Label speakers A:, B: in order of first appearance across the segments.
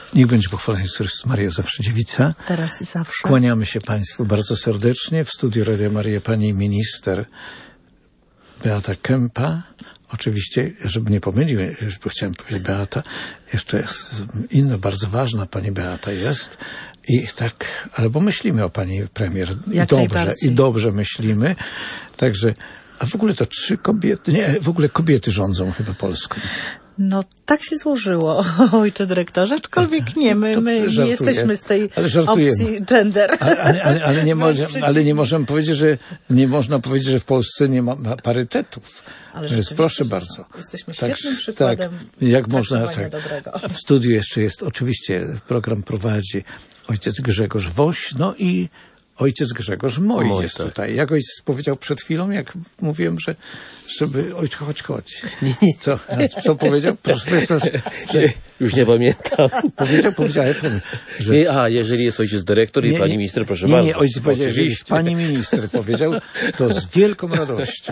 A: Niech będzie pochwalony Chrystus, Maria zawsze dziewica.
B: Teraz i zawsze.
A: Kłaniamy się Państwu bardzo serdecznie. W studiu Radia Maryja pani minister Beata Kempa. Oczywiście, żeby nie pomylił, bo chciałem powiedzieć Beata, jeszcze jest inna, bardzo ważna pani Beata jest. I tak, albo myślimy o pani premier. I dobrze myślimy. Także, a w ogóle to 3 kobiety, nie, w ogóle kobiety rządzą chyba Polską.
B: No tak się złożyło, ojcze dyrektorze, aczkolwiek nie, my nie jesteśmy z tej opcji gender.
A: Ale nie możemy powiedzieć, że nie można powiedzieć, że w Polsce nie ma parytetów.
B: Ale
A: więc proszę bardzo.
B: Jesteśmy świetnym przykładem.
A: Jak można,
B: dobrego.
A: A w studiu jeszcze jest, oczywiście program prowadzi ojciec Grzegorz Woś, no i ojciec Grzegorz Moj jest tutaj. Jak ojciec powiedział przed chwilą, jak mówiłem, żeby chodź. Co powiedział? Proszę Państwa,
C: już nie pamiętam.
A: Powiedziałem, że...
C: jeżeli jest ojciec dyrektor i pani minister, proszę bardzo.
A: Nie, ojciec powiedział, jeżeli pani minister powiedział, to z wielką radością.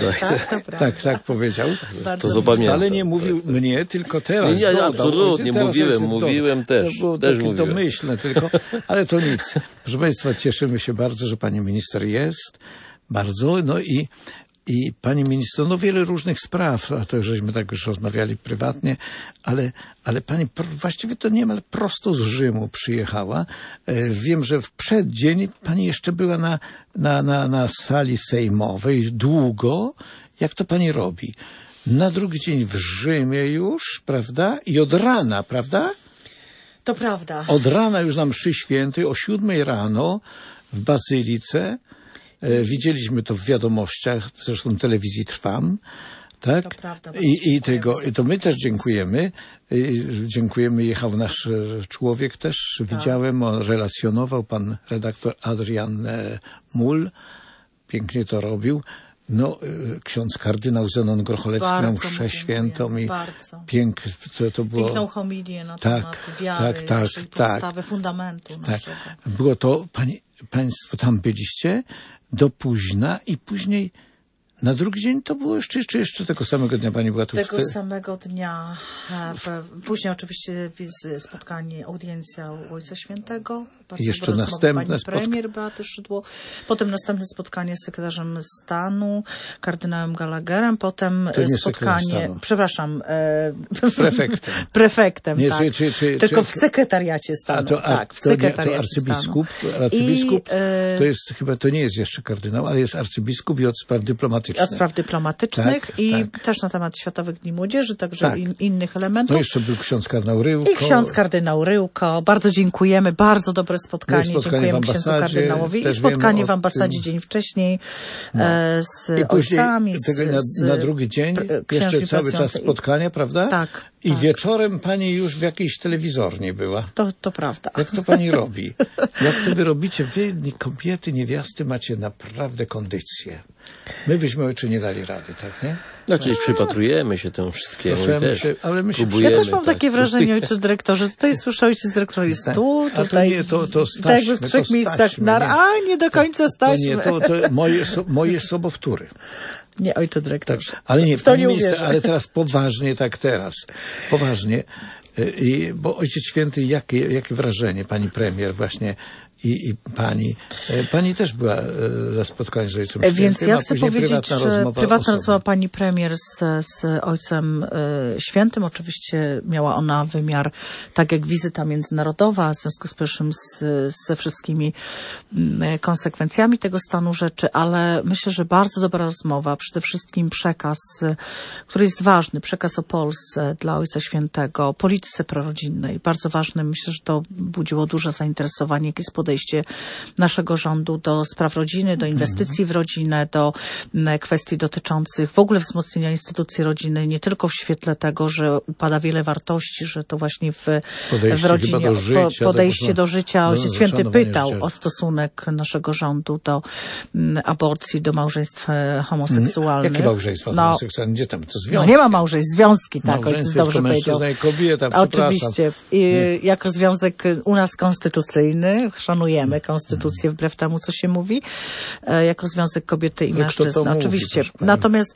A: Tak powiedział.
C: To zapamiętam.
A: Ale nie mówił mnie, tylko teraz.
C: Nie, absolutnie, mówiłem też.
A: To było takie domyślne tylko, ale to nic. Proszę Państwa, cieszymy się bardzo, że pani minister jest. Bardzo. No i pani minister, no wiele różnych spraw, a to żeśmy tak już rozmawiali prywatnie, ale pani właściwie to niemal prosto z Rzymu przyjechała. Wiem, że w przeddzień pani jeszcze była na sali sejmowej długo. Jak to pani robi? Na drugi dzień w Rzymie już, prawda? I od rana, prawda?
B: To prawda.
A: Od rana już na mszy świętej, o 7 rano w Bazylice. Widzieliśmy to w wiadomościach, zresztą telewizji Trwam, tak?
B: To prawda.
A: I to my też dziękujemy. Dziękujemy, jechał nasz człowiek też, widziałem, on relacjonował, pan redaktor Adrian Mull, pięknie to robił. No, ksiądz kardynał Zenon Grocholewski miał mszę świętą i piękne to było.
B: Piękną homilię na temat wiary, naszej podstawy, fundamentu naszego.
A: Było to, państwo tam byliście do późna i później na drugi dzień to było jeszcze tego samego dnia pani była tu?
B: Tego samego dnia. Później oczywiście spotkanie, audiencja u Ojca Świętego.
A: Jeszcze następne
B: pani premier Beaty Szydło. Potem następne spotkanie z sekretarzem stanu, kardynałem Gallagherem. Potem spotkanie, przepraszam, prefektem.
A: Nie,
B: tak. Tylko w sekretariacie stanu. W sekretariacie
A: arcybiskup to jest chyba, to nie jest jeszcze kardynał, ale jest arcybiskup i od spraw dyplomatycznych.
B: Od spraw dyplomatycznych też na temat Światowych Dni Młodzieży, także innych elementów.
A: No jeszcze był ksiądz kardynał Ryłko.
B: I ksiądz kardynał Ryłko. Bardzo dziękujemy. Bardzo dobre spotkanie. Dziękujemy księdzu kardynałowi. I spotkanie w ambasadzie dzień wcześniej z ojcami.
A: Na drugi dzień jeszcze cały czas spotkania, prawda?
B: Tak.
A: I wieczorem pani już w jakiejś telewizorni była.
B: To prawda.
A: Jak to pani robi? Jak to wy robicie? Wy, kobiety, niewiasty, macie naprawdę kondycję. My byśmy ojcze nie dali rady, tak, nie?
C: Znaczy przypatrujemy się temu wszystkiemu
A: ale my się
B: ja też mam takie wrażenie, ojcze dyrektorze, tutaj słyszę, ojciec dyrektor jest tu, tutaj,
A: to
B: tak jakby w 3 miejscach nie do końca staśmy.
A: To moje sobowtóry.
B: Nie, ojcze dyrektorze.
A: Tak, ale nie, pani minister, ale teraz poważnie, poważnie, bo Ojciec Święty, jakie wrażenie, pani premier właśnie i pani też była na spotkaniu z Ojcem Świętym,
B: więc ja chcę powiedzieć, że prywatna rozmowa pani premier z Ojcem Świętym, oczywiście miała ona wymiar tak jak wizyta międzynarodowa, w związku z pierwszym ze wszystkimi konsekwencjami tego stanu rzeczy, ale myślę, że bardzo dobra rozmowa, przede wszystkim przekaz, który jest ważny, przekaz o Polsce dla Ojca Świętego, o polityce prorodzinnej, bardzo ważny, myślę, że to budziło duże zainteresowanie, jakie jest podejście naszego rządu do spraw rodziny, do inwestycji w rodzinę, do kwestii dotyczących w ogóle wzmocnienia instytucji rodziny, nie tylko w świetle tego, że upada wiele wartości, że to właśnie w rodzinie, podejście do życia. Ojciec Święty pytał o stosunek naszego rządu do aborcji, do małżeństw homoseksualnych.
A: Jakie małżeństwa homoseksualne? Gdzie tam? To związki?
B: Nie ma małżeństw, związki, tak, ojciec dobrze powiedział.
A: I kobieta,
B: oczywiście. Jako związek u nas konstytucyjny, szanujemy konstytucję wbrew temu, co się mówi, jako Związek Kobiety i Mężczyzn. Oczywiście. Natomiast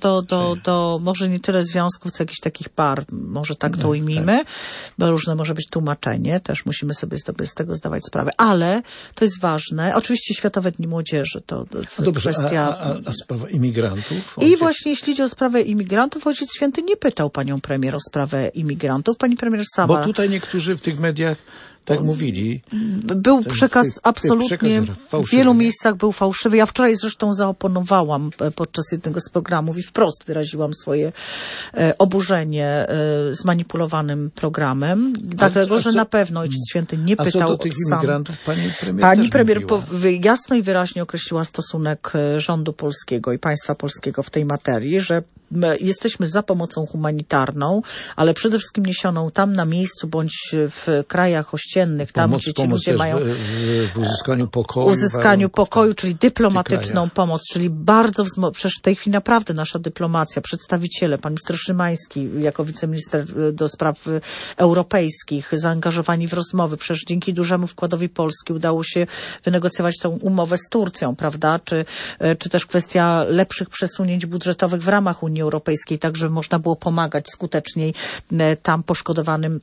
B: do może nie tyle związków, co jakichś takich par, może tak to ujmijmy, bo różne może być tłumaczenie, też musimy sobie z tego zdawać sprawę. Ale to jest ważne. Oczywiście Światowe Dni Młodzieży to
A: dobrze,
B: kwestia...
A: A sprawa imigrantów?
B: I właśnie jeśli idzie o sprawę imigrantów, Ojciec Święty nie pytał panią premier o sprawę imigrantów. Pani premier sama...
A: Bo tutaj niektórzy w tych mediach tak mówili.
B: Był przekaz absolutnie, w wielu miejscach był fałszywy. Ja wczoraj zresztą zaoponowałam podczas jednego z programów i wprost wyraziłam swoje oburzenie zmanipulowanym programem, dlatego, że na pewno Ojciec Święty nie pytał.
A: A co do tych imigrantów
B: pani premier jasno i wyraźnie określiła stosunek rządu polskiego i państwa polskiego w tej materii, że jesteśmy za pomocą humanitarną, ale przede wszystkim niesioną tam na miejscu bądź w krajach ościennych, tam gdzie ci ludzie mają
A: w uzyskaniu pokoju,
B: czyli dyplomatyczną pomoc, czyli bardzo przecież w tej chwili naprawdę nasza dyplomacja, przedstawiciele, pan minister Szymański jako wiceminister do spraw europejskich, zaangażowani w rozmowy, przecież dzięki dużemu wkładowi Polski udało się wynegocjować tą umowę z Turcją, prawda, czy też kwestia lepszych przesunięć budżetowych w ramach Unii Europejskiej, tak żeby można było pomagać skuteczniej tam poszkodowanym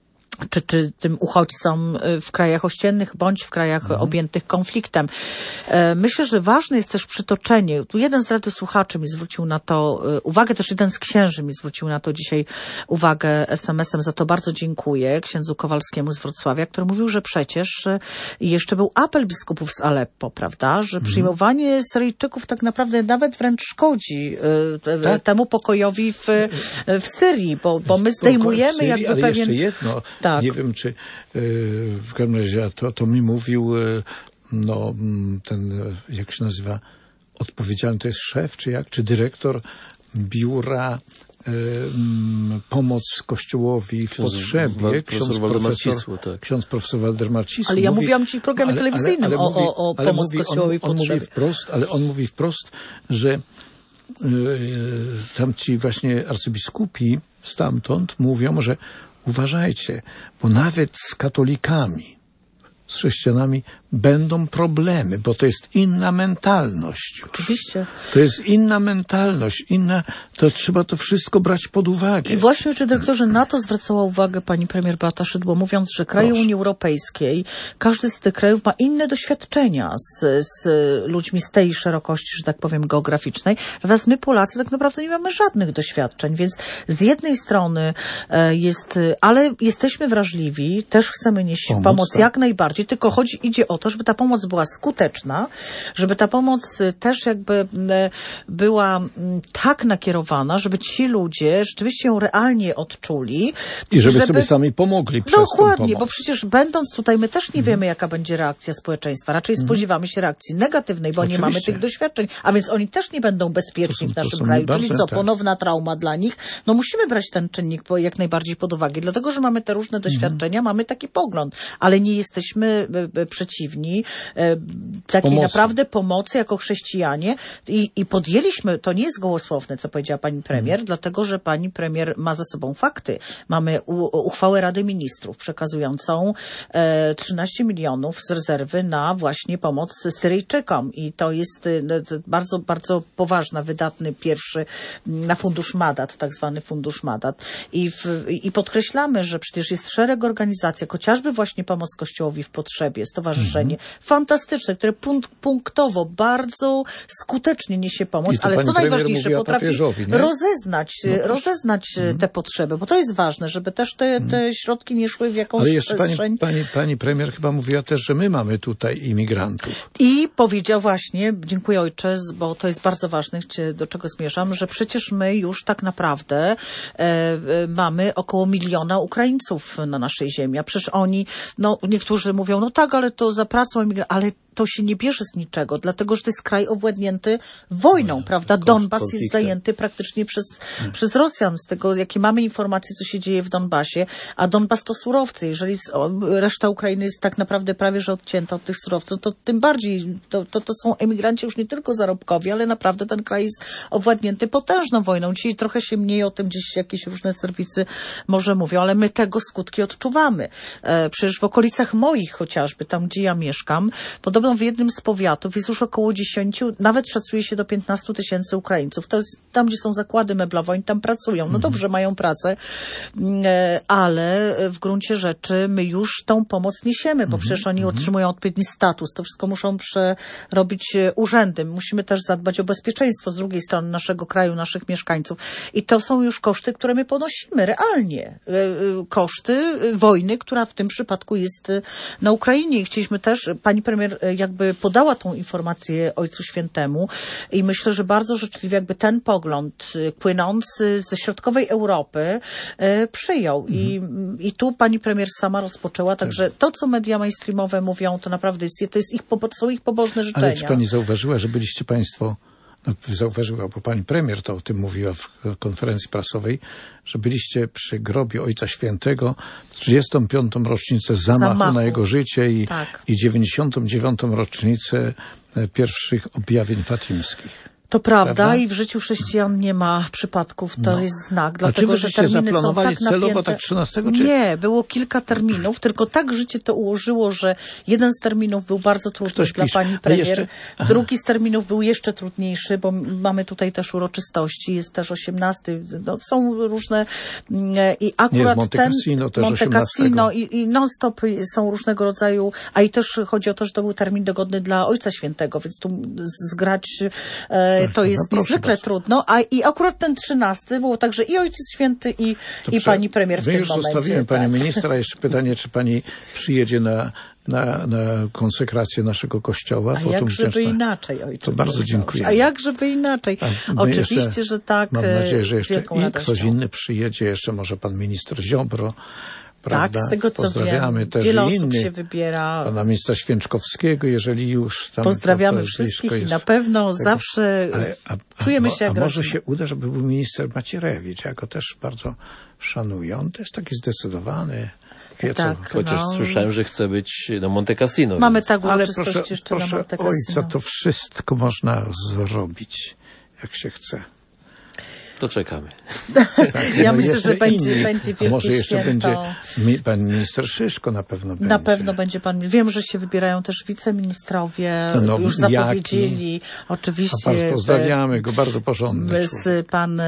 B: czy tym uchodźcom w krajach ościennych, bądź w krajach objętych konfliktem. Myślę, że ważne jest też przytoczenie. Tu jeden z radiosłuchaczy mi zwrócił na to uwagę, też jeden z księży mi zwrócił na to dzisiaj uwagę SMS-em. Za to bardzo dziękuję księdzu Kowalskiemu z Wrocławia, który mówił, że przecież jeszcze był apel biskupów z Aleppo, prawda, że przyjmowanie Syryjczyków tak naprawdę nawet wręcz szkodzi temu pokojowi w Syrii, bo my zdejmujemy jakby
A: ale
B: pewien...
A: Jeszcze jedno.
B: Tak.
A: Nie wiem, czy w każdym razie to mi mówił ten, jak się nazywa, odpowiedzialny, to jest szef, czy dyrektor biura pomoc Kościołowi w potrzebie, ksiądz profesor Waldemar Cisło.
B: Ale ja mówiłam ci w programie telewizyjnym o pomoc Kościołowi w potrzebie.
A: On mówi wprost, że tamci właśnie arcybiskupi stamtąd mówią, że uważajcie, bo nawet z katolikami, z chrześcijanami będą problemy, bo to jest inna mentalność.
B: Oczywiście.
A: To jest inna mentalność, to trzeba to wszystko brać pod uwagę.
B: I właśnie, dyrektorze, na to zwracała uwagę pani premier Beata Szydło, mówiąc, że kraje Unii Europejskiej, każdy z tych krajów ma inne doświadczenia z ludźmi z tej szerokości, że tak powiem, geograficznej. Natomiast my, Polacy, tak naprawdę nie mamy żadnych doświadczeń, więc z jednej strony ale jesteśmy wrażliwi, też chcemy nieść pomoc jak najbardziej, tylko idzie o to, żeby ta pomoc była skuteczna, żeby ta pomoc też jakby była tak nakierowana, żeby ci ludzie rzeczywiście ją realnie odczuli.
A: I żeby sobie sami pomogli przez
B: Dokładnie, bo przecież będąc tutaj, my też nie wiemy, jaka będzie reakcja społeczeństwa. Raczej spodziewamy się reakcji negatywnej, bo nie mamy tych doświadczeń, a więc oni też nie będą bezpieczni w naszym kraju. Czyli co, ponowna trauma dla nich? No musimy brać ten czynnik jak najbardziej pod uwagę, dlatego, że mamy te różne doświadczenia, mamy taki pogląd, ale nie jesteśmy przeciwni takiej naprawdę pomocy jako chrześcijanie i podjęliśmy, to nie jest gołosłowne, co powiedziała pani premier, dlatego, że pani premier ma za sobą fakty. Mamy uchwałę Rady Ministrów przekazującą 13 milionów z rezerwy na właśnie pomoc Syryjczykom i to jest bardzo, bardzo poważna, wydatny pierwszy na fundusz Madat, tak zwany fundusz Madat. I podkreślamy, że przecież jest szereg organizacji, chociażby właśnie Pomoc Kościołowi w Potrzebie, Stowarzyszenie fantastyczne, które punktowo bardzo skutecznie niesie pomoc, ale co najważniejsze, potrafi rozeznać te potrzeby, bo to jest ważne, żeby też te środki nie szły w jakąś
A: ale jeszcze
B: przestrzeń.
A: Pani premier chyba mówiła też, że my mamy tutaj imigrantów.
B: I powiedział właśnie, dziękuję ojcze, bo to jest bardzo ważne, do czego zmierzam, że przecież my już tak naprawdę mamy około 1 miliona Ukraińców na naszej ziemi, a przecież oni, niektórzy mówią, tak, ale to za pracą, ale to się nie bierze z niczego, dlatego że to jest kraj owładnięty wojną, prawda? Donbas jest zajęty praktycznie przez Rosjan. Z tego, jakie mamy informacje, co się dzieje w Donbasie, a Donbas to surowce. Jeżeli reszta Ukrainy jest tak naprawdę prawie że odcięta od tych surowców, to tym bardziej to są emigranci już nie tylko zarobkowi, ale naprawdę ten kraj jest owładnięty potężną wojną. Dzisiaj trochę się mniej o tym gdzieś jakieś różne serwisy może mówią, ale my tego skutki odczuwamy. Przecież w okolicach moich chociażby, tam gdzie ja mieszkam, podobno w jednym z powiatów jest już około 10, nawet szacuje się do 15 000 Ukraińców. To jest tam, gdzie są zakłady meblowe, oni tam pracują. No dobrze, mają pracę, ale w gruncie rzeczy my już tą pomoc niesiemy, bo przecież oni otrzymują odpowiedni status. To wszystko muszą przerobić urzędy. Musimy też zadbać o bezpieczeństwo z drugiej strony naszego kraju, naszych mieszkańców. I to są już koszty, które my ponosimy realnie. Koszty wojny, która w tym przypadku jest na Ukrainie. I chcieliśmy też, pani premier jakby podała tą informację Ojcu Świętemu i myślę, że bardzo życzliwie jakby ten pogląd płynący ze środkowej Europy przyjął. I tu pani premier sama rozpoczęła, także to, co media mainstreamowe mówią, to naprawdę są ich pobożne życzenia.
A: Ale czy pani zauważyła, że byliście państwo, bo pani premier to o tym mówiła w konferencji prasowej, że byliście przy grobie Ojca Świętego w 35. rocznicę zamachu na jego życie i 99. rocznicę pierwszych objawień fatimskich.
B: To prawda i w życiu chrześcijan nie ma przypadków, to jest znak, dlatego że terminy są tak
A: celowo tak 13 czy...
B: Nie, było kilka terminów, tylko tak życie to ułożyło, że jeden z terminów był bardzo trudny dla pani premier, drugi z terminów był jeszcze trudniejszy, bo mamy tutaj też uroczystości, jest też 18, no, są różne i akurat Monte Cassino i non-stop są różnego rodzaju, a i też chodzi o to, że to był termin dogodny dla Ojca Świętego, więc tu zgrać to jest niezwykle trudno, i akurat ten 13 było tak, że i Ojciec Święty i pani premier w tym momencie.
A: My już zostawimy panią ministra, jeszcze pytanie, czy pani przyjedzie na konsekrację naszego kościoła.
B: A jak żeby inaczej, ojcze.
A: To bardzo dziękuję.
B: A jak żeby inaczej. Oczywiście, że tak.
A: Mam nadzieję, że jeszcze ktoś inny przyjedzie, jeszcze może pan minister Ziobro. Prawda?
B: Tak, z tego co wiem,
A: też
B: wiele osób się wybiera.
A: Pana ministra Święczkowskiego, jeżeli już tam...
B: Pozdrawiamy wszystkich i na pewno zawsze czujemy się jak
A: może się uda, żeby był minister Macierewicz. Ja go też bardzo szanuję. On to jest taki zdecydowany.
C: Chociaż słyszałem, że chce być na Monte Cassino.
B: Mamy
C: więc...
B: tak uroczystość jeszcze na Monte Cassino.
A: Ojca, to wszystko można zrobić, jak się chce.
C: To czekamy.
B: Tak, ja myślę, że będzie wielkie
A: może jeszcze
B: święto.
A: Będzie pan minister Szyszko na pewno będzie.
B: Na pewno będzie pan. Wiem, że się wybierają też wiceministrowie. Już zapowiedzieli. Oczywiście.
A: A bardzo pozdrawiamy go, bardzo porządny
B: pan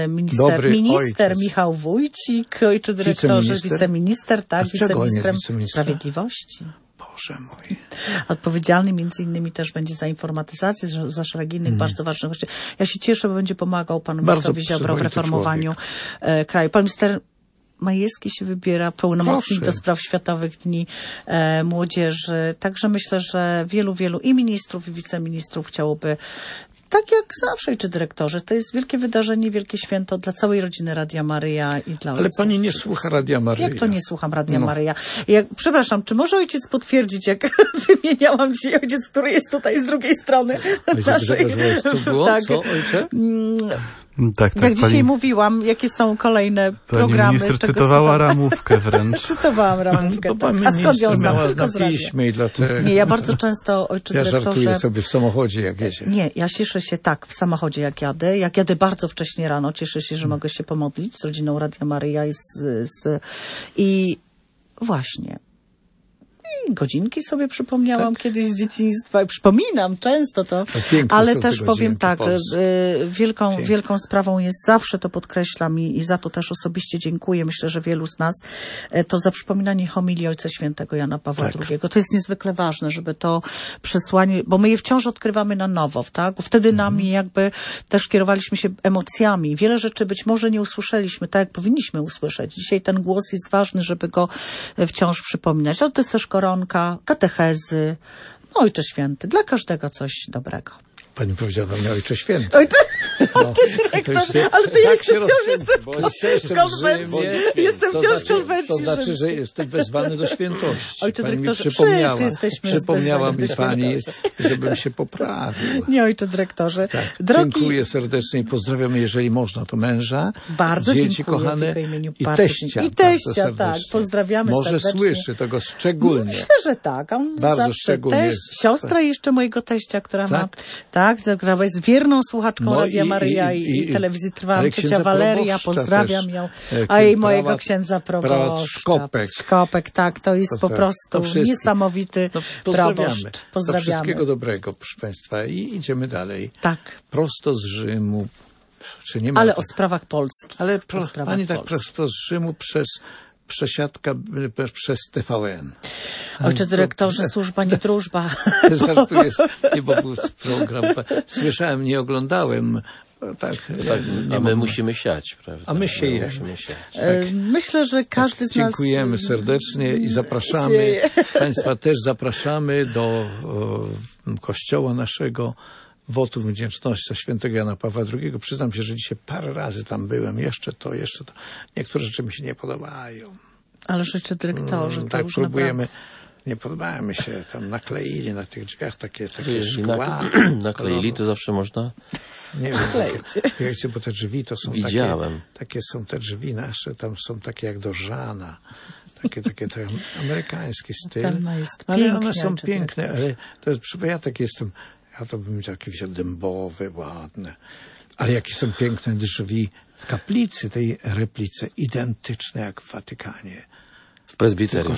B: minister Michał Wójcik, ojcze dyrektorze, wiceminister, tak, wiceministrem sprawiedliwości.
A: Boże mój.
B: Odpowiedzialny między innymi też będzie za informatyzację, za szereg innych bardzo ważnych rzeczy. Ja się cieszę, bo będzie pomagał panu ministrowi Ziobro w reformowaniu kraju. Pan minister Majewski się wybiera, pełnomocnik do spraw Światowych Dni Młodzieży. Także myślę, że wielu i ministrów, i wiceministrów chciałoby, tak jak zawsze, czy dyrektorze, to jest wielkie wydarzenie, wielkie święto dla całej rodziny Radia Maryja i dla ojca.
A: Ale pani nie słucha Radia Maryja.
B: Jak to nie słucham Radia Maryja? Przepraszam, czy może ojciec potwierdzić, jak wymieniałam dzisiaj ojciec, który jest tutaj z drugiej strony naszej...
C: Tak. Co, ojcze?
D: Tak,
B: jak dzisiaj mówiłam, jakie są kolejne programy.
D: Pani minister cytowała ramówkę wręcz.
B: Cytowałam ramówkę.
A: A skąd ją znam? Na piśmie i dlatego...
B: Nie, ja bardzo często, ojcze dyrektorze...
A: Ja żartuję sobie w samochodzie, jak jedzie.
B: Nie, ja cieszę się tak w samochodzie, jak jadę. Jak jadę bardzo wcześnie rano, cieszę się, że mogę się pomodlić z rodziną Radia Maryja i właśnie... Godzinki sobie przypomniałam kiedyś z dzieciństwa. Przypominam często to, ale też powiem tak, wielką sprawą jest, zawsze to podkreślam i za to też osobiście dziękuję. Myślę, że wielu z nas, to za przypominanie homilii Ojca Świętego Jana Pawła II. To jest niezwykle ważne, żeby to przesłanie, bo my je wciąż odkrywamy na nowo, tak? Bo wtedy nami jakby też kierowaliśmy się emocjami. Wiele rzeczy być może nie usłyszeliśmy tak, jak powinniśmy usłyszeć. Dzisiaj ten głos jest ważny, żeby go wciąż przypominać. Ale to jest też koronka, katechezy, Ojcze Święty, dla każdego coś dobrego.
A: Pani powiedziała mnie Ojcze Święty.
B: Ale ty jeszcze wciąż jestem w konwencji. Jestem wciąż w konwencji.
A: To znaczy, że jestem wezwany do świętości.
B: Ojcze dyrektorze,
A: przypomniała mi pani, żebym się poprawił.
B: Nie, ojcze dyrektorze.
A: Tak, dziękuję serdecznie i pozdrawiam, jeżeli można, to męża,
B: bardzo
A: dzieci
B: dziękuję
A: kochane
B: imieniu
A: i teścia.
B: I teścia, tak. Pozdrawiamy
A: może
B: serdecznie.
A: Słyszy tego szczególnie.
B: Myślę, że tak. On
A: bardzo
B: zawsze
A: szczególnie.
B: Siostra jeszcze mojego teścia, która ma, która jest wierną słuchaczką Radia Maryja i telewizji Trwam. Ciocia Waleria, pozdrawiam ją. A i mojego księdza proboszcza. Szkopek, tak. To jest po prostu niesamowity proboszcz. Pozdrawiamy.
A: Wszystkiego dobrego, proszę Państwa. I idziemy dalej.
B: Tak.
A: Prosto z Rzymu. Czy nie ma
B: ale o sprawach Polski.
A: Ale pani tak prosto z Rzymu przesiadka przez TVN.
B: Ojcze dyrektorze, służba, nie drużba.
A: Żartuję, bo był program. Słyszałem, nie oglądałem. Tak,
C: a my musimy siać, prawda?
A: A my siejemy.
B: Tak. Myślę, że każdy z nas...
A: Dziękujemy serdecznie i zapraszamy. Państwa też zapraszamy do kościoła naszego wotum wdzięczności za świętego Jana Pawła II. Przyznam się, że dzisiaj parę razy tam byłem. Jeszcze to. Niektóre rzeczy mi się nie podobają.
B: Ale ojcze dyrektorze, to
A: tak
B: już
A: próbujemy.
B: Naprawdę...
A: Nie podobają mi się. Tam nakleili na tych drzwiach takie szkła.
C: Nakleili to zawsze można?
A: Nie wiem. Wiecie, bo te drzwi to są takie są te drzwi nasze, tam są takie jak do Żana. Takie amerykański styl. Ale one są piękne. Ale to jest, ja tak jestem, ja to bym miał takie dębowe, ładne. Ale jakie są piękne drzwi w kaplicy, tej replice, identyczne jak w Watykanie.
C: W prezbiterium.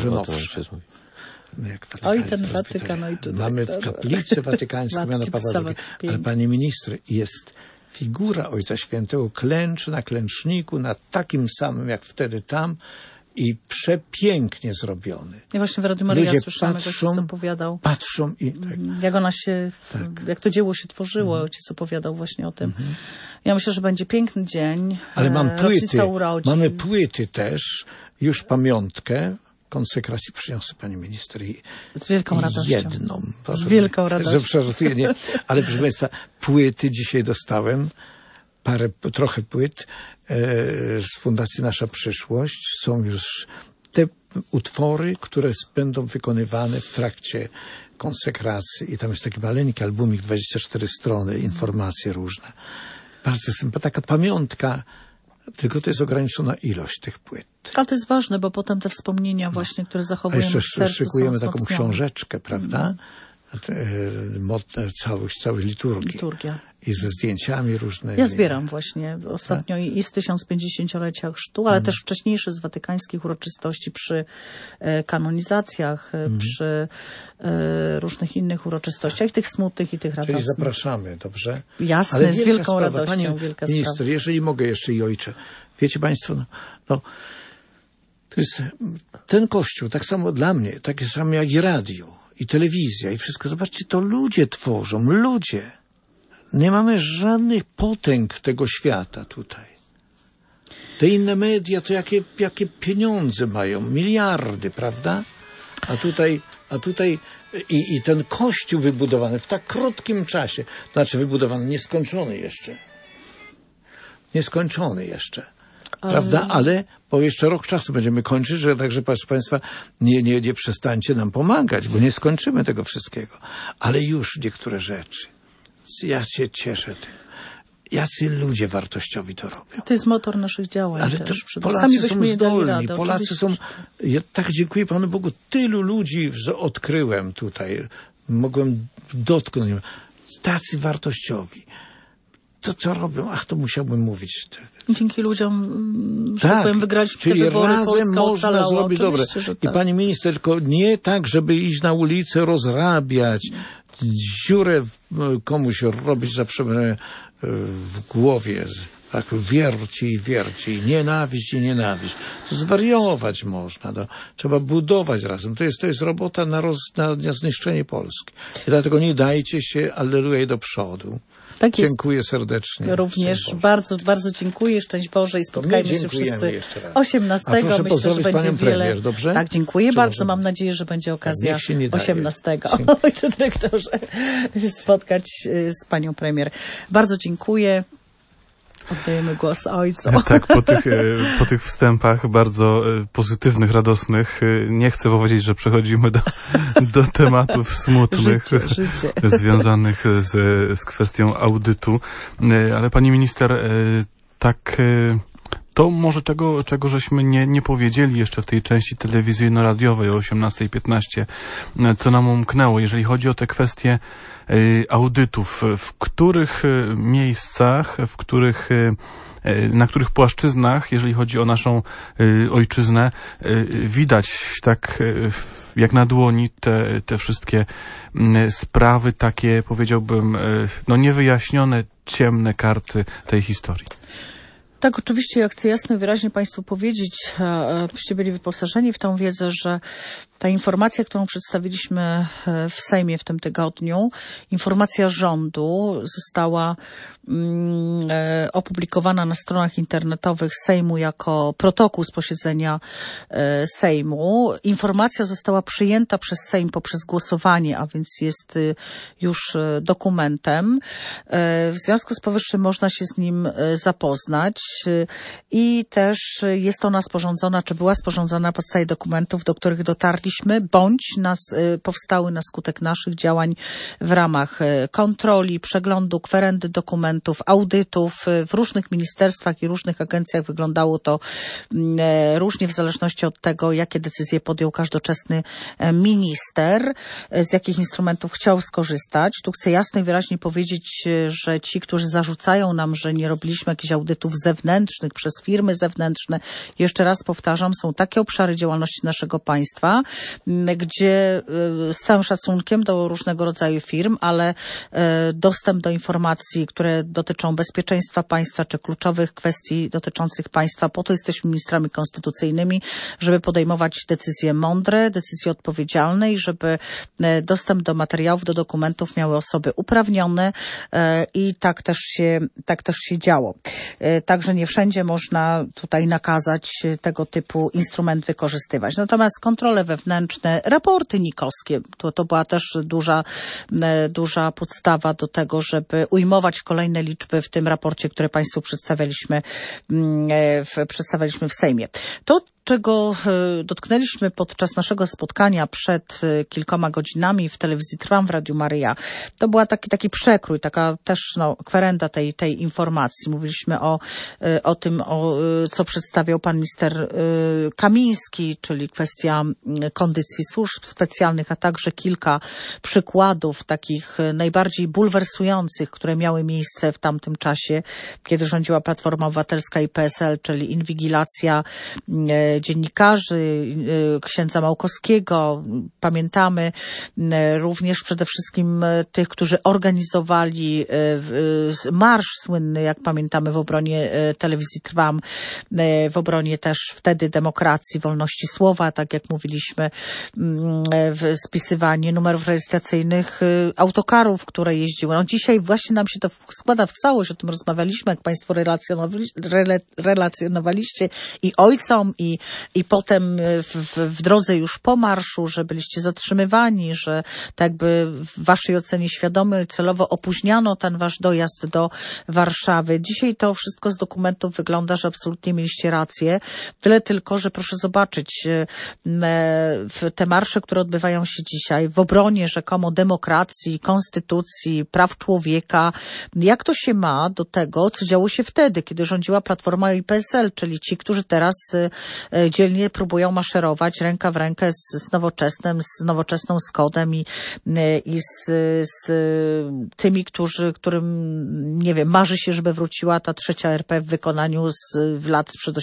B: Oj, ten Watykan,
A: mamy kaplicę watykańską Jana Pawła II. Ale pani minister, jest figura Ojca Świętego, klęczy na klęczniku, na takim samym jak wtedy tam i przepięknie zrobiony.
B: Ja właśnie w Radiu Maryja słyszałem, jak ojciec opowiadał.
A: Patrzą i
B: jak ona się, jak to dzieło się tworzyło, ojciec opowiadał właśnie o tym. Ja myślę, że będzie piękny dzień. Ale mam płyty,
A: mamy płyty też, już pamiątkę konsekracji przyniosę pani minister
B: z wielką radością.
A: Jedną.
B: Z wielką radością.
A: Nie, ale proszę Państwa, płyty dzisiaj dostałem, trochę płyt z Fundacji Nasza Przyszłość. Są już te utwory, które będą wykonywane w trakcie konsekracji i tam jest taki maleńki albumik, 24 strony, informacje różne. Bardzo taka pamiątka. Tylko to jest ograniczona ilość tych płyt.
B: Ale to jest ważne, bo potem te wspomnienia właśnie, które zachowujemy w sercu,
A: szykujemy taką książeczkę, prawda? Całość liturgia. I ze zdjęciami różnymi.
B: Ja zbieram właśnie ostatnio i z 1050-lecia chrztu, ale też wcześniejsze z watykańskich uroczystości przy kanonizacjach, przy różnych innych uroczystościach, i tych smutnych, i tych radosnych.
A: Czyli zapraszamy, dobrze?
B: Jasne, ale z wielką radością.
A: Pani minister, jeżeli mogę jeszcze i ojcze. Wiecie Państwo, to jest ten kościół, tak samo dla mnie, takie samo jak i radio, i telewizja, i wszystko. Zobaczcie, to ludzie tworzą, ludzie. Nie mamy żadnych potęg tego świata tutaj. Te inne media to jakie pieniądze mają, miliardy, prawda? A tutaj i ten kościół wybudowany w tak krótkim czasie, znaczy wybudowany, nieskończony jeszcze. Prawda? Ale po jeszcze rok czasu będziemy kończyć, że także, proszę Państwa, nie przestańcie nam pomagać, bo nie skończymy tego wszystkiego. Ale już niektóre rzeczy. Ja się cieszę tym. Jacy ludzie wartościowi to robią.
B: To jest motor naszych działań.
A: Ale też Polacy są zdolni. Polacy są... Ja tak dziękuję Panu Bogu. Tylu ludzi odkryłem tutaj. Mogłem dotknąć. Tacy wartościowi. To co robią? To musiałbym mówić.
B: Dzięki ludziom, że tak powiem, wygraliśmy te wybory.
A: Razem
B: Polska
A: można
B: ocalała.
A: zrobić dobre.
B: Tak.
A: I pani minister, tylko nie tak, żeby iść na ulicę, rozrabiać, dziurę komuś robić, za przeproszeniem, w głowie. tak wierci i nienawiść. To zwariować można. Trzeba budować razem. To jest robota na zniszczenie Polski. I dlatego nie dajcie się, alleluja, do przodu.
B: Tak jest.
A: Dziękuję serdecznie.
B: Również bardzo, bardzo dziękuję. Szczęść Boże i spotkajmy się wszyscy 18.
A: Myślę, że będzie wiele. Premier, dobrze?
B: Tak, dziękuję bardzo. Mam nadzieję, że będzie okazja 18. Ojcze dyrektorze, spotkać z panią premier. Bardzo dziękuję. Oddajemy głos ojcu.
D: Tak, po tych wstępach bardzo pozytywnych, radosnych, nie chcę powiedzieć, że przechodzimy do tematów smutnych,
B: życie.
D: Związanych z kwestią audytu. Ale pani minister, tak... To może czego żeśmy nie powiedzieli jeszcze w tej części telewizyjno-radiowej o 18:15, co nam umknęło, jeżeli chodzi o te kwestie audytów. W których miejscach, na których płaszczyznach, jeżeli chodzi o naszą ojczyznę, widać tak jak na dłoni te wszystkie sprawy, takie, powiedziałbym, niewyjaśnione, ciemne karty tej historii.
B: Tak, oczywiście, ja chcę jasno i wyraźnie Państwu powiedzieć, abyście byli wyposażeni w tą wiedzę, że ta informacja, którą przedstawiliśmy w Sejmie w tym tygodniu, informacja rządu została opublikowana na stronach internetowych Sejmu jako protokół z posiedzenia Sejmu. Informacja została przyjęta przez Sejm poprzez głosowanie, a więc jest już dokumentem. W związku z powyższym można się z nim zapoznać i też jest ona sporządzona, czy była sporządzona na podstawie dokumentów, do których dotarliśmy, bądź powstały na skutek naszych działań w ramach kontroli, przeglądu, kwerendy dokumentów, audytów w różnych ministerstwach i różnych agencjach. Wyglądało to różnie w zależności od tego, jakie decyzje podjął każdoczesny minister, z jakich instrumentów chciał skorzystać. Tu chcę jasno i wyraźnie powiedzieć, że ci, którzy zarzucają nam, że nie robiliśmy jakichś audytów zewnętrznych przez firmy zewnętrzne, jeszcze raz powtarzam, są takie obszary działalności naszego państwa, gdzie z całym szacunkiem do różnego rodzaju firm, ale dostęp do informacji, które dotyczą bezpieczeństwa państwa, czy kluczowych kwestii dotyczących państwa, po to jesteśmy ministrami konstytucyjnymi, żeby podejmować decyzje mądre, decyzje odpowiedzialne i żeby dostęp do materiałów, do dokumentów miały osoby uprawnione i tak też się działo. Także nie wszędzie można tutaj nakazać tego typu instrument wykorzystywać. Natomiast kontrole wewnętrzne, raporty nikowskie, to była też duża podstawa do tego, żeby ujmować kolejne liczby w tym raporcie, które Państwu przedstawialiśmy w Sejmie. To, czego dotknęliśmy podczas naszego spotkania przed kilkoma godzinami w telewizji Trwam w Radiu Maryja, to była taki przekrój, taka też kwerenda tej informacji. Mówiliśmy o tym, co przedstawiał pan minister Kamiński, czyli kwestia kondycji służb specjalnych, a także kilka przykładów takich najbardziej bulwersujących, które miały miejsce w tamtym czasie, kiedy rządziła Platforma Obywatelska i PSL, czyli inwigilacja dziennikarzy, księdza Małkowskiego. Pamiętamy również przede wszystkim tych, którzy organizowali marsz słynny, jak pamiętamy, w obronie telewizji Trwam, w obronie też wtedy demokracji, wolności słowa, tak jak mówiliśmy, spisywanie numerów rejestracyjnych autokarów, które jeździły. Dzisiaj właśnie nam się to składa w całość, o tym rozmawialiśmy, jak Państwo relacjonowaliście i ojcom, i potem w drodze już po marszu, że byliście zatrzymywani, że tak jakby w waszej ocenie świadomie celowo opóźniano ten wasz dojazd do Warszawy. Dzisiaj to wszystko z dokumentów wygląda, że absolutnie mieliście rację. Tyle tylko, że proszę zobaczyć, te marsze, które odbywają się dzisiaj w obronie rzekomo demokracji, konstytucji, praw człowieka, jak to się ma do tego, co działo się wtedy, kiedy rządziła Platforma i PSL, czyli ci, którzy teraz dzielnie próbują maszerować ręka w rękę z nowoczesną Skodem i z tymi, którym, nie wiem, marzy się, żeby wróciła ta trzecia RP w wykonaniu z lat sprzed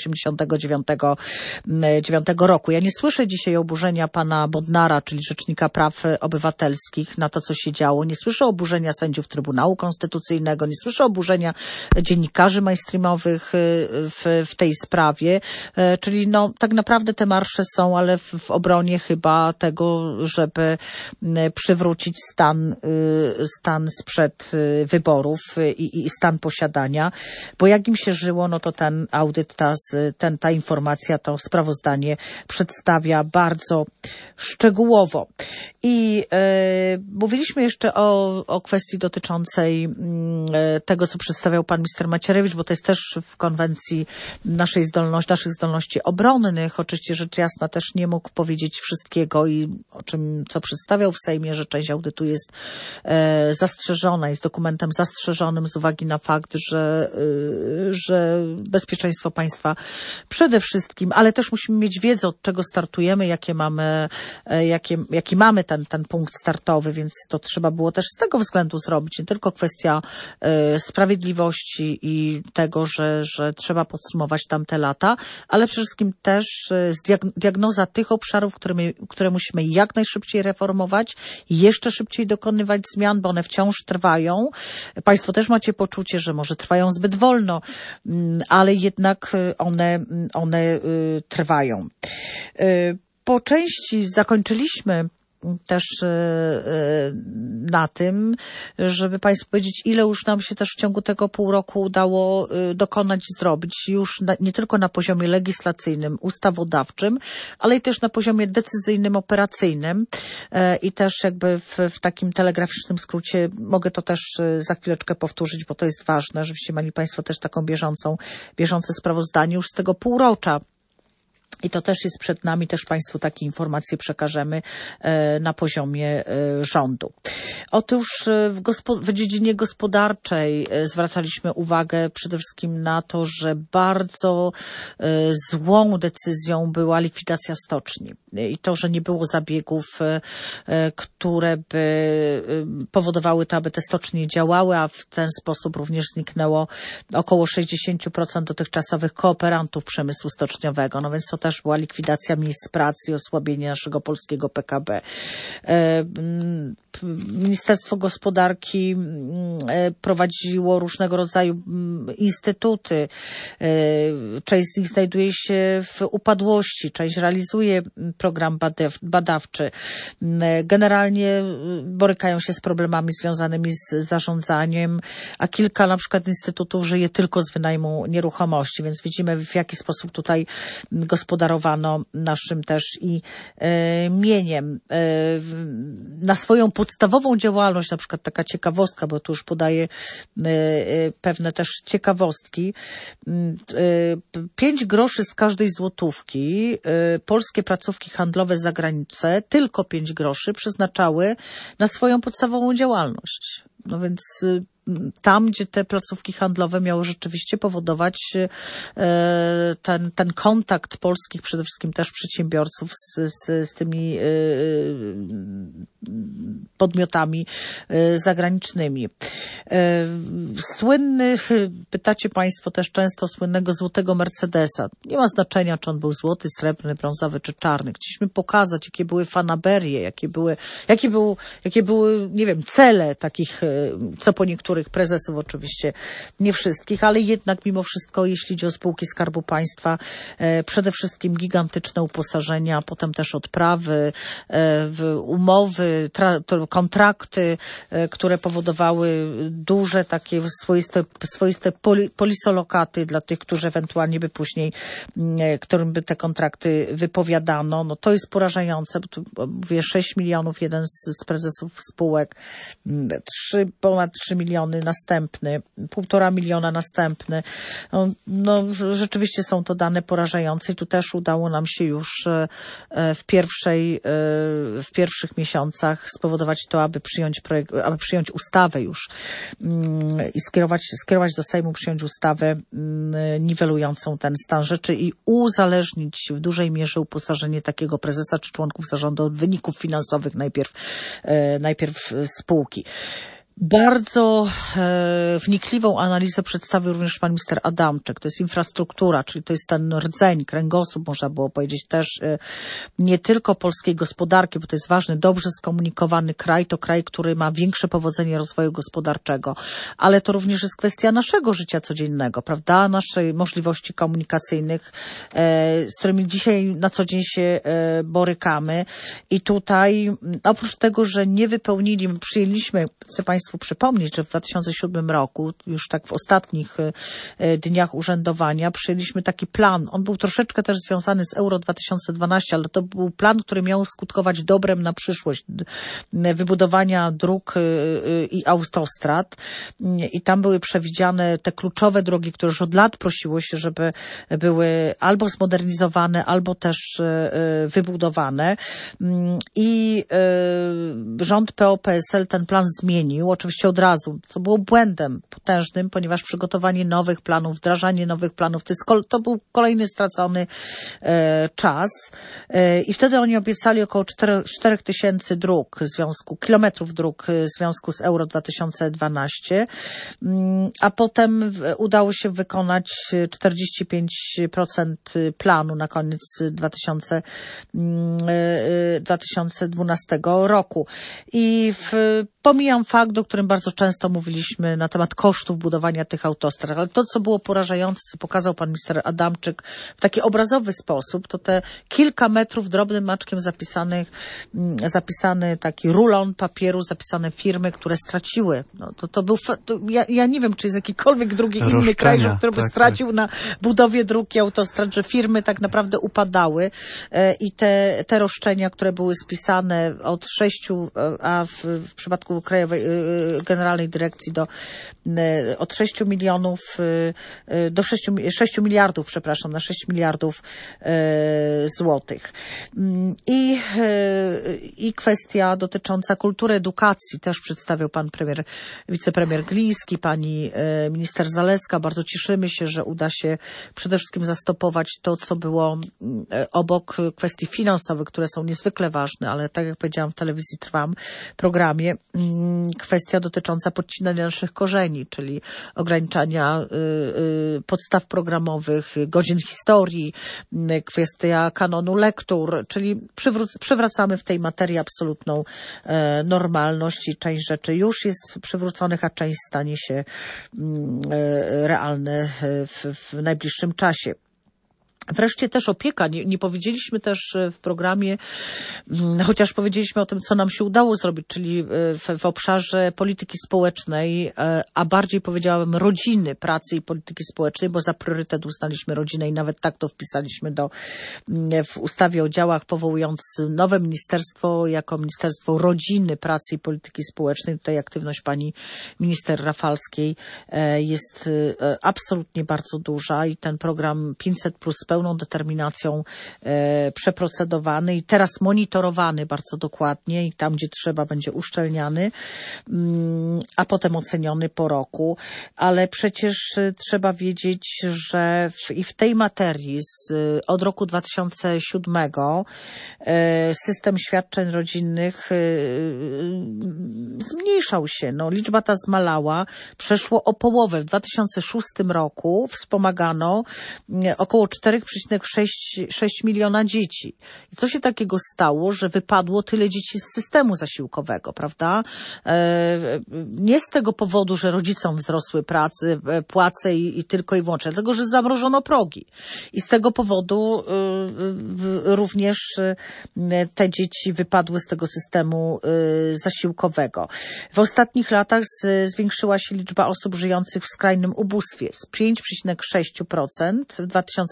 B: 89 roku. Ja nie słyszę dzisiaj oburzenia pana Bodnara, czyli Rzecznika Praw Obywatelskich, na to, co się działo. Nie słyszę oburzenia sędziów Trybunału Konstytucyjnego, nie słyszę oburzenia dziennikarzy mainstreamowych w tej sprawie. Czyli no, tak naprawdę te marsze są, ale w obronie chyba tego, żeby przywrócić stan sprzed wyborów i stan posiadania. Bo jak im się żyło, no to ten audyt, ta informacja, to sprawozdanie przedstawia bardzo szczegółowo. I mówiliśmy jeszcze o kwestii dotyczącej tego, co przedstawiał pan minister Macierewicz, bo to jest też w konwencji naszych zdolności obronnych. Oczywiście rzecz jasna też nie mógł powiedzieć wszystkiego i co przedstawiał w Sejmie, że część audytu jest zastrzeżona, jest dokumentem zastrzeżonym z uwagi na fakt, że bezpieczeństwo państwa przede wszystkim, ale też musimy mieć wiedzę, od czego startujemy, jaki mamy ten punkt startowy, więc to trzeba było też z tego względu zrobić. Nie tylko kwestia sprawiedliwości i tego, że trzeba podsumować tamte lata, ale przede wszystkim też diagnoza tych obszarów, które musimy jak najszybciej reformować, jeszcze szybciej dokonywać zmian, bo one wciąż trwają. Państwo też macie poczucie, że może trwają zbyt wolno, ale jednak one trwają. Po części zakończyliśmy też na tym, żeby Państwu powiedzieć, ile już nam się też w ciągu tego pół roku udało dokonać i zrobić już nie tylko na poziomie legislacyjnym, ustawodawczym, ale i też na poziomie decyzyjnym, operacyjnym i też jakby w takim telegraficznym skrócie mogę to też za chwileczkę powtórzyć, bo to jest ważne, żebyście mieli Państwo też taką bieżące sprawozdanie już z tego półrocza. I to też jest przed nami, też Państwu takie informacje przekażemy na poziomie rządu. Otóż w dziedzinie gospodarczej zwracaliśmy uwagę przede wszystkim na to, że bardzo złą decyzją była likwidacja stoczni. I to, że nie było zabiegów, które by powodowały to, aby te stocznie działały, a w ten sposób również zniknęło około 60% dotychczasowych kooperantów przemysłu stoczniowego. No więc to też była likwidacja miejsc pracy i osłabienie naszego polskiego PKB. Ministerstwo Gospodarki prowadziło różnego rodzaju instytuty. Część z nich znajduje się w upadłości, część realizuje program badawczy. Generalnie borykają się z problemami związanymi z zarządzaniem, a kilka na przykład instytutów żyje tylko z wynajmu nieruchomości, więc widzimy, w jaki sposób tutaj gospodarowano naszym też i mieniem. Na swoją podstawową działalność, na przykład taka ciekawostka, bo tu już podaję pewne też ciekawostki. 5 groszy z każdej złotówki polskie placówki handlowe za granicę, tylko 5 groszy przeznaczały na swoją podstawową działalność. No więc tam, gdzie te placówki handlowe miały rzeczywiście powodować ten kontakt polskich, przede wszystkim też przedsiębiorców z tymi podmiotami zagranicznymi. Pytacie Państwo też często słynnego złotego Mercedesa. Nie ma znaczenia, czy on był złoty, srebrny, brązowy czy czarny. Chcieliśmy pokazać, jakie były fanaberie, jakie były, nie wiem, cele takich, co po niektórych prezesów, oczywiście nie wszystkich, ale jednak mimo wszystko, jeśli idzie o spółki Skarbu Państwa, przede wszystkim gigantyczne uposażenia, potem też odprawy, umowy, kontrakty, które powodowały duże takie swoiste polisolokaty dla tych, którzy ewentualnie by później, którym by te kontrakty wypowiadano. No to jest porażające, bo tu mówię 6 milionów jeden z prezesów spółek, ponad 3 miliony miliony następny, 1,5 miliona następny. No, rzeczywiście są to dane porażające i tu też udało nam się już w pierwszych miesiącach spowodować to, aby przyjąć ustawę już i skierować do Sejmu, przyjąć ustawę niwelującą ten stan rzeczy i uzależnić w dużej mierze uposażenie takiego prezesa czy członków zarządu od wyników finansowych najpierw spółki. Bardzo wnikliwą analizę przedstawił również pan minister Adamczyk. To jest infrastruktura, czyli to jest ten rdzeń, kręgosłup, można było powiedzieć też nie tylko polskiej gospodarki, bo to jest ważny, dobrze skomunikowany kraj, to kraj, który ma większe powodzenie rozwoju gospodarczego, ale to również jest kwestia naszego życia codziennego, prawda, naszej możliwości komunikacyjnych, z którymi dzisiaj na co dzień się borykamy i tutaj oprócz tego, że nie wypełnili, przyjęliśmy, chcę Państwu przypomnieć, że w 2007 roku, już tak w ostatnich dniach urzędowania, przyjęliśmy taki plan. On był troszeczkę też związany z Euro 2012, ale to był plan, który miał skutkować dobrem na przyszłość, wybudowania dróg i autostrad. I tam były przewidziane te kluczowe drogi, które już od lat prosiło się, żeby były albo zmodernizowane, albo też wybudowane. I rząd PO-PSL ten plan zmienił, oczywiście od razu, co było błędem potężnym, ponieważ przygotowanie nowych planów, wdrażanie nowych planów, to był kolejny stracony czas. I wtedy oni obiecali około 4 tysięcy kilometrów dróg w związku z Euro 2012, a potem udało się wykonać 45% planu na koniec 2012 roku. I pomijam fakt, o którym bardzo często mówiliśmy na temat kosztów budowania tych autostrad, ale to, co było porażające, co pokazał pan minister Adamczyk w taki obrazowy sposób, to te kilka metrów drobnym maczkiem zapisany taki rulon papieru, zapisane firmy, które straciły. No, ja nie wiem, czy jest jakikolwiek drugi inny kraj, który by stracił na budowie dróg i autostrad, że firmy tak naprawdę upadały i te roszczenia, które były spisane od 6, a w przypadku Krajowej Generalnej Dyrekcji od 6 milionów do 6 miliardów, przepraszam, na 6 miliardów złotych. I kwestia dotycząca kultury edukacji też przedstawiał pan wicepremier Gliński, pani minister Zalewska. Bardzo cieszymy się, że uda się przede wszystkim zastopować to, co było obok kwestii finansowych, które są niezwykle ważne, ale tak jak powiedziałam w telewizji Trwam programie, kwestia dotycząca podcinania naszych korzeni, czyli ograniczania podstaw programowych, godzin historii, kwestia kanonu lektur, czyli przywracamy w tej materii absolutną normalność i część rzeczy już jest przywróconych, a część stanie się realne w najbliższym czasie. Wreszcie też opieka. Nie powiedzieliśmy też w programie, chociaż powiedzieliśmy o tym, co nam się udało zrobić, czyli w obszarze polityki społecznej, a bardziej powiedziałabym rodziny, pracy i polityki społecznej, bo za priorytet uznaliśmy rodzinę i nawet tak to wpisaliśmy w ustawie o działach, powołując nowe ministerstwo jako Ministerstwo Rodziny, Pracy i Polityki Społecznej. Tutaj aktywność pani minister Rafalskiej jest absolutnie bardzo duża i ten program 500+ z pełną determinacją przeprocedowany i teraz monitorowany bardzo dokładnie i tam, gdzie trzeba, będzie uszczelniany, a potem oceniony po roku. Ale przecież trzeba wiedzieć, że i w tej materii od roku 2007 system świadczeń rodzinnych zmniejszał się. No, liczba ta zmalała, przeszło o połowę. W 2006 roku wspomagano około 4,6 miliona dzieci. I co się takiego stało, że wypadło tyle dzieci z systemu zasiłkowego, prawda? Nie z tego powodu, że rodzicom wzrosły płace i tylko i wyłącznie, dlatego, że zamrożono progi. I z tego powodu również te dzieci wypadły z tego systemu zasiłkowego. W ostatnich latach zwiększyła się liczba osób żyjących w skrajnym ubóstwie z 5,6% w 2006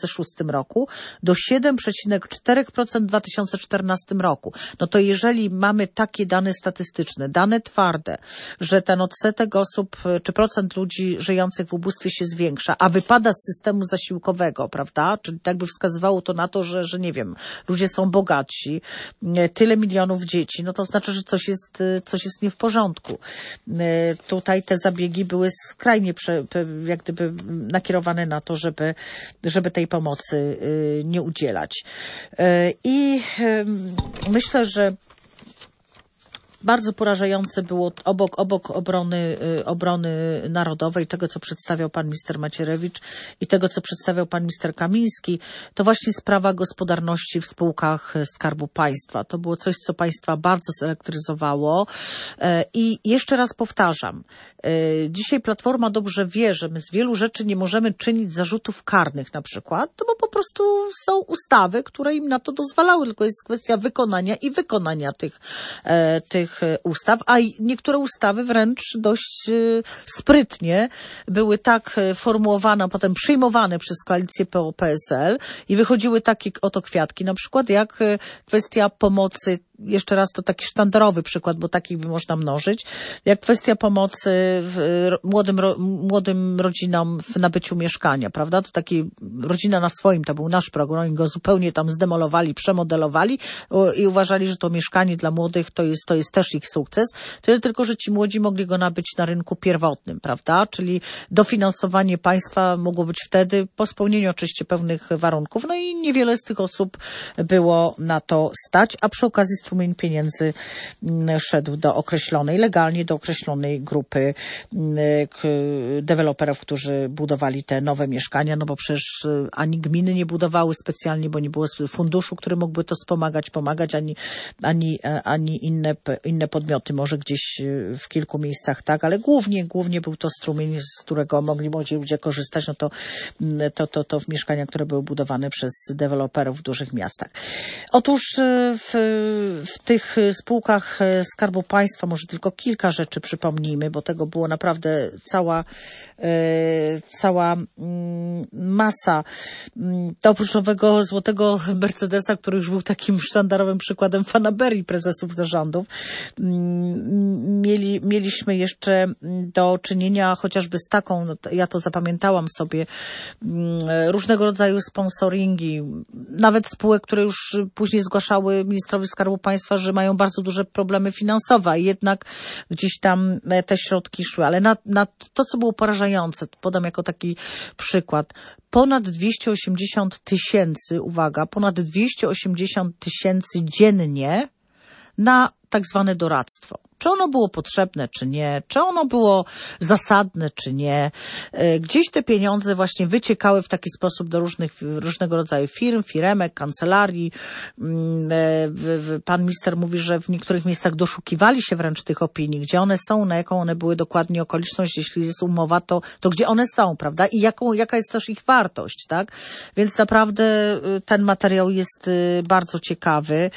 B: roku do 7,4% w 2014 roku. No to jeżeli mamy takie dane statystyczne, dane twarde, że ten odsetek osób, czy procent ludzi żyjących w ubóstwie się zwiększa, a wypada z systemu zasiłkowego, prawda? Czyli tak by wskazywało to na to, że nie wiem, ludzie są bogatsi, tyle milionów dzieci, no to znaczy, że coś jest nie w porządku. Tutaj te zabiegi były skrajnie jak gdyby nakierowane na to, żeby tej pomocy nie udzielać. I myślę, że bardzo porażające było obok obrony narodowej, tego co przedstawiał pan minister Macierewicz i tego co przedstawiał pan minister Kamiński, to właśnie sprawa gospodarności w spółkach Skarbu Państwa. To było coś, co państwa bardzo zelektryzowało i jeszcze raz powtarzam, dzisiaj Platforma dobrze wie, że my z wielu rzeczy nie możemy czynić zarzutów karnych na przykład, bo po prostu są ustawy, które im na to dozwalały, tylko jest kwestia wykonania i wykonania tych ustaw, a niektóre ustawy wręcz dość sprytnie były tak formułowane, a potem przyjmowane przez koalicję PO-PSL i wychodziły takie oto kwiatki, na przykład jak kwestia pomocy, jeszcze raz to taki sztandarowy przykład, bo takich by można mnożyć, jak kwestia pomocy młodym rodzinom w nabyciu mieszkania, prawda? To taki rodzina na swoim, to był nasz program, oni go zupełnie tam zdemolowali, przemodelowali i uważali, że to mieszkanie dla młodych to jest też ich sukces. Tyle tylko, że ci młodzi mogli go nabyć na rynku pierwotnym, prawda? Czyli dofinansowanie państwa mogło być wtedy po spełnieniu oczywiście pewnych warunków, no i niewiele z tych osób było na to stać, a przy okazji strumień pieniędzy szedł legalnie do określonej grupy deweloperów, którzy budowali te nowe mieszkania, no bo przecież ani gminy nie budowały specjalnie, bo nie było funduszu, który mógłby to pomagać, ani inne podmioty, może gdzieś w kilku miejscach tak, ale głównie był to strumień, z którego mogli młodzi ludzie korzystać, no to w mieszkania, które były budowane przez deweloperów w dużych miastach. Otóż w tych spółkach Skarbu Państwa może tylko kilka rzeczy przypomnijmy, bo tego było naprawdę cała masa. Oprócz nowego złotego Mercedesa, który już był takim sztandarowym przykładem fanaberii prezesów zarządów, mieliśmy jeszcze do czynienia chociażby z taką, no ja to zapamiętałam sobie, różnego rodzaju sponsoringi, nawet spółek, które już później zgłaszały ministrowi Skarbu Państwa, że mają bardzo duże problemy finansowe, i jednak gdzieś tam te środki szły. Ale na to, co było porażające, podam jako taki przykład, ponad 280 000, uwaga, ponad 280 000 dziennie na tak zwane doradztwo. Czy ono było potrzebne, czy nie? Czy ono było zasadne, czy nie? Gdzieś te pieniądze właśnie wyciekały w taki sposób do różnego rodzaju firm, firemek, kancelarii. Pan minister mówi, że w niektórych miejscach doszukiwali się wręcz tych opinii. Gdzie one są, na jaką one były dokładnie okoliczność, jeśli jest umowa, to gdzie one są, prawda? I jaka jest też ich wartość, tak? Więc naprawdę ten materiał jest bardzo ciekawy.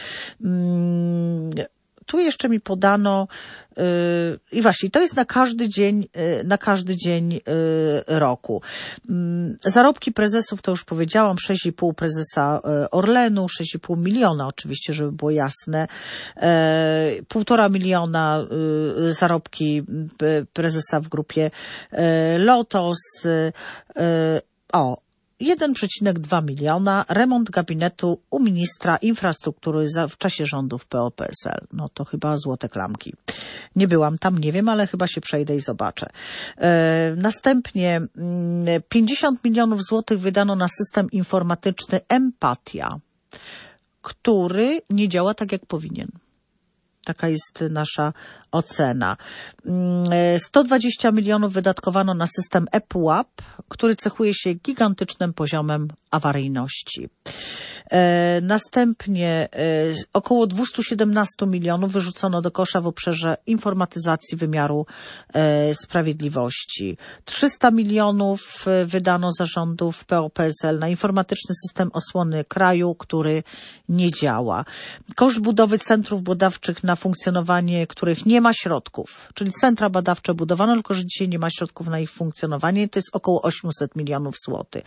B: Tu jeszcze mi podano i właśnie to jest na każdy dzień roku. Zarobki prezesów to już powiedziałam, 6,5 prezesa Orlenu, 6,5 miliona oczywiście, żeby było jasne, 1,5 miliona zarobki prezesa w grupie Lotos, 1,2 miliona remont gabinetu u ministra infrastruktury w czasie rządów PO-PSL. No to chyba złote klamki. Nie byłam tam, nie wiem, ale chyba się przejdę i zobaczę. Następnie 50 milionów złotych wydano na system informatyczny Empatia, który nie działa tak, jak powinien. Taka jest nasza ocena. 120 milionów wydatkowano na system ePUAP, który cechuje się gigantycznym poziomem awaryjności. Następnie około 217 milionów wyrzucono do kosza w obszarze informatyzacji wymiaru sprawiedliwości. 300 milionów wydano zarządów PO-PSL na informatyczny system osłony kraju, który nie działa. Koszt budowy centrów badawczych, na funkcjonowanie których nie ma środków, czyli centra badawcze budowano, tylko że dzisiaj nie ma środków na ich funkcjonowanie, to jest około 800 milionów złotych.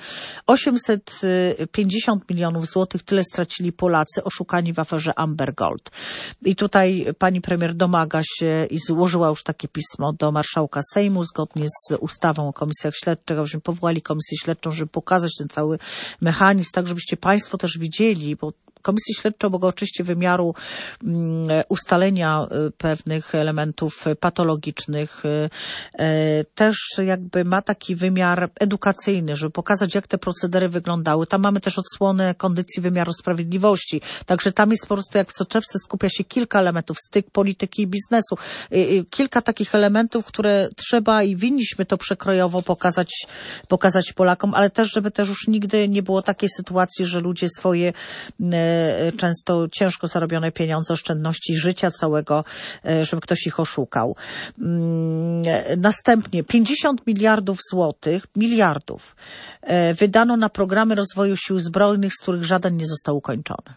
B: 850 milionów złotych tyle stracili Polacy oszukani w aferze Amber Gold. I tutaj pani premier domaga się i złożyła już takie pismo do marszałka Sejmu zgodnie z ustawą o komisjach śledczych, abyśmy powołali komisję śledczą, żeby pokazać ten cały mechanizm, tak żebyście państwo też widzieli, bo komisje śledcze obok oczywiście wymiaru ustalenia pewnych elementów patologicznych też jakby ma taki wymiar edukacyjny, żeby pokazać, jak te procedery wyglądały. Tam mamy też odsłonę kondycji wymiaru sprawiedliwości. Także tam jest po prostu jak w soczewce skupia się kilka elementów, styk polityki i biznesu. Kilka takich elementów, które trzeba i winniśmy to przekrojowo pokazać Polakom, ale też, żeby też już nigdy nie było takiej sytuacji, że ludzie swoje często ciężko zarobione pieniądze, oszczędności życia całego, żeby ktoś ich oszukał. Następnie 50 miliardów złotych, wydano na programy rozwoju sił zbrojnych, z których żaden nie został ukończony.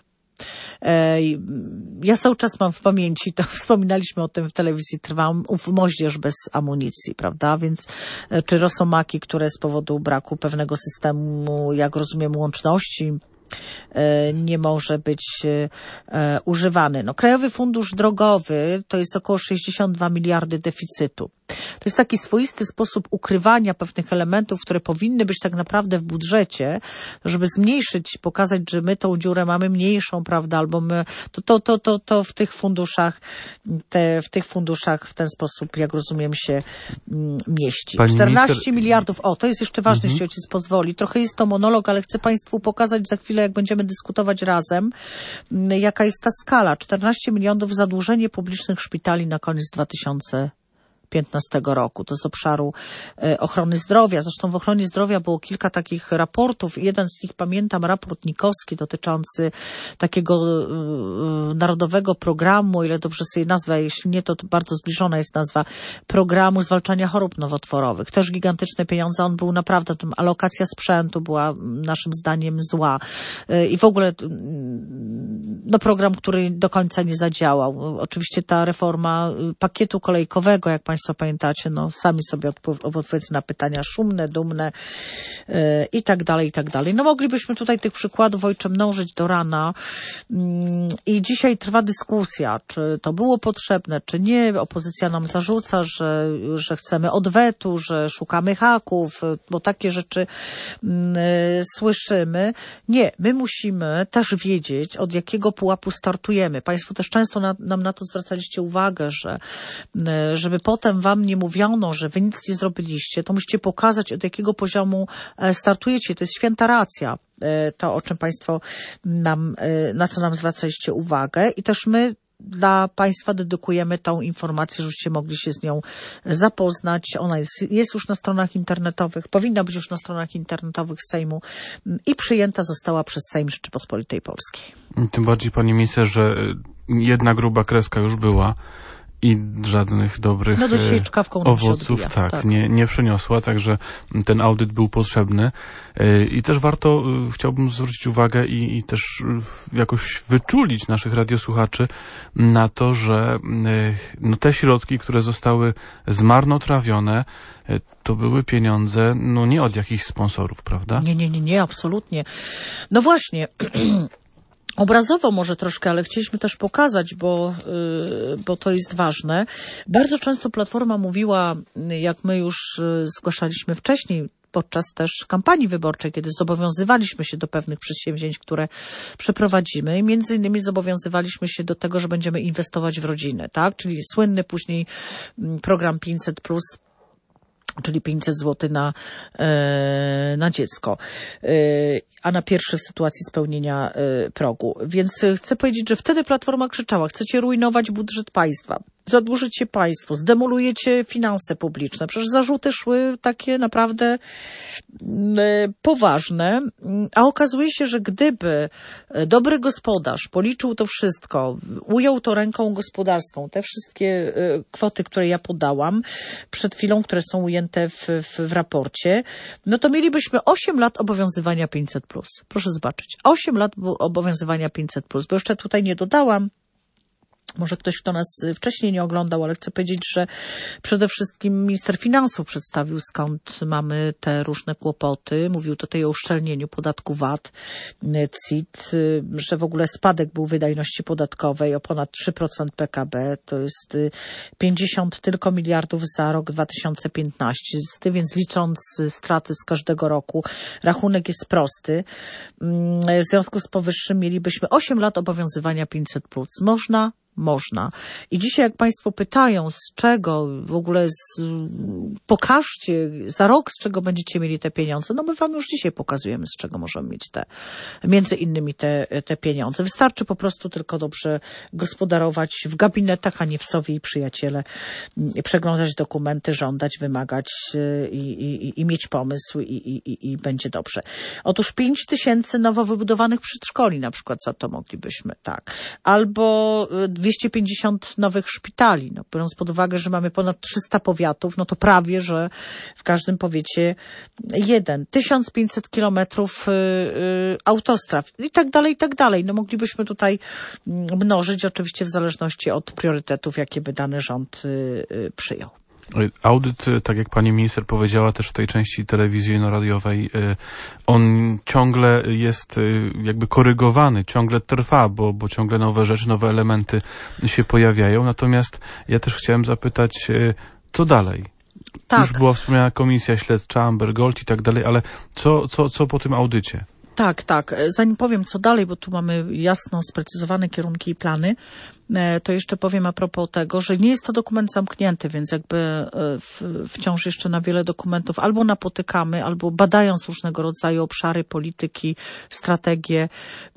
B: Ja cały czas mam w pamięci, to wspominaliśmy o tym w telewizji, trwam w moździerz bez amunicji, prawda? Więc czy rosomaki, które z powodu braku pewnego systemu, jak rozumiem, łączności, nie może być używany. No, Krajowy Fundusz Drogowy to jest około 62 miliardy deficytu. To jest taki swoisty sposób ukrywania pewnych elementów, które powinny być tak naprawdę w budżecie, żeby zmniejszyć, pokazać, że my tą dziurę mamy mniejszą, prawda, albo my to w tych funduszach w ten sposób, jak rozumiem, się mieści.
D: Pani
B: 14
D: minister...
B: miliardów, to jest jeszcze ważne, jeśli ojciec pozwoli. Trochę jest to monolog, ale chcę państwu pokazać za chwilę, jak będziemy dyskutować razem, jaka jest ta skala. 14 milionów zadłużenie publicznych szpitali na koniec 2015 roku. To z obszaru ochrony zdrowia. Zresztą w ochronie zdrowia było kilka takich raportów. Jeden z nich, pamiętam, raport Nikowski dotyczący takiego narodowego programu, o ile dobrze sobie nazwę, jeśli nie, to bardzo zbliżona jest nazwa, programu zwalczania chorób nowotworowych. Też gigantyczne pieniądze. On był naprawdę, alokacja sprzętu była naszym zdaniem zła. I w ogóle program, który do końca nie zadziałał. Oczywiście ta reforma pakietu kolejkowego, jak państwo pamiętacie, sami sobie odpowiedzcie na pytania szumne, dumne i tak dalej, i tak dalej. Moglibyśmy tutaj tych przykładów, ojcze, mnożyć do rana i dzisiaj trwa dyskusja, czy to było potrzebne, czy nie. Opozycja nam zarzuca, że chcemy odwetu, że szukamy haków, bo takie rzeczy słyszymy. Nie, my musimy też wiedzieć, od jakiego pułapu startujemy. Państwo też często nam na to zwracaliście uwagę, żeby potem wam nie mówiono, że wy nic nie zrobiliście, to musicie pokazać, od jakiego poziomu startujecie. To jest święta racja, to o czym państwo na co nam zwracaliście uwagę i też my dla państwa dedykujemy tą informację, żebyście mogli się z nią zapoznać. Ona jest już na stronach internetowych, powinna być już na stronach internetowych Sejmu i przyjęta została przez Sejm Rzeczypospolitej Polskiej. Tym
D: bardziej, pani minister, że jedna gruba kreska już była i żadnych dobrych owoców nie przyniosła, także ten audyt był potrzebny. I też warto, chciałbym zwrócić uwagę i też jakoś wyczulić naszych radiosłuchaczy na to, że te środki, które zostały zmarnotrawione, to były pieniądze nie od jakichś sponsorów, prawda?
B: Nie, absolutnie. No właśnie. Obrazowo może troszkę, ale chcieliśmy też pokazać, bo to jest ważne. Bardzo często Platforma mówiła, jak my już zgłaszaliśmy wcześniej, podczas też kampanii wyborczej, kiedy zobowiązywaliśmy się do pewnych przedsięwzięć, które przeprowadzimy. I między innymi zobowiązywaliśmy się do tego, że będziemy inwestować w rodzinę, tak? Czyli słynny później program 500+, czyli 500 zł na dziecko, a na pierwszy w sytuacji spełnienia progu. Więc chcę powiedzieć, że wtedy Platforma krzyczała, chcecie rujnować budżet państwa. zadłużycie państwo, zdemolujecie finanse publiczne. Przecież zarzuty szły takie naprawdę poważne, a okazuje się, że gdyby dobry gospodarz policzył to wszystko, ujął to ręką gospodarską, te wszystkie kwoty, które ja podałam przed chwilą, które są ujęte w raporcie, no to mielibyśmy 8 lat obowiązywania 500+. Proszę zobaczyć, 8 lat obowiązywania 500+, bo jeszcze tutaj nie dodałam, może ktoś, kto nas wcześniej nie oglądał, ale chcę powiedzieć, że przede wszystkim minister finansów przedstawił, skąd mamy te różne kłopoty. Mówił tutaj o uszczelnieniu podatku VAT, CIT, że w ogóle spadek był wydajności podatkowej o ponad 3% PKB. To jest 50 tylko miliardów za rok 2015. Więc licząc straty z każdego roku, rachunek jest prosty. W związku z powyższym mielibyśmy 8 lat obowiązywania 500+. Można. I dzisiaj jak państwo pytają, z czego w ogóle, pokażcie za rok, z czego będziecie mieli te pieniądze, no my wam już dzisiaj pokazujemy, z czego możemy mieć między innymi te pieniądze. Wystarczy po prostu tylko dobrze gospodarować w gabinetach, a nie w Sowie i Przyjaciele, przeglądać dokumenty, żądać, wymagać i mieć pomysł i będzie dobrze. Otóż 5000 nowo wybudowanych przedszkoli na przykład za to moglibyśmy, tak. Albo 250 nowych szpitali. No, biorąc pod uwagę, że mamy ponad 300 powiatów, no to prawie, że w każdym powiecie jeden. 1500 kilometrów autostrad i tak dalej, i tak dalej. No moglibyśmy tutaj mnożyć oczywiście w zależności od priorytetów, jakie by dany rząd przyjął.
D: Audyt, tak jak pani minister powiedziała też w tej części telewizyjno-radiowej, on ciągle jest jakby korygowany, ciągle trwa, bo ciągle nowe rzeczy, nowe elementy się pojawiają. Natomiast ja też chciałem zapytać, co dalej? Tak. Już była wspomniana komisja śledcza, Amber Gold i tak dalej, ale co po tym audycie?
B: Tak. Zanim powiem co dalej, bo tu mamy jasno sprecyzowane kierunki i plany, to jeszcze powiem a propos tego, że nie jest to dokument zamknięty, więc jakby wciąż jeszcze na wiele dokumentów albo napotykamy, albo badając różnego rodzaju obszary polityki, strategie,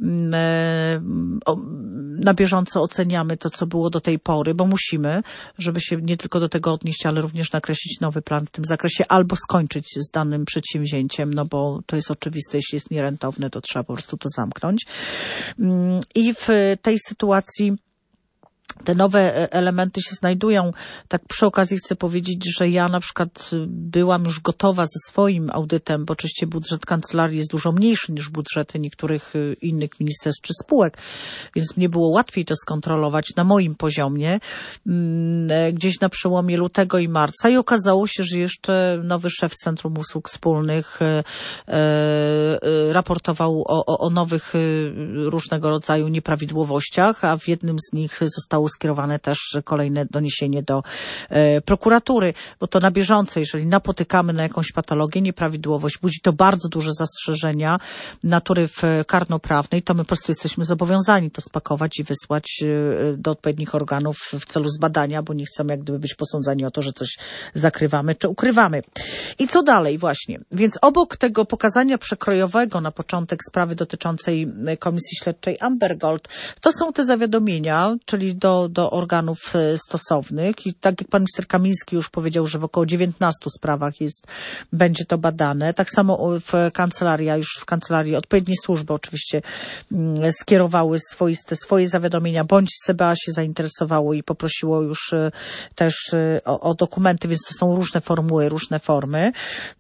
B: na bieżąco oceniamy to, co było do tej pory, bo musimy, żeby się nie tylko do tego odnieść, ale również nakreślić nowy plan w tym zakresie, albo skończyć z danym przedsięwzięciem, no bo to jest oczywiste, jeśli jest nierentowne, to trzeba po prostu to zamknąć. I w tej sytuacji te nowe elementy się znajdują. Tak przy okazji chcę powiedzieć, że ja na przykład byłam już gotowa ze swoim audytem, bo oczywiście budżet kancelarii jest dużo mniejszy niż budżety niektórych innych ministerstw czy spółek, więc mnie było łatwiej to skontrolować na moim poziomie, gdzieś na przełomie lutego i marca i okazało się, że jeszcze nowy szef Centrum Usług Wspólnych raportował o nowych różnego rodzaju nieprawidłowościach, a w jednym z nich zostało skierowane też kolejne doniesienie do prokuratury, bo to na bieżąco, jeżeli napotykamy na jakąś patologię, nieprawidłowość, budzi to bardzo duże zastrzeżenia natury karnoprawnej, to my po prostu jesteśmy zobowiązani to spakować i wysłać do odpowiednich organów w celu zbadania, bo nie chcemy jak gdyby być posądzani o to, że coś zakrywamy czy ukrywamy. I co dalej właśnie? Więc obok tego pokazania przekrojowego na początek sprawy dotyczącej Komisji Śledczej Amber Gold, to są te zawiadomienia, czyli do organów stosownych i tak jak pan minister Kamiński już powiedział, że w około 19 sprawach będzie to badane. Tak samo w kancelarii odpowiednie służby oczywiście skierowały swoje zawiadomienia, bądź CBA się zainteresowało i poprosiło już też o dokumenty, więc to są różne formuły, różne formy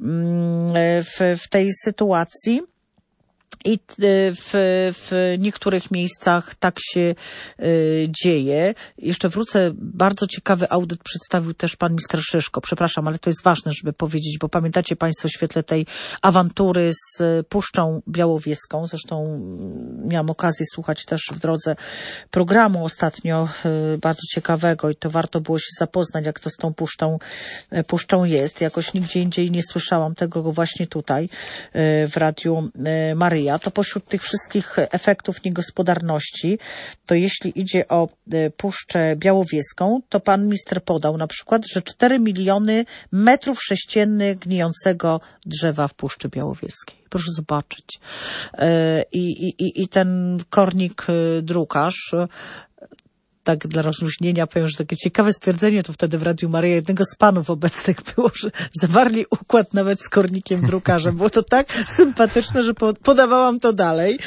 B: w tej sytuacji. I w niektórych miejscach tak się dzieje. Jeszcze wrócę, bardzo ciekawy audyt przedstawił też pan minister Szyszko. Przepraszam, ale to jest ważne, żeby powiedzieć, bo pamiętacie państwo w świetle tej awantury z Puszczą Białowieską. Zresztą miałam okazję słuchać też w drodze programu ostatnio bardzo ciekawego i to warto było się zapoznać, jak to z tą puszczą jest. Jakoś nigdzie indziej nie słyszałam tego właśnie tutaj w Radiu Maryja. To pośród tych wszystkich efektów niegospodarności, to jeśli idzie o Puszczę Białowieską, to pan minister podał na przykład, że 4 miliony metrów sześciennych gnijącego drzewa w Puszczy Białowieskiej. Proszę zobaczyć. I ten kornik drukarz tak dla rozluźnienia powiem, że takie ciekawe stwierdzenie to wtedy w Radiu Maryja jednego z panów obecnych było, że zawarli układ nawet z Kornikiem Drukarzem. Było to tak sympatyczne, że podawałam to dalej.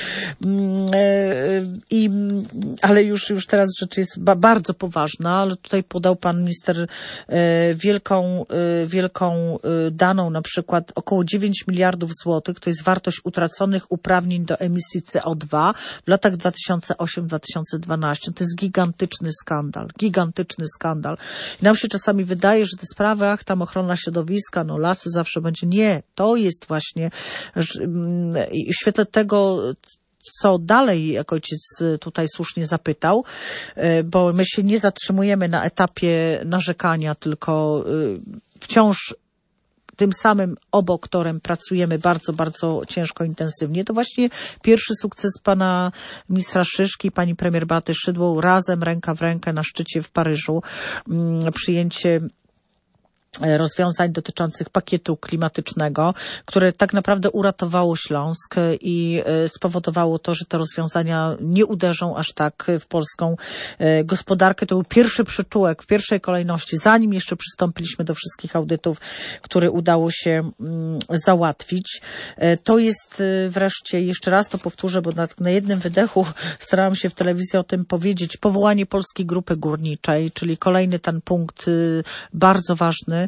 B: Ale już teraz rzecz jest bardzo poważna, ale tutaj podał pan minister wielką daną, na przykład około 9 miliardów złotych, to jest wartość utraconych uprawnień do emisji CO2 w latach 2008-2012. To jest gigantyczny skandal. I nam się czasami wydaje, że te sprawy, tam ochrona środowiska, lasy zawsze będzie. Nie, to jest właśnie w świetle tego, co dalej, jak ojciec tutaj słusznie zapytał, bo my się nie zatrzymujemy na etapie narzekania, tylko wciąż tym samym oboktorem pracujemy bardzo, bardzo ciężko, intensywnie. To właśnie pierwszy sukces pana ministra Szyszki, pani premier Beaty Szydło, razem ręka w rękę na szczycie w Paryżu, przyjęcie rozwiązań dotyczących pakietu klimatycznego, które tak naprawdę uratowało Śląsk i spowodowało to, że te rozwiązania nie uderzą aż tak w polską gospodarkę. To był pierwszy przyczółek w pierwszej kolejności, zanim jeszcze przystąpiliśmy do wszystkich audytów, które udało się załatwić. To jest wreszcie, jeszcze raz to powtórzę, bo na jednym wydechu starałam się w telewizji o tym powiedzieć, powołanie Polskiej Grupy Górniczej, czyli kolejny ten punkt bardzo ważny,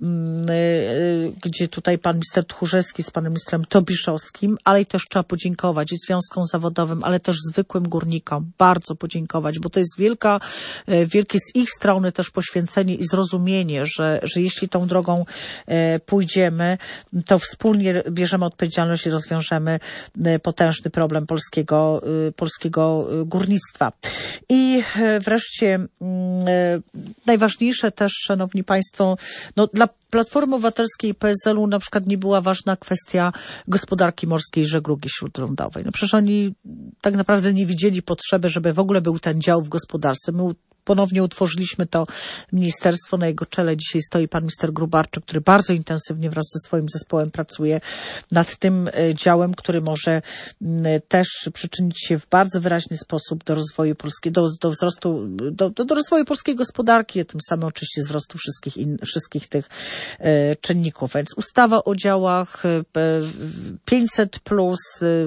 B: gdzie tutaj pan minister Tchórzewski z panem ministrem Tobiszowskim, ale i też trzeba podziękować i związkom zawodowym, ale też zwykłym górnikom. Bardzo podziękować, bo to jest wielkie z ich strony też poświęcenie i zrozumienie, że jeśli tą drogą pójdziemy, to wspólnie bierzemy odpowiedzialność i rozwiążemy potężny problem polskiego górnictwa. I wreszcie najważniejsze też, szanowni państwo, dla Platformy Obywatelskiej i PSL-u na przykład nie była ważna kwestia gospodarki morskiej i żeglugi śródlądowej. Przecież oni tak naprawdę nie widzieli potrzeby, żeby w ogóle był ten dział w gospodarce. My ponownie utworzyliśmy to ministerstwo. Na jego czele dzisiaj stoi pan minister Gróbarczyk, który bardzo intensywnie wraz ze swoim zespołem pracuje nad tym działem, który może też przyczynić się w bardzo wyraźny sposób do rozwoju do wzrostu, do rozwoju polskiej gospodarki, a tym samym oczywiście wzrostu wszystkich tych czynników. Więc ustawa o działach 500+,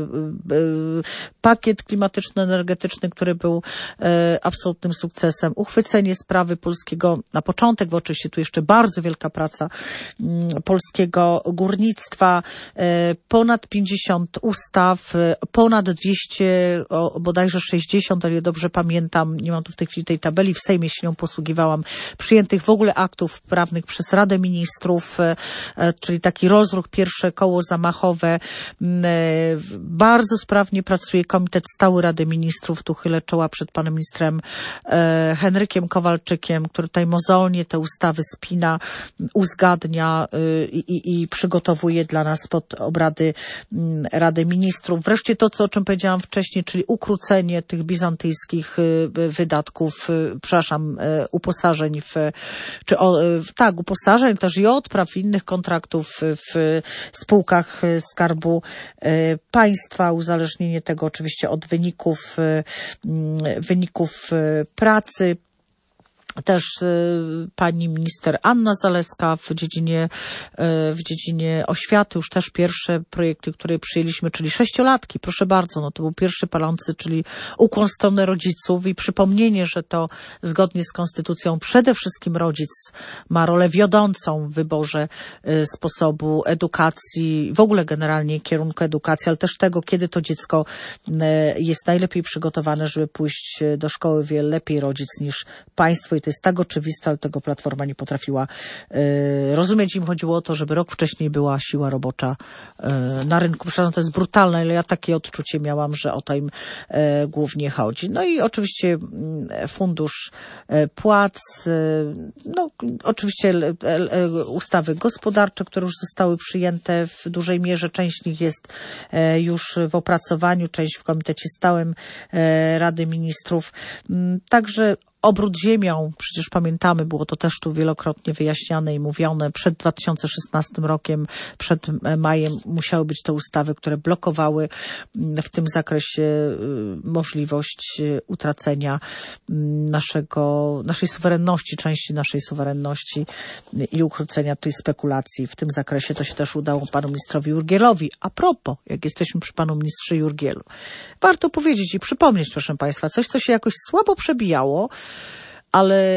B: pakiet klimatyczno-energetyczny, który był absolutnym sukcesem, uchwycenie sprawy polskiego, na początek, bo oczywiście tu jeszcze bardzo wielka praca polskiego górnictwa, ponad 50 ustaw, ponad 200, bodajże 60, ale dobrze pamiętam, nie mam tu w tej chwili tej tabeli, w Sejmie się nią posługiwałam, przyjętych w ogóle aktów prawnych przez Radę Ministrów, czyli taki rozruch, pierwsze koło zamachowe. Bardzo sprawnie pracuje Komitet Stały Rady Ministrów, tu chylę czoła przed panem ministrem Henrykiem Kowalczykiem, który tutaj mozolnie te ustawy spina, uzgadnia i przygotowuje dla nas pod obrady Rady Ministrów. Wreszcie to, o czym powiedziałam wcześniej, czyli ukrócenie tych bizantyjskich wydatków, uposażeń uposażeń też i odpraw innych kontraktów w spółkach Skarbu Państwa, uzależnienie tego oczywiście od wyników pracy. Też pani minister Anna Zalewska w dziedzinie oświaty, już też pierwsze projekty, które przyjęliśmy, czyli 6-latki, proszę bardzo, to był pierwszy palący, czyli ukłon w stronę rodziców i przypomnienie, że to zgodnie z konstytucją przede wszystkim rodzic ma rolę wiodącą w wyborze sposobu edukacji, w ogóle generalnie kierunku edukacji, ale też tego, kiedy to dziecko jest najlepiej przygotowane, żeby pójść do szkoły, wie lepiej rodzic niż państwo. To jest tak oczywiste, ale tego Platforma nie potrafiła rozumieć. Im chodziło o to, żeby rok wcześniej była siła robocza na rynku. Przepraszam, to jest brutalne, ale ja takie odczucie miałam, że o to im głównie chodzi. No i oczywiście fundusz płac, oczywiście ustawy gospodarcze, które już zostały przyjęte w dużej mierze. Część z nich jest już w opracowaniu, część w Komitecie Stałym Rady Ministrów. Także obrót ziemią, przecież pamiętamy, było to też tu wielokrotnie wyjaśniane i mówione, przed 2016 rokiem, przed majem musiały być te ustawy, które blokowały w tym zakresie możliwość utracenia naszej suwerenności, części naszej suwerenności i ukrócenia tej spekulacji. W tym zakresie to się też udało panu ministrowi Jurgielowi. A propos, jak jesteśmy przy panu ministrze Jurgielu, warto powiedzieć i przypomnieć, proszę państwa, coś, co się jakoś słabo przebijało, ale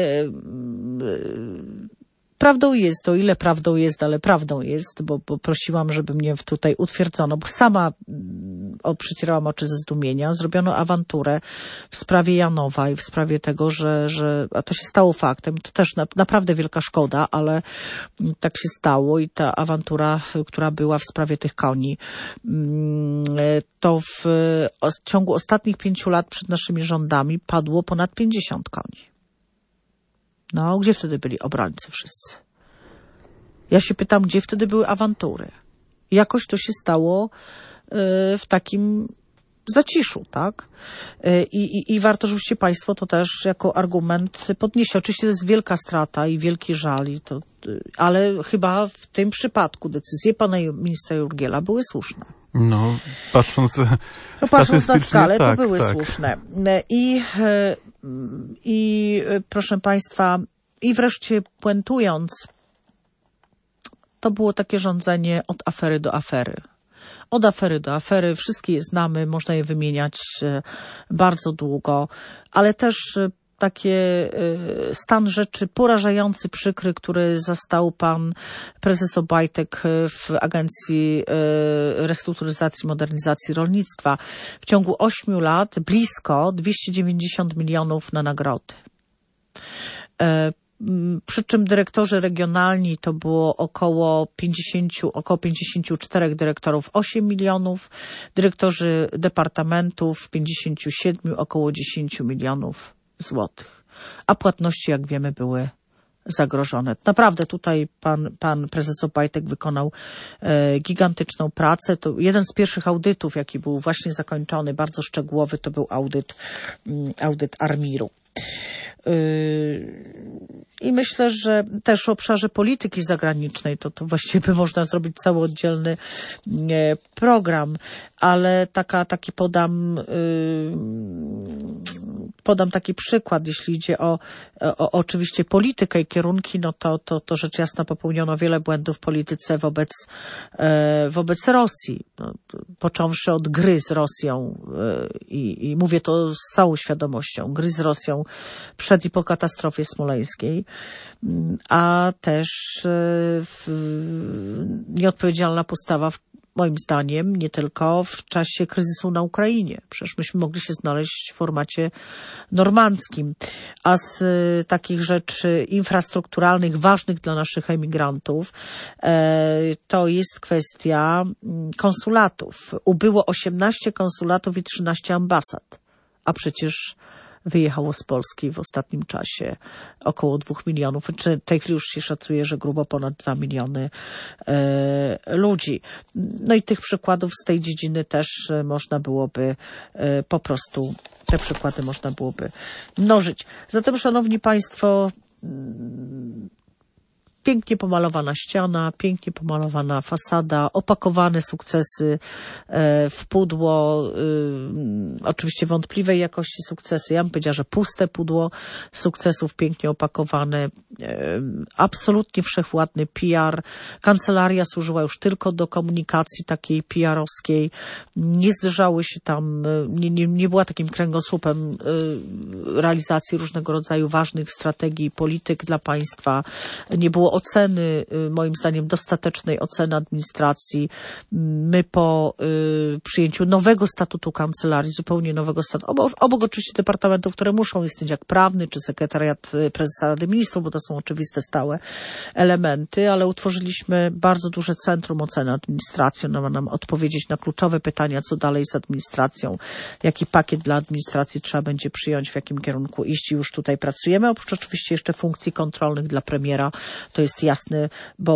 B: prawdą jest, o ile prawdą jest, ale prawdą jest, bo prosiłam, żeby mnie tutaj utwierdzono, bo sama przycierałam oczy ze zdumienia. Zrobiono awanturę w sprawie Janowa i w sprawie tego, a to się stało faktem. To też naprawdę wielka szkoda, ale tak się stało i ta awantura, która była w sprawie tych koni, to w ciągu ostatnich 5 lat przed naszymi rządami padło ponad 50 koni. No, gdzie wtedy byli obrońcy wszyscy? Ja się pytam, gdzie wtedy były awantury? Jakoś to się stało w takim zaciszu, tak? I warto, żebyście państwo to też jako argument podnieśli. Oczywiście to jest wielka strata i wielki żal, ale chyba w tym przypadku decyzje pana ministra Jurgiela były słuszne.
D: No, patrząc
B: na skalę,
D: tak,
B: to były
D: tak.
B: słuszne. I proszę państwa, i wreszcie puentując, to było takie rządzenie od afery do afery. Od afery do afery, wszystkie je znamy, można je wymieniać bardzo długo, ale też takie stan rzeczy porażający, przykry, który zastał pan prezes Obajtek w Agencji Restrukturyzacji i Modernizacji Rolnictwa. W ciągu 8 lat blisko 290 milionów na nagrody. Przy czym dyrektorzy regionalni to było około 54 dyrektorów 8 milionów, dyrektorzy departamentów 57 około 10 milionów złotych. A płatności, jak wiemy, były zagrożone. Naprawdę tutaj pan prezes Obajtek wykonał gigantyczną pracę. To jeden z pierwszych audytów, jaki był właśnie zakończony, bardzo szczegółowy, to był audyt ARMiR-u. I myślę, że też w obszarze polityki zagranicznej to właściwie by można zrobić cały oddzielny program, ale taki podam taki przykład, jeśli idzie o oczywiście politykę i kierunki, no to rzecz jasna popełniono wiele błędów w polityce wobec Rosji, no, począwszy od gry z Rosją i mówię to z całą świadomością, gry z Rosją przed i po katastrofie smoleńskiej, a też nieodpowiedzialna postawa moim zdaniem nie tylko w czasie kryzysu na Ukrainie. Przecież myśmy mogli się znaleźć w formacie normandzkim. A z takich rzeczy infrastrukturalnych, ważnych dla naszych emigrantów, to jest kwestia konsulatów. Ubyło 18 konsulatów i 13 ambasad. A przecież wyjechało z Polski w ostatnim czasie około 2 milionów, czy w tej chwili już się szacuje, że grubo ponad 2 miliony ludzi. No i tych przykładów z tej dziedziny też można byłoby po prostu, te przykłady można byłoby mnożyć. Zatem, szanowni państwo, pięknie pomalowana ściana, pięknie pomalowana fasada, opakowane sukcesy w pudło, oczywiście wątpliwej jakości sukcesy. Ja bym powiedziała, że puste pudło sukcesów, pięknie opakowane, absolutnie wszechwładny PR. Kancelaria służyła już tylko do komunikacji takiej PR-owskiej. Nie zderzały się tam, nie była takim kręgosłupem realizacji różnego rodzaju ważnych strategii i polityk dla państwa. Nie było oceny, moim zdaniem dostatecznej oceny administracji. My po przyjęciu nowego statutu kancelarii, zupełnie nowego statutu, obok oczywiście departamentów, które muszą istnieć, jak prawny czy sekretariat prezesa Rady Ministrów, bo to są oczywiste stałe elementy, ale utworzyliśmy bardzo duże centrum oceny administracji. Ono ma nam odpowiedzieć na kluczowe pytania, co dalej z administracją, jaki pakiet dla administracji trzeba będzie przyjąć, w jakim kierunku iść. Już tutaj pracujemy, oprócz oczywiście jeszcze funkcji kontrolnych dla premiera. To jest jasne, bo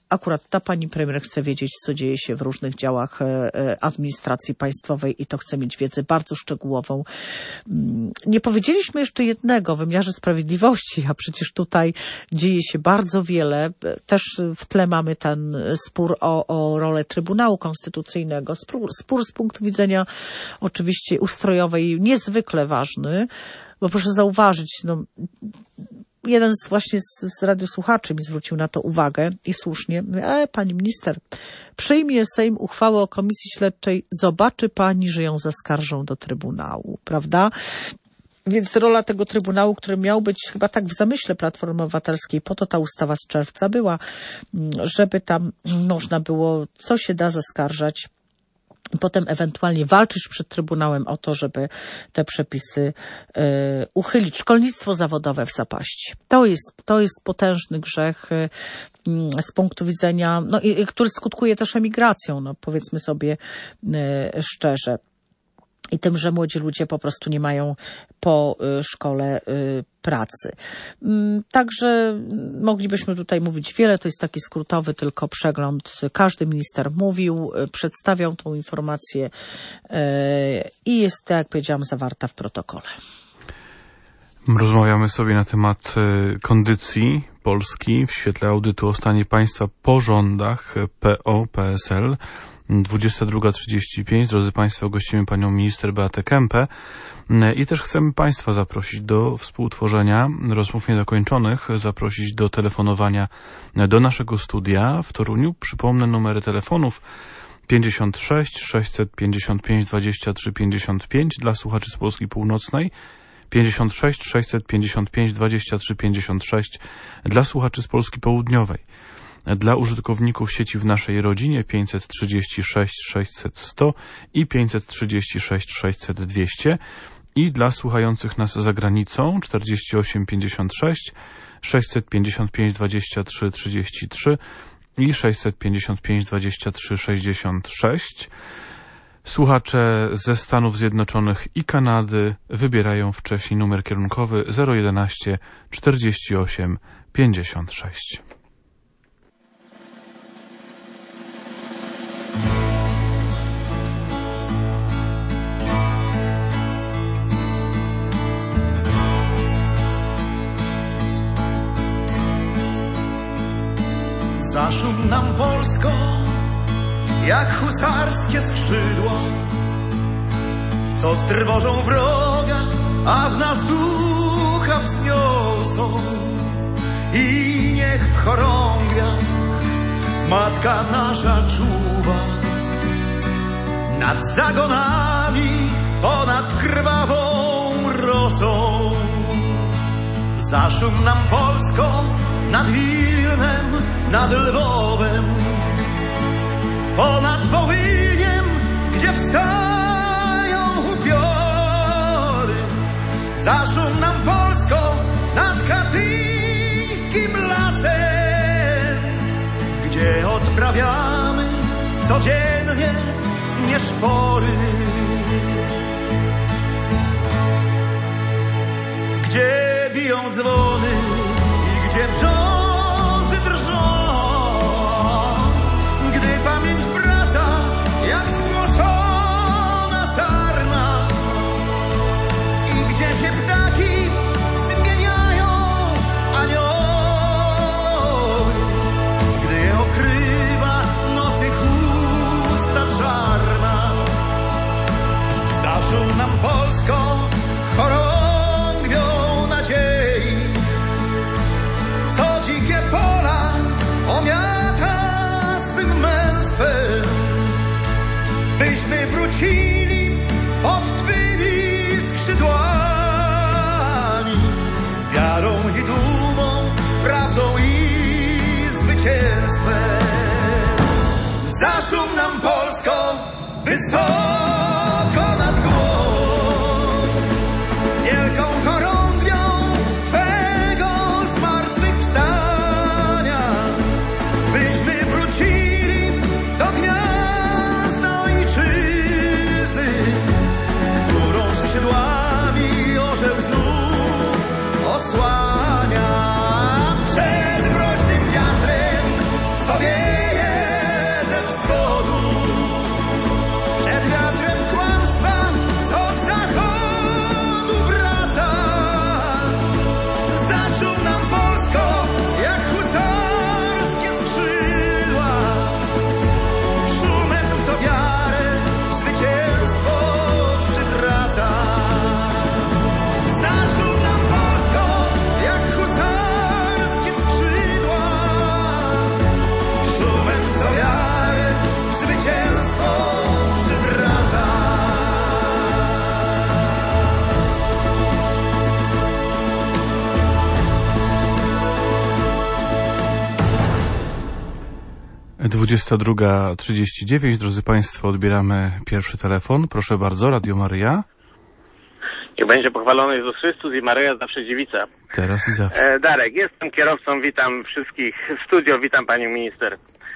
B: akurat ta pani premier chce wiedzieć, co dzieje się w różnych działach administracji państwowej i to chce mieć wiedzę bardzo szczegółową. Nie powiedzieliśmy jeszcze jednego, w wymiarze sprawiedliwości, a przecież tutaj dzieje się bardzo wiele. Też w tle mamy ten spór o rolę Trybunału Konstytucyjnego. Spór z punktu widzenia oczywiście ustrojowej niezwykle ważny, bo proszę zauważyć, jeden z radiosłuchaczy mi zwrócił na to uwagę i słusznie. Pani minister, przyjmie Sejm uchwałę o komisji śledczej, zobaczy pani, że ją zaskarżą do Trybunału, prawda? Więc rola tego Trybunału, który miał być chyba tak w zamyśle Platformy Obywatelskiej, po to ta ustawa z czerwca była, żeby tam można było, co się da zaskarżać, i potem ewentualnie walczyć przed Trybunałem o to, żeby te przepisy uchylić. Szkolnictwo zawodowe w zapaści. To jest potężny grzech z punktu widzenia, który skutkuje też emigracją, powiedzmy sobie szczerze. I tym, że młodzi ludzie po prostu nie mają po szkole pracy. Także moglibyśmy tutaj mówić wiele, to jest taki skrótowy tylko przegląd. Każdy minister mówił, przedstawiał tą informację i jest, tak jak powiedziałam, zawarta w protokole.
D: Rozmawiamy sobie na temat kondycji Polski w świetle audytu o stanie państwa po rządach PO-PSL. 22:35. Drodzy Państwo, gościmy panią minister Beatę Kempę i też chcemy Państwa zaprosić do współtworzenia rozmów niedokończonych, zaprosić do telefonowania do naszego studia w Toruniu. Przypomnę numery telefonów 56 655 23 55 dla słuchaczy z Polski Północnej, 56 655 23 56 dla słuchaczy z Polski Południowej. Dla użytkowników sieci w naszej rodzinie 536 600 100 i 536 600 200 i dla słuchających nas za granicą 48 56 655 23 33 i 655 23 66. Słuchacze ze Stanów Zjednoczonych i Kanady wybierają wcześniej numer kierunkowy 011 48 56.
E: Zaszum nam Polsko, jak husarskie skrzydła, co strwożą wroga, a w nas ducha wzniosą. I niech w chorągwiach matka nasza czuwa nad zagonami, ponad krwawą rosą. Zaszum nam Polsko, nad Wilnem, nad Lwowem, ponad Wołyniem, gdzie wstają upiory. Zaszum nam Polsko, nad katyńskim lasem, gdzie odprawiamy codziennie nieszpory. Gdzie biją dzwony i gdzie brzozy drżą, gdy pamięć wraca jak zgłoszona sarna i gdzie się ptaki zmieniają w anioły, gdy je okrywa nocy chusta czarna. Zaszum nam Polsko chorągwią nadziei, co dzikie pola omiata swym męstwem, byśmy wrócili pod Twymi skrzydłami, wiarą i dumą, prawdą i zwycięstwem. Zaszum nam Polsko wysoko nad głową, wielką chorągwią Twego zmartwychwstania, byśmy wrócili do gniazda ojczyzny, którą skrzydłami orzeł znów osłania. Przed mroźnym wiatrem sobie
D: 22:39. Drodzy Państwo, odbieramy pierwszy telefon. Proszę bardzo, Radio Maryja.
F: Niech będzie pochwalony Jezus Chrystus i Maryja zawsze dziewica.
D: Teraz i zawsze.
F: Darek, jestem kierowcą, witam wszystkich w studio, witam panią minister.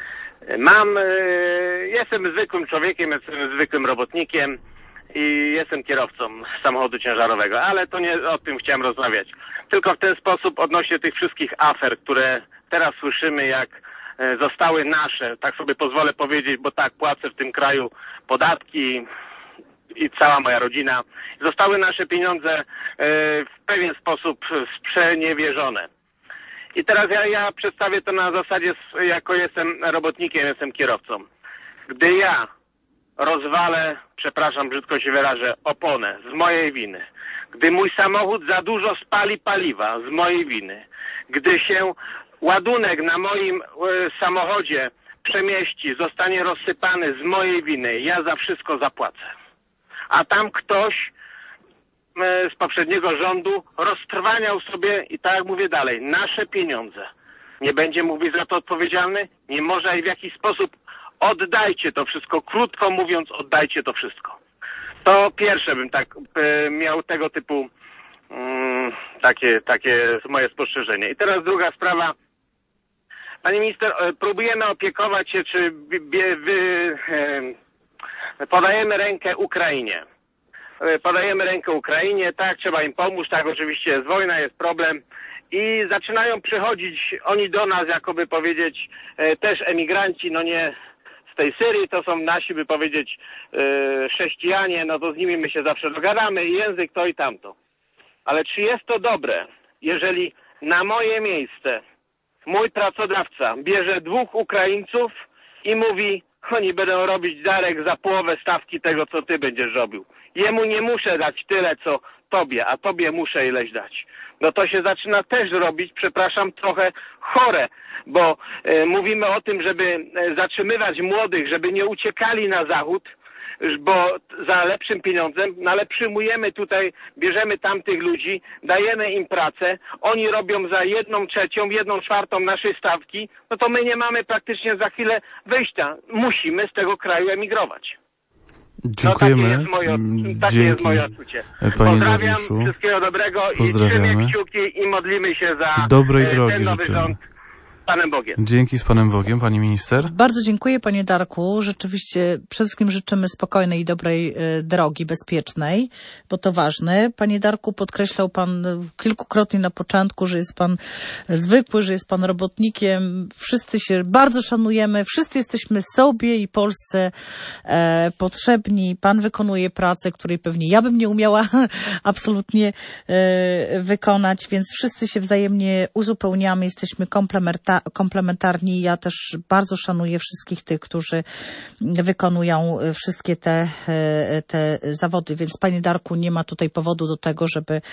F: Jestem zwykłym człowiekiem, jestem zwykłym robotnikiem i jestem kierowcą samochodu ciężarowego, ale to nie o tym chciałem rozmawiać. Tylko w ten sposób odnośnie tych wszystkich afer, które teraz słyszymy, jak zostały nasze, tak sobie pozwolę powiedzieć, bo tak, płacę w tym kraju podatki i cała moja rodzina, zostały nasze pieniądze w pewien sposób sprzeniewierzone. I teraz ja przedstawię to na zasadzie, jako jestem robotnikiem, jestem kierowcą. Gdy ja rozwalę, przepraszam, brzydko się wyrażę, oponę z mojej winy, gdy mój samochód za dużo spali paliwa z mojej winy, gdy się ładunek na moim samochodzie przemieści, zostanie rozsypany z mojej winy, ja za wszystko zapłacę. A tam ktoś z poprzedniego rządu roztrwaniał sobie, i tak jak mówię dalej, nasze pieniądze. Nie będzie mógł być za to odpowiedzialny? Nie może i w jakiś sposób oddajcie to wszystko. Krótko mówiąc, oddajcie to wszystko. To pierwsze bym tak miał tego typu takie moje spostrzeżenie. I teraz druga sprawa. Pani minister, próbujemy opiekować się, czy podajemy rękę Ukrainie. Podajemy rękę Ukrainie, tak, trzeba im pomóc, tak, oczywiście jest wojna, jest problem i zaczynają przychodzić oni do nas, jakoby powiedzieć, też emigranci, no nie z tej Syrii, to są nasi, by powiedzieć, chrześcijanie, no to z nimi my się zawsze dogadamy i język to i tamto. Ale czy jest to dobre, jeżeli na moje miejsce mój pracodawca bierze 2 Ukraińców i mówi, oni będą robić, Darek, za połowę stawki tego, co ty będziesz robił. Jemu nie muszę dać tyle, co tobie, a tobie muszę ileś dać. No to się zaczyna też robić, przepraszam, trochę chore, bo mówimy o tym, żeby zatrzymywać młodych, żeby nie uciekali na zachód, bo za lepszym pieniądzem, no ale przyjmujemy tutaj, bierzemy tamtych ludzi, dajemy im pracę, oni robią za 1/3, 1/4 naszej stawki, no to my nie mamy praktycznie za chwilę wyjścia. Musimy z tego kraju emigrować.
D: Dziękujemy.
F: No, takie jest moje odczucie. Pozdrawiam, wszystkiego dobrego i trzymamy kciuki i modlimy się za
D: dobrej drogi
F: ten nowy rząd. Panem Bogiem.
D: Dzięki, z Panem Bogiem, Pani Minister.
B: Bardzo dziękuję, Panie Darku. Rzeczywiście przede wszystkim życzymy spokojnej i dobrej drogi, bezpiecznej, bo to ważne. Panie Darku, podkreślał Pan kilkukrotnie na początku, że jest Pan zwykły, że jest Pan robotnikiem. Wszyscy się bardzo szanujemy, wszyscy jesteśmy sobie i Polsce potrzebni. Pan wykonuje pracę, której pewnie ja bym nie umiała absolutnie wykonać, więc wszyscy się wzajemnie uzupełniamy, jesteśmy komplementarni. Ja też bardzo szanuję wszystkich tych, którzy wykonują wszystkie te zawody, więc Panie Darku, nie ma tutaj powodu do tego,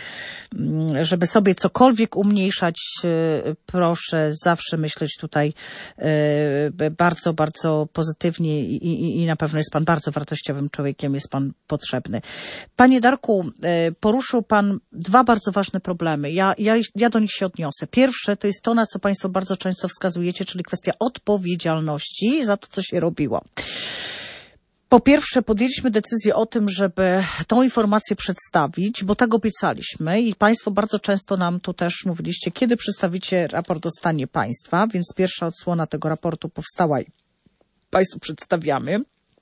B: żeby sobie cokolwiek umniejszać. Proszę zawsze myśleć tutaj bardzo, bardzo pozytywnie i na pewno jest Pan bardzo wartościowym człowiekiem, jest Pan potrzebny. Panie Darku, poruszył Pan 2 bardzo ważne problemy. Ja do nich się odniosę. Pierwsze to jest to, na co Państwo bardzo często wskazujecie, czyli kwestia odpowiedzialności za to, co się robiło. Po pierwsze, podjęliśmy decyzję o tym, żeby tą informację przedstawić, bo tak obiecaliśmy i Państwo bardzo często nam tu też mówiliście, kiedy przedstawicie raport o stanie państwa, więc pierwsza odsłona tego raportu powstała i Państwu przedstawiamy.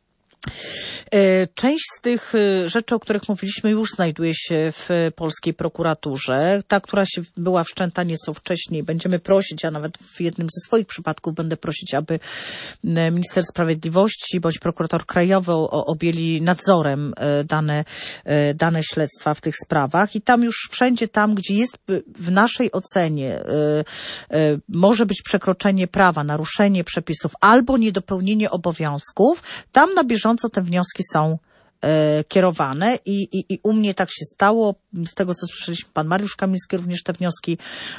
B: Część z tych rzeczy, o których mówiliśmy, już znajduje się w polskiej prokuraturze. Ta, która się była wszczęta nieco wcześniej, będziemy prosić, a nawet w jednym ze swoich przypadków będę prosić, aby minister sprawiedliwości bądź prokurator krajowy objęli nadzorem dane śledztwa w tych sprawach. I tam już wszędzie tam, gdzie jest w naszej ocenie może być przekroczenie prawa, naruszenie przepisów albo niedopełnienie obowiązków, tam na bieżąco te wnioski są kierowane i u mnie tak się stało. z tego co słyszeliśmy, pan Mariusz Kamiński również te wnioski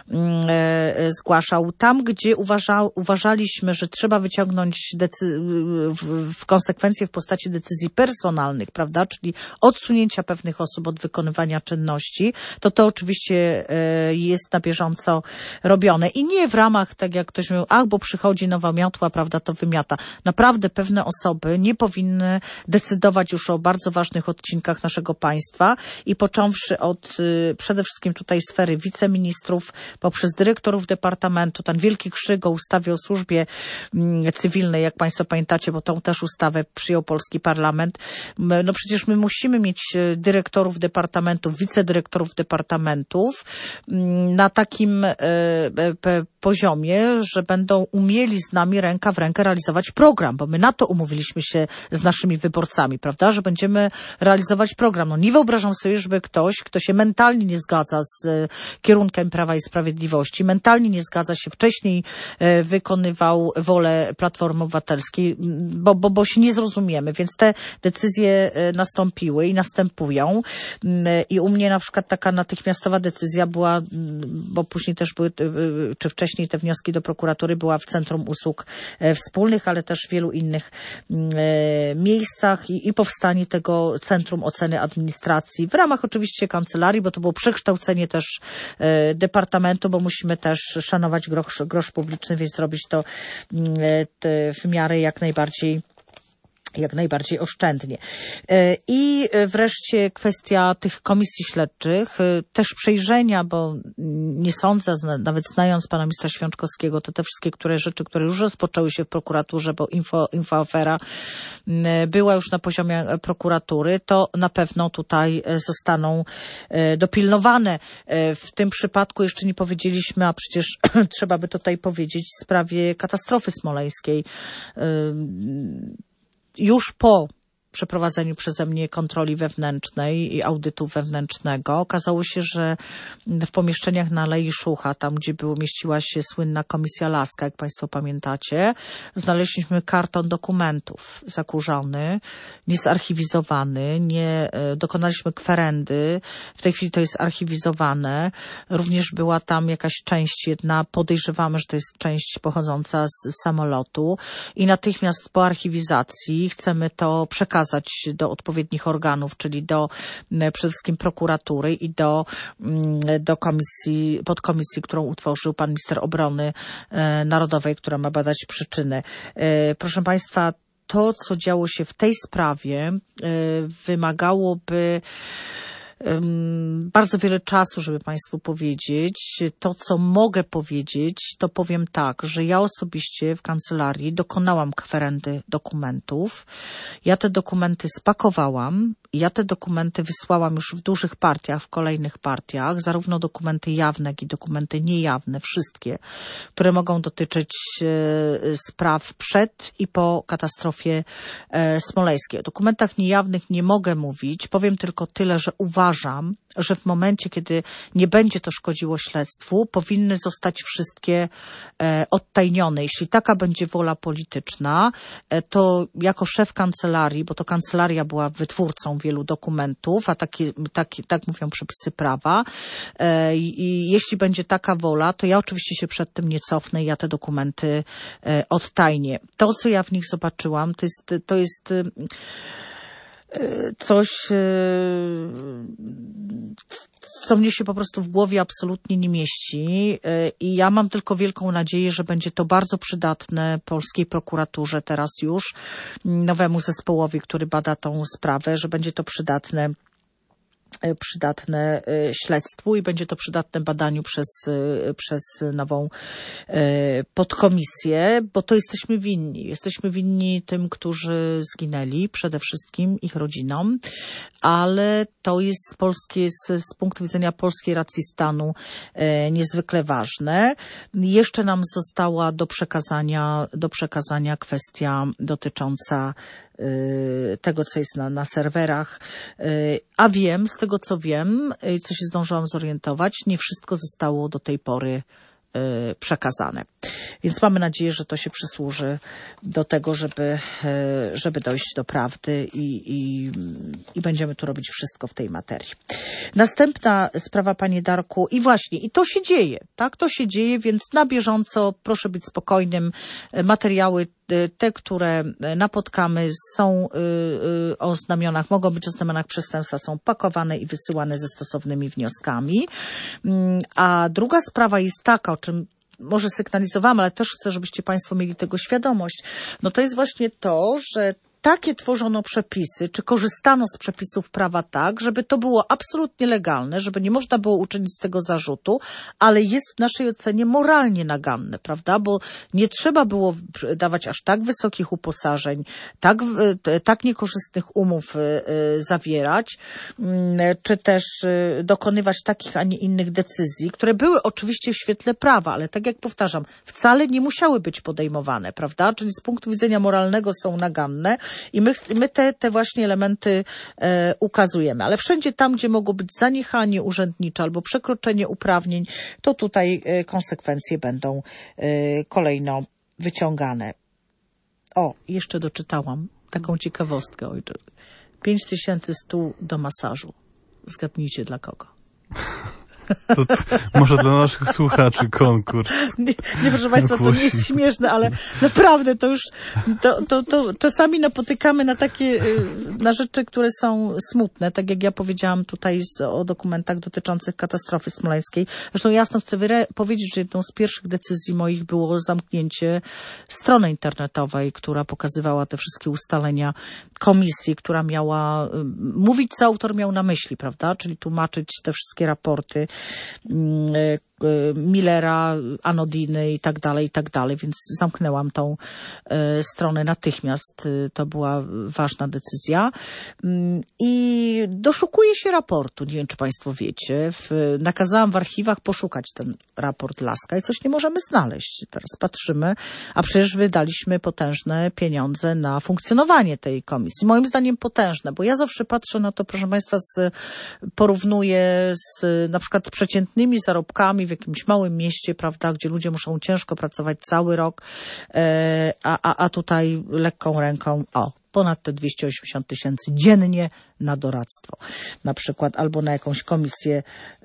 B: zgłaszał. Tam, gdzie uważaliśmy, że trzeba wyciągnąć w konsekwencje w postaci decyzji personalnych, prawda, czyli odsunięcia pewnych osób od wykonywania czynności, to oczywiście jest na bieżąco robione. I nie w ramach, tak jak ktoś mówił, bo przychodzi nowa miotła, prawda, to wymiata. Naprawdę pewne osoby nie powinny decydować już o bardzo ważnych odcinkach naszego państwa i począwszy od przede wszystkim tutaj sfery wiceministrów, poprzez dyrektorów departamentu, ten wielki krzyk o ustawie o służbie cywilnej, jak państwo pamiętacie, bo tą też ustawę przyjął polski parlament. No przecież my musimy mieć dyrektorów departamentów, wicedyrektorów departamentów na takim poziomie, że będą umieli z nami ręka w rękę realizować program, bo my na to umówiliśmy się z naszymi wyborcami, prawda, że będziemy realizować program. No nie wyobrażam sobie, żeby ktoś, kto się mentalnie nie zgadza z kierunkiem Prawa i Sprawiedliwości, mentalnie nie zgadza się, wcześniej wykonywał wolę Platformy Obywatelskiej, bo się nie zrozumiemy, więc te decyzje nastąpiły i następują. I u mnie na przykład taka natychmiastowa decyzja była, bo później też były, czy wcześniej te wnioski do prokuratury, była w Centrum Usług Wspólnych, ale też w wielu innych miejscach i powstanie tego Centrum Oceny Administracji w ramach oczywiście kancelarii, bo to było przekształcenie też departamentu, bo musimy też szanować grosz publiczny, więc zrobić to w miarę jak najbardziej oszczędnie. I wreszcie kwestia tych komisji śledczych, też przejrzenia, bo nie sądzę, nawet znając pana ministra Święczkowskiego, to te wszystkie rzeczy, które już rozpoczęły się w prokuraturze, bo infoafera była już na poziomie prokuratury, to na pewno tutaj zostaną dopilnowane. W tym przypadku jeszcze nie powiedzieliśmy, a przecież trzeba by tutaj powiedzieć w sprawie katastrofy smoleńskiej. Już po przeprowadzeniu przeze mnie kontroli wewnętrznej i audytu wewnętrznego okazało się, że w pomieszczeniach na Alei Szucha, tam gdzie mieściła się słynna Komisja Laska, jak państwo pamiętacie, znaleźliśmy karton dokumentów zakurzony, niezarchiwizowany, dokonaliśmy kwerendy, w tej chwili to jest archiwizowane. Również była tam jakaś część jedna, podejrzewamy, że to jest część pochodząca z samolotu i natychmiast po archiwizacji chcemy to przekazać do odpowiednich organów, czyli do przede wszystkim prokuratury i do komisji, podkomisji, którą utworzył pan minister obrony narodowej, która ma badać przyczyny. Proszę państwa, to, co działo się w tej sprawie, wymagałoby bardzo wiele czasu, żeby państwu powiedzieć. To, co mogę powiedzieć, to powiem tak, że ja osobiście w kancelarii dokonałam kwerendy dokumentów. Ja te dokumenty spakowałam. Ja te dokumenty wysłałam już w dużych partiach, w kolejnych partiach, zarówno dokumenty jawne, jak i dokumenty niejawne, wszystkie, które mogą dotyczyć spraw przed i po katastrofie smoleńskiej. O dokumentach niejawnych nie mogę mówić, powiem tylko tyle, że uważam, że w momencie, kiedy nie będzie to szkodziło śledztwu, powinny zostać wszystkie odtajnione. Jeśli taka będzie wola polityczna, to jako szef kancelarii, bo to kancelaria była wytwórcą wielu dokumentów, a tak mówią przepisy prawa, i jeśli będzie taka wola, to ja oczywiście się przed tym nie cofnę i ja te dokumenty odtajnię. To, co ja w nich zobaczyłam, to jest coś, co mnie się po prostu w głowie absolutnie nie mieści i ja mam tylko wielką nadzieję, że będzie to bardzo przydatne polskiej prokuraturze teraz już, nowemu zespołowi, który bada tą sprawę, że będzie to przydatne śledztwu i będzie to przydatne badaniu przez nową podkomisję, bo to jesteśmy winni. Jesteśmy winni tym, którzy zginęli, przede wszystkim ich rodzinom, ale to jest z punktu widzenia polskiej racji stanu niezwykle ważne. Jeszcze nam została do przekazania kwestia dotycząca tego, co jest na serwerach, a wiem, z tego co wiem, co się zdążyłam zorientować, nie wszystko zostało do tej pory przekazane. Więc mamy nadzieję, że to się przysłuży do tego, żeby dojść do prawdy i będziemy tu robić wszystko w tej materii. Następna sprawa, panie Darku, i właśnie, i to się dzieje, tak? To się dzieje, więc na bieżąco proszę być spokojnym. Materiały te, które napotkamy, są o znamionach, mogą być o znamionach przestępstwa, są pakowane i wysyłane ze stosownymi wnioskami. A druga sprawa jest taka, o czym może sygnalizowałam, ale też chcę, żebyście państwo mieli tego świadomość. No to jest właśnie to, że takie tworzono przepisy, czy korzystano z przepisów prawa tak, żeby to było absolutnie legalne, żeby nie można było uczynić z tego zarzutu, ale jest w naszej ocenie moralnie naganne, prawda? Bo nie trzeba było dawać aż tak wysokich uposażeń, tak niekorzystnych umów zawierać, czy też dokonywać takich, a nie innych decyzji, które były oczywiście w świetle prawa, ale tak jak powtarzam, wcale nie musiały być podejmowane, prawda? Czyli z punktu widzenia moralnego są naganne. I my te właśnie elementy ukazujemy. Ale wszędzie tam, gdzie mogło być zaniechanie urzędnicze albo przekroczenie uprawnień, to tutaj konsekwencje będą kolejno wyciągane. O, jeszcze doczytałam taką ciekawostkę, ojcze. 5100 do masażu. Zgadnijcie dla kogo.
D: To może dla naszych słuchaczy konkurs.
B: Nie, proszę państwa, to nie jest śmieszne, ale naprawdę to już, to czasami napotykamy na takie, na rzeczy, które są smutne, tak jak ja powiedziałam tutaj o dokumentach dotyczących katastrofy smoleńskiej. Zresztą jasno chcę powiedzieć, że jedną z pierwszych decyzji moich było zamknięcie strony internetowej, która pokazywała te wszystkie ustalenia komisji, która miała mówić, co autor miał na myśli, prawda? Czyli tłumaczyć te wszystkie raporty Millera, Anodiny i tak dalej, więc zamknęłam tą stronę natychmiast. To była ważna decyzja. I doszukuję się raportu. Nie wiem, czy państwo wiecie. Nakazałam w archiwach poszukać ten raport Laska i coś nie możemy znaleźć. Teraz patrzymy, a przecież wydaliśmy potężne pieniądze na funkcjonowanie tej komisji. Moim zdaniem potężne, bo ja zawsze patrzę na to, proszę państwa, porównuję z na przykład przeciętnymi zarobkami w jakimś małym mieście, prawda, gdzie ludzie muszą ciężko pracować cały rok, a tutaj lekką ręką, ponad te 280 000 dziennie na doradztwo, na przykład, albo na jakąś komisję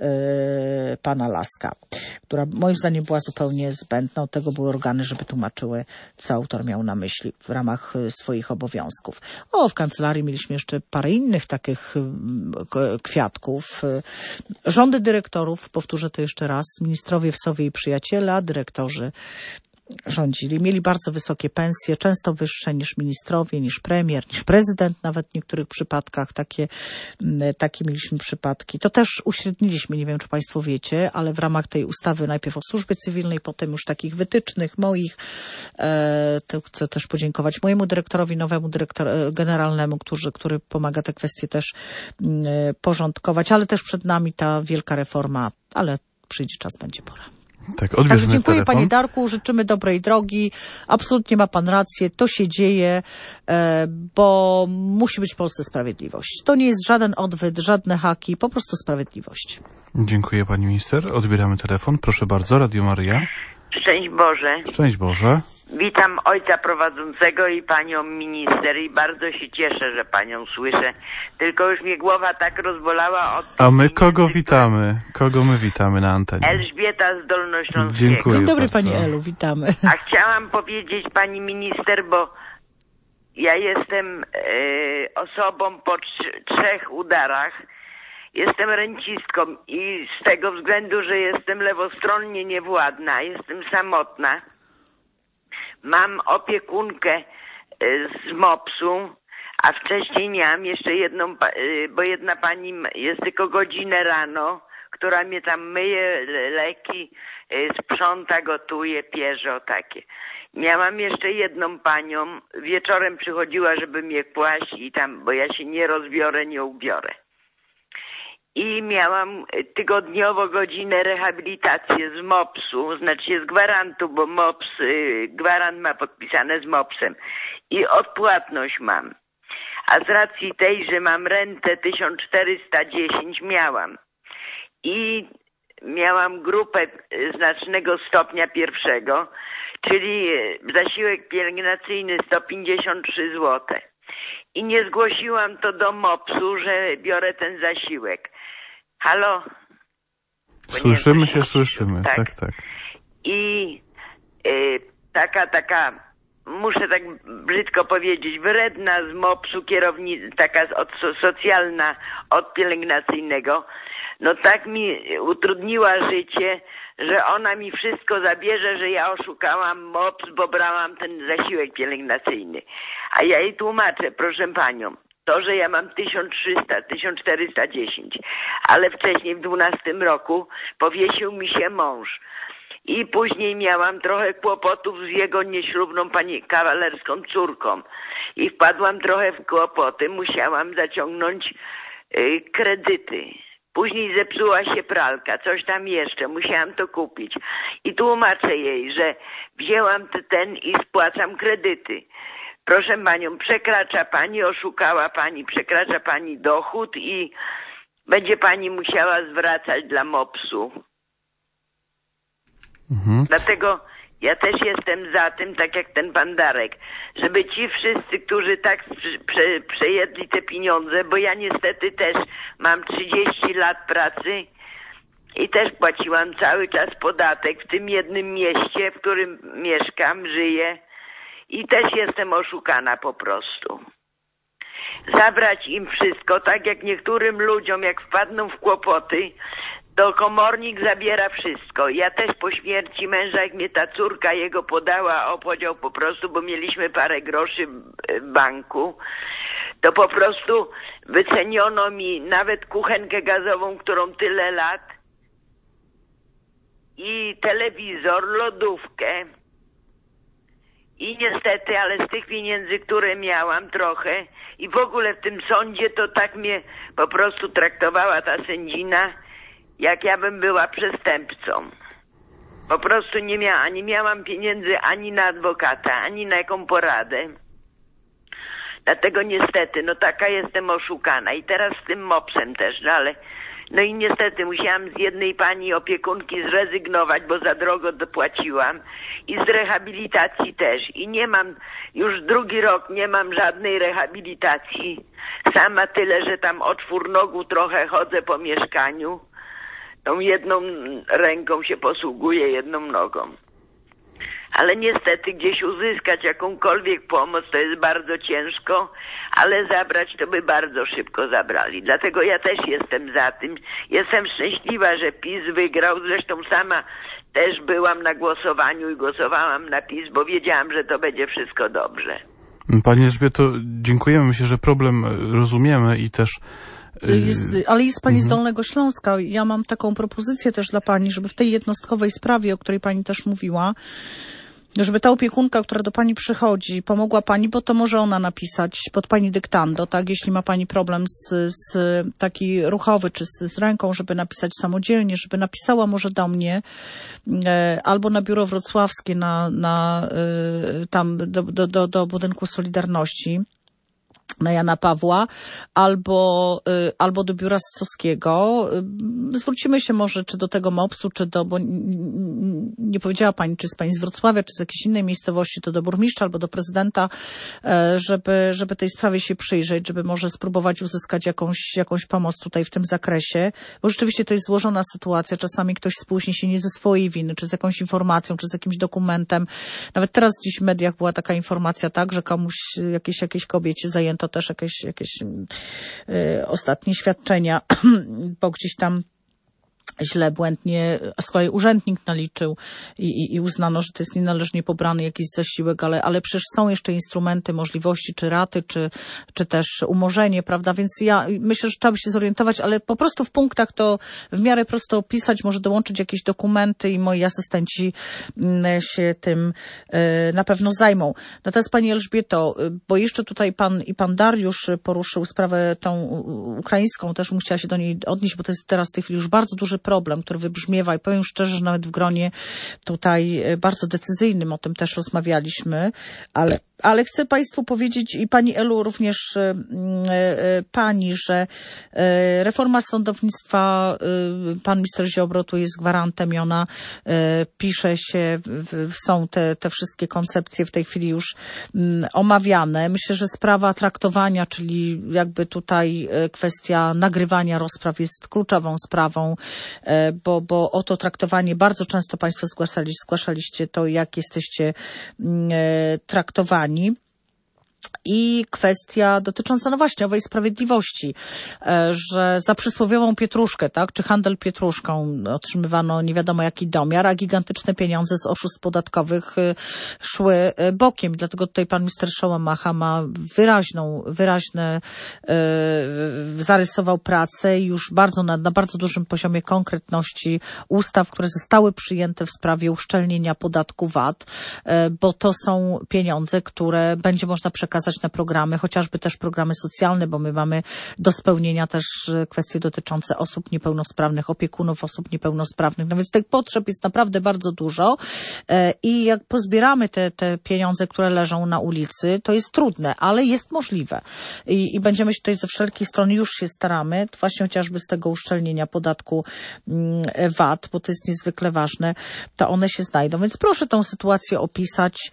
B: pana Laska, która moim zdaniem była zupełnie zbędna. Od tego były organy, żeby tłumaczyły, co autor miał na myśli w ramach swoich obowiązków. W kancelarii mieliśmy jeszcze parę innych takich kwiatków. Rządy dyrektorów, powtórzę to jeszcze raz, ministrowie Wsowie i przyjaciele, a dyrektorzy rządzili. Mieli bardzo wysokie pensje, często wyższe niż ministrowie, niż premier, niż prezydent nawet w niektórych przypadkach. Takie mieliśmy przypadki. To też uśredniliśmy, nie wiem, czy państwo wiecie, ale w ramach tej ustawy najpierw o służbie cywilnej, potem już takich wytycznych moich. To chcę też podziękować mojemu dyrektorowi, nowemu generalnemu, który pomaga te kwestie też porządkować, ale też przed nami ta wielka reforma, ale przyjdzie czas, będzie pora.
D: Tak, odbierzmy
B: dziękuję
D: telefon.
B: panie Darku, życzymy dobrej drogi. Absolutnie ma pan rację, to się dzieje, bo musi być w Polsce sprawiedliwość. To nie jest żaden odwet, żadne haki, po prostu sprawiedliwość.
D: Dziękuję pani minister. Odbieramy telefon. Proszę bardzo, Radio Maryja.
G: Szczęść Boże.
D: Szczęść Boże.
G: Witam ojca prowadzącego i panią minister i bardzo się cieszę, że panią słyszę. Tylko już mnie głowa tak rozbolała od...
D: A my kogo witamy? Kogo my witamy na antenie?
G: Elżbieta z Dolnośląskiego.
D: Dziękuję.
B: Dzień dobry
D: bardzo.
B: pani Elu, witamy.
G: A chciałam powiedzieć pani minister, bo ja jestem osobą po 3 udarach. Jestem rencistką i z tego względu, że jestem lewostronnie niewładna, jestem samotna. Mam opiekunkę z MOPS-u, a wcześniej miałam jeszcze jedną, bo jedna pani jest tylko godzinę rano, która mnie tam myje leki, sprząta, gotuje, pierze, takie. Miałam jeszcze jedną panią, wieczorem przychodziła, żeby mnie kłaść i tam, bo ja się nie rozbiorę, nie ubiorę. I miałam tygodniowo godzinę rehabilitację z MOPS-u, znaczy z gwarantu, bo MOPS, gwarant ma podpisane z MOPS-em i odpłatność mam. A z racji tej, że mam rentę 1410 miałam i miałam grupę znacznego stopnia pierwszego, czyli zasiłek pielęgnacyjny 153 zł. I nie zgłosiłam to do MOPS-u, że biorę ten zasiłek. Halo?
D: Słyszymy się, słyszymy. Tak.
G: I taka, muszę tak brzydko powiedzieć, wredna z MOPS-u taka socjalna od pielęgnacyjnego, no tak mi utrudniła życie, że ona mi wszystko zabierze, że ja oszukałam MOPS, bo brałam ten zasiłek pielęgnacyjny. A ja jej tłumaczę, proszę panią, to, że ja mam 1300, 1410, ale wcześniej w 12 roku powiesił mi się mąż. I później miałam trochę kłopotów z jego nieślubną kawalerską córką. I wpadłam trochę w kłopoty, musiałam zaciągnąć kredyty. Później zepsuła się pralka, coś tam jeszcze, musiałam to kupić. I tłumaczę jej, że wzięłam ten i spłacam kredyty. Proszę panią, przekracza pani, oszukała pani, przekracza pani dochód i będzie pani musiała zwracać dla MOPS-u. Dlatego ja też jestem za tym, tak jak ten pan Darek, żeby ci wszyscy, którzy tak przejedli te pieniądze, bo ja niestety też mam 30 lat pracy i też płaciłam cały czas podatek w tym jednym mieście, w którym mieszkam, żyję i też jestem oszukana po prostu. Zabrać im wszystko, tak jak niektórym ludziom, jak wpadną w kłopoty, to komornik zabiera wszystko. Ja też po śmierci męża, jak mnie ta córka jego podała o podział po prostu, bo mieliśmy parę groszy w banku, to po prostu wyceniono mi nawet kuchenkę gazową, którą tyle lat, i telewizor, lodówkę. I niestety, ale z tych pieniędzy, które miałam trochę i w ogóle w tym sądzie, to tak mnie po prostu traktowała ta sędzina, jak ja bym była przestępcą. Po prostu nie miałam pieniędzy ani na adwokata, ani na jaką poradę. Dlatego niestety, no taka jestem oszukana. I teraz z tym MOPS-em też, no ale... No i niestety musiałam z jednej pani opiekunki zrezygnować, bo za drogo dopłaciłam. I z rehabilitacji też. I nie mam, już drugi rok nie mam żadnej rehabilitacji. Sama tyle, że tam o czwórnogu trochę chodzę po mieszkaniu. Tą jedną ręką się posługuję, jedną nogą. Ale niestety gdzieś uzyskać jakąkolwiek pomoc to jest bardzo ciężko, ale zabrać to by bardzo szybko zabrali. Dlatego ja też jestem za tym. Jestem szczęśliwa, że PiS wygrał. Zresztą sama też byłam na głosowaniu i głosowałam na PiS, bo wiedziałam, że to będzie wszystko dobrze.
D: Pani Elżbieto, dziękujemy. Myślę, że problem rozumiemy i też...
B: Ale jest pani z Dolnego Śląska. Ja mam taką propozycję też dla pani, żeby w tej jednostkowej sprawie, o której pani też mówiła, żeby ta opiekunka, która do pani przychodzi, pomogła pani, bo to może ona napisać pod pani dyktando, tak? Jeśli ma pani problem z taki ruchowy, czy z ręką, żeby napisać samodzielnie, żeby napisała może do mnie, albo na biuro wrocławskie, tam do budynku Solidarności, na Jana Pawła, albo do biura Ssowskiego. Zwrócimy się może czy do tego MOPS-u, bo nie powiedziała pani, czy jest pani z Wrocławia, czy z jakiejś innej miejscowości, to do burmistrza albo do prezydenta, żeby tej sprawie się przyjrzeć, żeby może spróbować uzyskać jakąś pomoc tutaj w tym zakresie, bo rzeczywiście to jest złożona sytuacja. Czasami ktoś spóźni się nie ze swojej winy, czy z jakąś informacją, czy z jakimś dokumentem. Nawet teraz gdzieś w mediach była taka informacja, tak, że komuś, jakiejś kobiecie zajęto też jakieś ostatnie świadczenia, bo gdzieś tam źle, błędnie, a z kolei urzędnik naliczył i uznano, że to jest nienależnie pobrany jakiś zasiłek, ale przecież są jeszcze instrumenty, możliwości, czy raty, czy też umorzenie, prawda? Więc ja myślę, że trzeba by się zorientować, ale po prostu w punktach to w miarę prosto opisać, może dołączyć jakieś dokumenty i moi asystenci się tym na pewno zajmą. Natomiast pani Elżbieto, bo jeszcze tutaj pan Dariusz poruszył sprawę tą ukraińską, też bym chciała się do niej odnieść, bo to jest teraz w tej chwili już bardzo duży problem, który wybrzmiewa i powiem szczerze, że nawet w gronie tutaj bardzo decyzyjnym o tym też rozmawialiśmy, ale Ale chcę Państwu powiedzieć i Pani Elu również Pani, że reforma sądownictwa, Pan minister Ziobro tu jest gwarantem i ona pisze się, są te wszystkie koncepcje w tej chwili już omawiane. Myślę, że sprawa traktowania, czyli jakby tutaj kwestia nagrywania rozpraw jest kluczową sprawą, bo o to traktowanie bardzo często Państwo zgłaszaliście to, jak jesteście traktowani. I kwestia dotycząca, no właśnie, owej sprawiedliwości, że za przysłowiową pietruszkę, tak, czy handel pietruszką otrzymywano nie wiadomo jaki domiar, a gigantyczne pieniądze z oszustw podatkowych szły bokiem. Dlatego tutaj pan minister Szałamacha ma wyraźne zarysował pracę i już na bardzo dużym poziomie konkretności ustaw, które zostały przyjęte w sprawie uszczelnienia podatku VAT, bo to są pieniądze, które będzie można przekazać na programy, chociażby też programy socjalne, bo my mamy do spełnienia też kwestie dotyczące osób niepełnosprawnych, opiekunów osób niepełnosprawnych. No więc tych potrzeb jest naprawdę bardzo dużo i jak pozbieramy te pieniądze, które leżą na ulicy, to jest trudne, ale jest możliwe. I będziemy się tutaj ze wszelkich stron, już się staramy, właśnie chociażby z tego uszczelnienia podatku VAT, bo to jest niezwykle ważne, to one się znajdą. Więc proszę tą sytuację opisać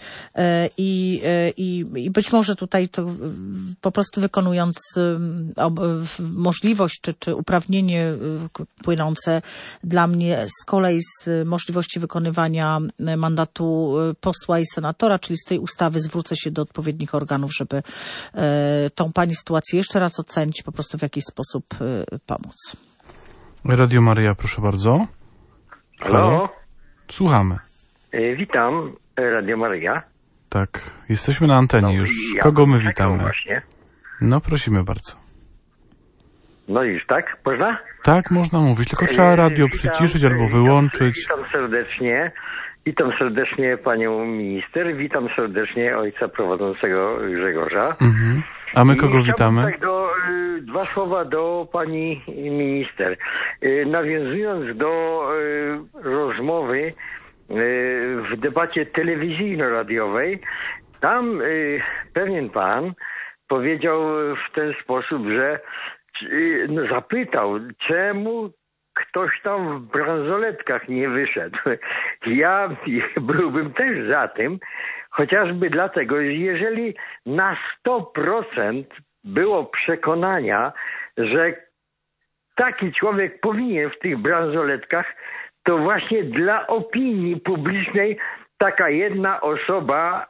B: i być może tutaj to po prostu wykonując możliwość czy uprawnienie płynące dla mnie z kolei z możliwości wykonywania mandatu posła i senatora, czyli z tej ustawy zwrócę się do odpowiednich organów, żeby tą pani sytuację jeszcze raz ocenić i po prostu w jakiś sposób pomóc.
D: Radio Maryja, proszę bardzo.
H: Halo?
D: Słuchamy.
H: Witam, Radio Maryja.
D: Tak, jesteśmy na antenie już. Kogo my witamy?
H: Właśnie.
D: No, prosimy bardzo.
H: No już, tak? Można?
D: Tak, można mówić, tylko trzeba radio przyciszyć albo wyłączyć.
H: Witam serdecznie panią minister, witam serdecznie ojca prowadzącego Grzegorza.
D: Mhm. A my kogo witamy?
H: Tak dwa słowa do pani minister. Nawiązując do rozmowy w debacie telewizyjno-radiowej, tam pewien pan powiedział w ten sposób, że zapytał, czemu ktoś tam w bransoletkach nie wyszedł. Ja byłbym też za tym, chociażby dlatego, że jeżeli na 100% było przekonania, że taki człowiek powinien w tych bransoletkach, to właśnie dla opinii publicznej taka jedna osoba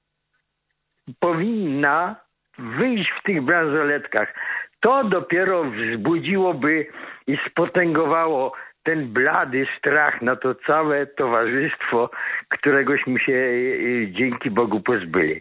H: powinna wyjść w tych bransoletkach. To dopiero wzbudziłoby i spotęgowało ten blady strach na to całe towarzystwo, któregośmy się dzięki Bogu pozbyli.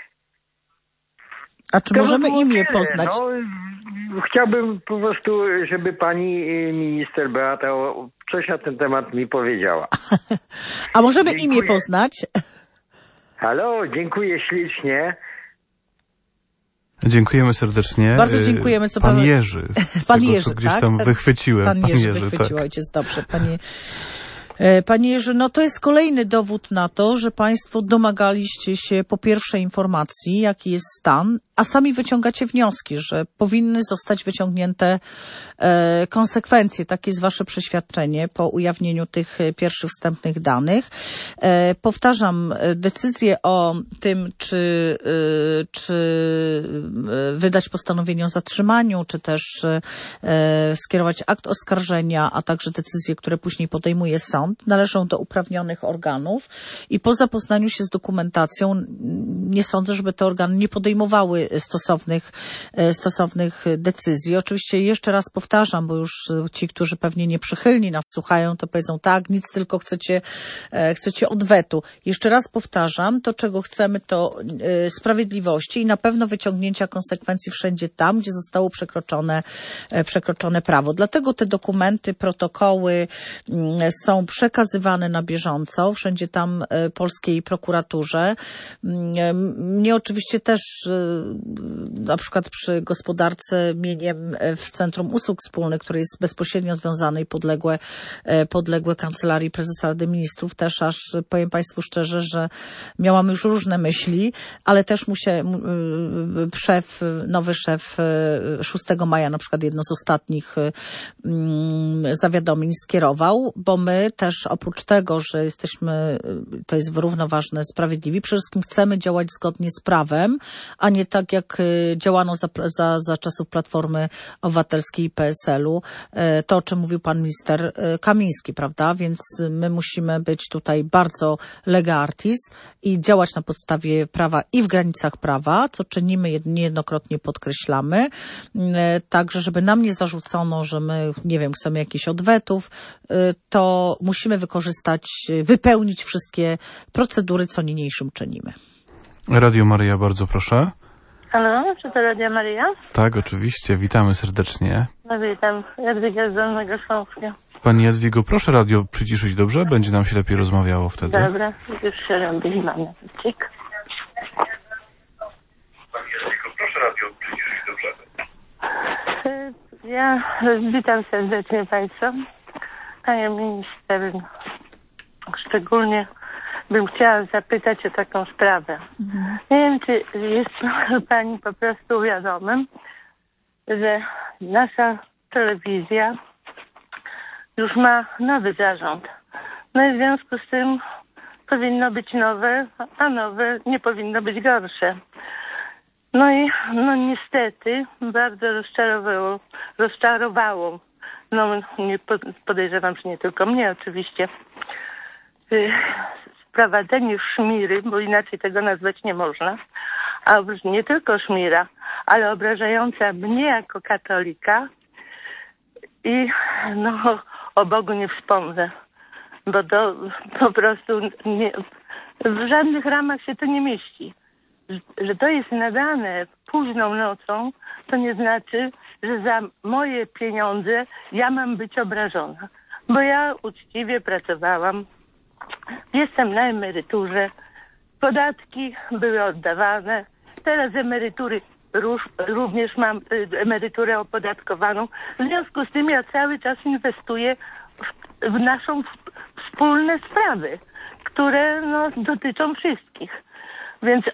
B: A czy możemy imię poznać?
H: Chciałbym po prostu, żeby pani minister Beata coś na ten temat mi powiedziała.
B: A możemy imię poznać?
H: Halo, dziękuję ślicznie.
D: Dziękujemy serdecznie.
B: Bardzo dziękujemy. Co
D: pan Jerzy.
B: Pan Jerzy,
D: co gdzieś tam wychwyciłem.
B: Pan Jerzy wychwycił, tak. Ojciec, dobrze. Panie Jerzy, no to jest kolejny dowód na to, że państwo domagaliście się po pierwsze informacji, jaki jest stan, a sami wyciągacie wnioski, że powinny zostać wyciągnięte konsekwencje. Takie jest wasze przeświadczenie po ujawnieniu tych pierwszych wstępnych danych. Powtarzam, decyzję o tym, czy wydać postanowienie o zatrzymaniu, czy też skierować akt oskarżenia, a także decyzje, które później podejmuje sąd, należą do uprawnionych organów i po zapoznaniu się z dokumentacją nie sądzę, żeby te organy nie podejmowały stosownych decyzji. Oczywiście jeszcze raz powtarzam, bo już ci, którzy pewnie nieprzychylni nas słuchają, to powiedzą tak, nic tylko chcecie odwetu. Jeszcze raz powtarzam, to czego chcemy to sprawiedliwości i na pewno wyciągnięcia konsekwencji wszędzie tam, gdzie zostało przekroczone prawo. Dlatego te dokumenty, protokoły są przekazywane na bieżąco, wszędzie tam polskiej prokuraturze. Mnie oczywiście też na przykład przy gospodarce mieniem w Centrum Usług Wspólnych, które jest bezpośrednio związane i podległe Kancelarii Prezesa Rady Ministrów, też aż powiem Państwu szczerze, że miałam już różne myśli, ale też nowy szef 6 maja na przykład jedno z ostatnich zawiadomień skierował, bo my też oprócz tego, że jesteśmy, to jest równo ważne, sprawiedliwi, przede wszystkim chcemy działać zgodnie z prawem, a nie tak jak działano za czasów Platformy Obywatelskiej i PSL-u. To, o czym mówił pan minister Kamiński, prawda? Więc my musimy być tutaj bardzo lega artis i działać na podstawie prawa i w granicach prawa, co czynimy, niejednokrotnie podkreślamy. Także, żeby nam nie zarzucono, że my, nie wiem, chcemy jakichś odwetów, to musimy wypełnić wszystkie procedury, co niniejszym czynimy.
D: Radio Maryja, bardzo proszę.
I: Halo, czy to Radio Maryja?
D: Tak, oczywiście. Witamy serdecznie.
I: No witam. Jadwiga z Dolnego Śląska.
D: Pani Jadwigo, proszę radio przyciszyć, dobrze? Będzie nam się lepiej rozmawiało wtedy.
I: Dobra, już się robi. Mam napiwcik.
D: Pani Jadwigo, proszę radio przyciszyć, dobrze?
I: Ja witam serdecznie Państwa. Panie minister, szczególnie bym chciała zapytać o taką sprawę. Nie wiem, czy jest Pani po prostu wiadomym, że nasza telewizja już ma nowy zarząd. No i w związku z tym powinno być nowe, a nowe nie powinno być gorsze. No i niestety bardzo rozczarowało. No nie podejrzewam, że nie tylko mnie oczywiście. Sprowadzenie szmiry, bo inaczej tego nazwać nie można, a nie tylko szmira, ale obrażająca mnie jako katolika i o Bogu nie wspomnę, bo to po prostu w żadnych ramach się to nie mieści. Że to jest nadane późną nocą, to nie znaczy, że za moje pieniądze ja mam być obrażona. Bo ja uczciwie pracowałam, jestem na emeryturze, podatki były oddawane, teraz emerytury również mam emeryturę opodatkowaną. W związku z tym ja cały czas inwestuję w naszą wspólne sprawy, które dotyczą wszystkich. Więc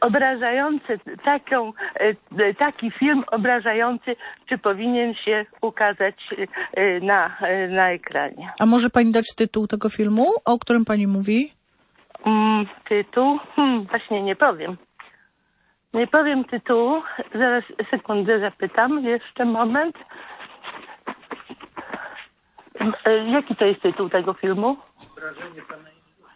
I: taki film obrażający, czy powinien się ukazać na ekranie?
B: A może Pani dać tytuł tego filmu, o którym Pani mówi?
I: Tytuł? Właśnie nie powiem. Nie powiem tytułu. Zaraz sekundę zapytam. Jeszcze moment. Jaki to jest tytuł tego filmu? Wrażenie Pana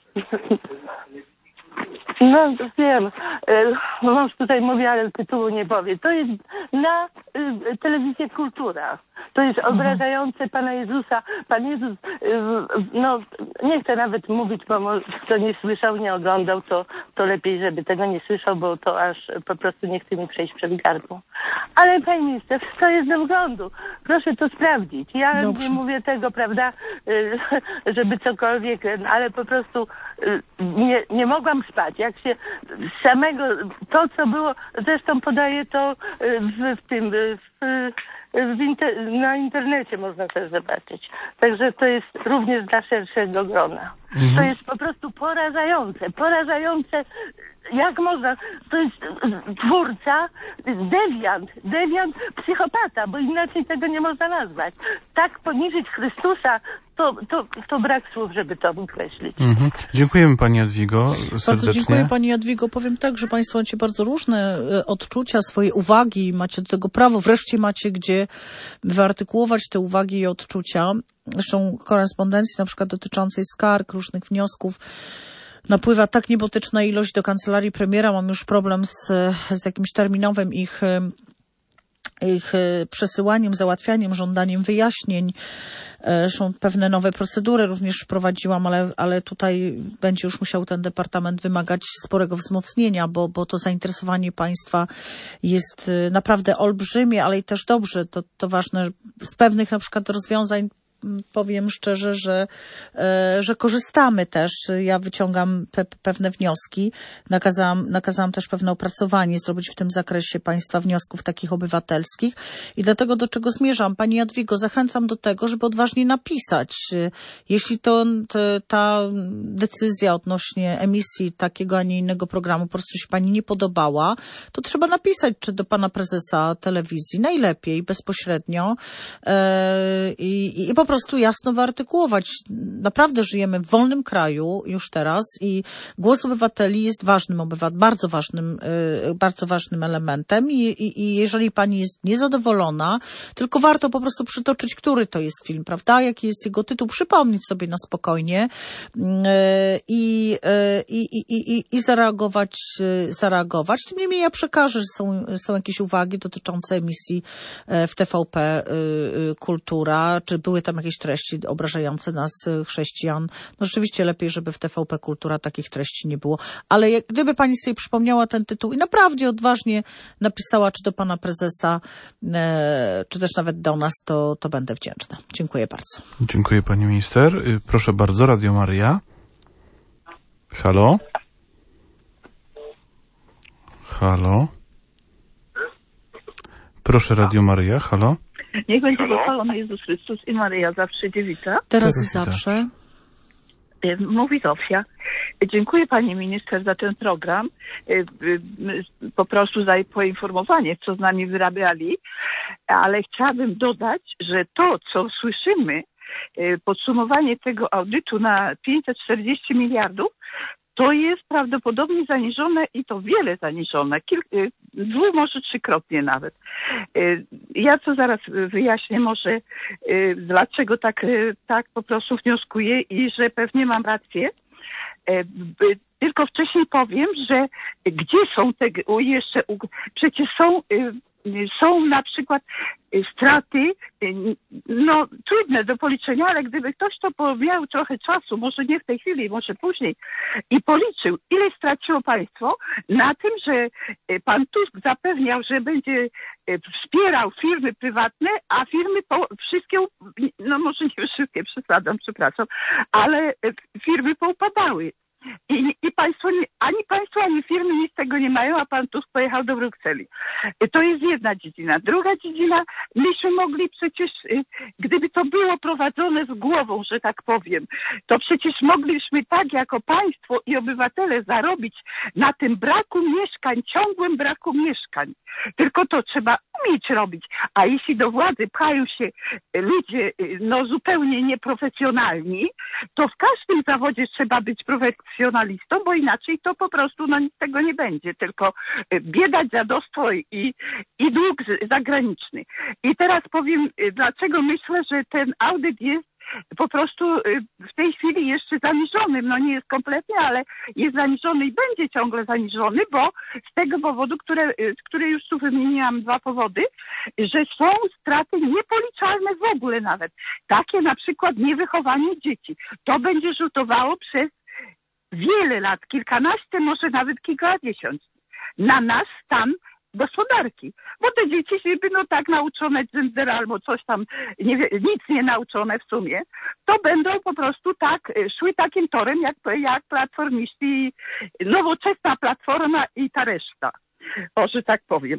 I: No wiem, mąż tutaj mówi, ale tytułu nie powie. To jest na telewizji Kultura. To jest obrażające Pana Jezusa. Pan Jezus, nie chcę nawet mówić, bo kto nie słyszał, nie oglądał, to lepiej, żeby tego nie słyszał, bo to aż po prostu nie chce mi przejść przed gardło. Ale Panie Minister, to jest do wglądu. Proszę to sprawdzić. Ja nie mówię tego, prawda, żeby cokolwiek, ale po prostu nie mogłam spać. Jak się samego, to co było, zresztą podaję to na internecie można też zobaczyć. Także to jest również dla szerszego grona. To jest po prostu porażające. Jak można, to jest twórca, dewiant, psychopata, bo inaczej tego nie można nazwać. Tak poniżyć Chrystusa, to brak słów, żeby to określić.
D: Dziękujemy Pani Jadwigo serdecznie.
B: Bardzo dziękuję Pani Jadwigo. Powiem tak, że Państwo macie bardzo różne odczucia, swoje uwagi, macie do tego prawo, wreszcie macie gdzie wyartykułować te uwagi i odczucia. Zresztą korespondencji na przykład dotyczącej skarg, różnych wniosków napływa tak niebotyczna ilość do kancelarii premiera. Mam już problem z jakimś terminowym ich przesyłaniem, załatwianiem, żądaniem wyjaśnień. Są pewne nowe procedury, również wprowadziłam, ale tutaj będzie już musiał ten departament wymagać sporego wzmocnienia, bo to zainteresowanie państwa jest naprawdę olbrzymie, ale i też dobrze. To ważne, z pewnych na przykład rozwiązań powiem szczerze, że korzystamy też. Ja wyciągam pewne wnioski. Nakazałam też pewne opracowanie zrobić w tym zakresie państwa wniosków takich obywatelskich. I dlatego do czego zmierzam? Pani Jadwigo, zachęcam do tego, żeby odważnie napisać. Jeśli ta decyzja odnośnie emisji takiego, a nie innego programu po prostu się pani nie podobała, to trzeba napisać, czy do pana prezesa telewizji, najlepiej, bezpośrednio i po prostu jasno wyartykułować. Naprawdę żyjemy w wolnym kraju już teraz i głos obywateli jest bardzo ważnym elementem i jeżeli pani jest niezadowolona, tylko warto po prostu przytoczyć, który to jest film, prawda? Jaki jest jego tytuł, przypomnieć sobie na spokojnie i zareagować. Tym niemniej ja przekażę, że są jakieś uwagi dotyczące emisji w TVP Kultura, czy były tam jakieś treści obrażające nas, chrześcijan. No rzeczywiście lepiej, żeby w TVP Kultura takich treści nie było. Ale gdyby pani sobie przypomniała ten tytuł i naprawdę odważnie napisała, czy do pana prezesa, czy też nawet do nas, to będę wdzięczna. Dziękuję bardzo.
D: Dziękuję pani minister. Proszę bardzo, Radio Maryja. Halo? Halo? Proszę, Radio Maryja, halo?
J: Niech będzie pochwalony Jezus Chrystus i Maryja zawsze dziewica.
B: Teraz i zawsze.
J: Mówi Zofia. Dziękuję pani minister za ten program. Po prostu za poinformowanie, co z nami wyrabiali. Ale chciałabym dodać, że to, co słyszymy, podsumowanie tego audytu na 540 miliardów, to jest prawdopodobnie zaniżone i to wiele zaniżone. Może trzykrotnie nawet. Ja to zaraz wyjaśnię może, dlaczego tak po prostu wnioskuję i że pewnie mam rację. Tylko wcześniej powiem, że gdzie są te jeszcze, przecież są na przykład straty, no trudne do policzenia, ale gdyby ktoś to miał trochę czasu, może nie w tej chwili, może później, i policzył, ile straciło państwo na tym, że pan Tusk zapewniał, że będzie wspierał firmy prywatne, a firmy wszystkie, no może nie wszystkie, przesadzam, przepraszam, ale firmy poupadały. I państwo, ani firmy nic z tego nie mają, a pan Tusk pojechał do Brukseli. To jest jedna dziedzina. Druga dziedzina, myśmy mogli przecież, gdyby to było prowadzone z głową, że tak powiem, to przecież mogliśmy tak jako państwo i obywatele zarobić na tym braku mieszkań, ciągłym braku mieszkań. Tylko to trzeba umieć robić. A jeśli do władzy pchają się ludzie no zupełnie nieprofesjonalni, to w każdym zawodzie trzeba być profesjonalistą, bo inaczej to po prostu nic z tego nie będzie, tylko bieda, dziadostwo i dług zagraniczny. I teraz powiem, dlaczego myślę, że ten audyt jest po prostu w tej chwili jeszcze zaniżony. No nie jest kompletnie, ale jest zaniżony i będzie ciągle zaniżony, bo z tego powodu, które już tu wymieniłam, dwa powody, że są straty niepoliczalne w ogóle nawet. Takie na przykład niewychowanie dzieci. To będzie rzutowało przez wiele lat, kilkanaście, może nawet kilkadziesiąt, na nasz stan gospodarki. Bo te dzieci się tak nauczone gender albo coś tam, nic nie nauczone w sumie, to będą po prostu tak szły takim torem, jak platformiści, nowoczesna platforma i ta reszta. O, że tak powiem.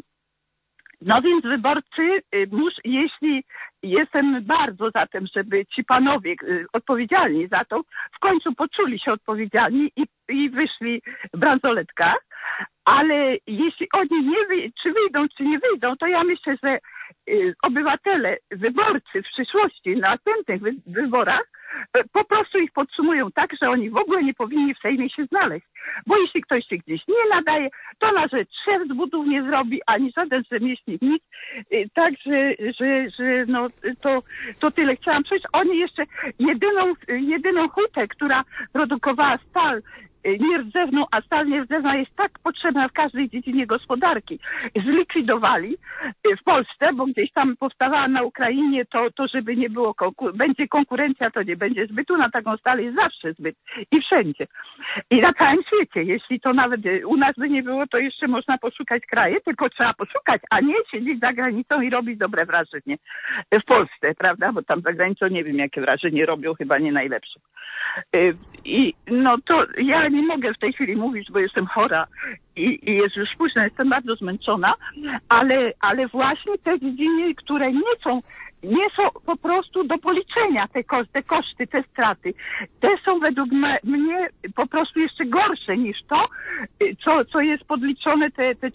J: No więc wyborcy, jeśli jestem bardzo za tym, żeby ci panowie odpowiedzialni za to w końcu poczuli się odpowiedzialni i wyszli w bransoletkach, ale jeśli oni czy wyjdą, czy nie wyjdą, to ja myślę, że obywatele, wyborcy w przyszłości, na następnych wyborach po prostu ich podsumują tak, że oni w ogóle nie powinni w Sejmie się znaleźć. Bo jeśli ktoś się gdzieś nie nadaje, to na rzecz szef z budów nie zrobi, ani żaden rzemieślnik nic. Także, że no, to tyle chciałam przejść. Oni jeszcze jedyną hutę, która produkowała stal nierdzewną, a stal nierdzewna jest tak potrzebna w każdej dziedzinie gospodarki, zlikwidowali w Polsce, bo gdzieś tam powstawała na Ukrainie, to żeby nie było, będzie konkurencja, to nie będzie zbytu na taką stal, jest zawsze zbyt i wszędzie. I na całym świecie, jeśli to nawet u nas by nie było, to jeszcze można poszukać kraje, tylko trzeba poszukać, a nie siedzieć za granicą i robić dobre wrażenie w Polsce, prawda, bo tam za granicą nie wiem, jakie wrażenie robią, chyba nie najlepsze. I no to ja nie mogę w tej chwili mówić, bo jestem chora i jest już późno, jestem bardzo zmęczona, ale właśnie te dziedziny, które nie są po prostu do policzenia, te koszty, te straty, te są według mnie po prostu jeszcze gorsze niż to, co jest podliczone, te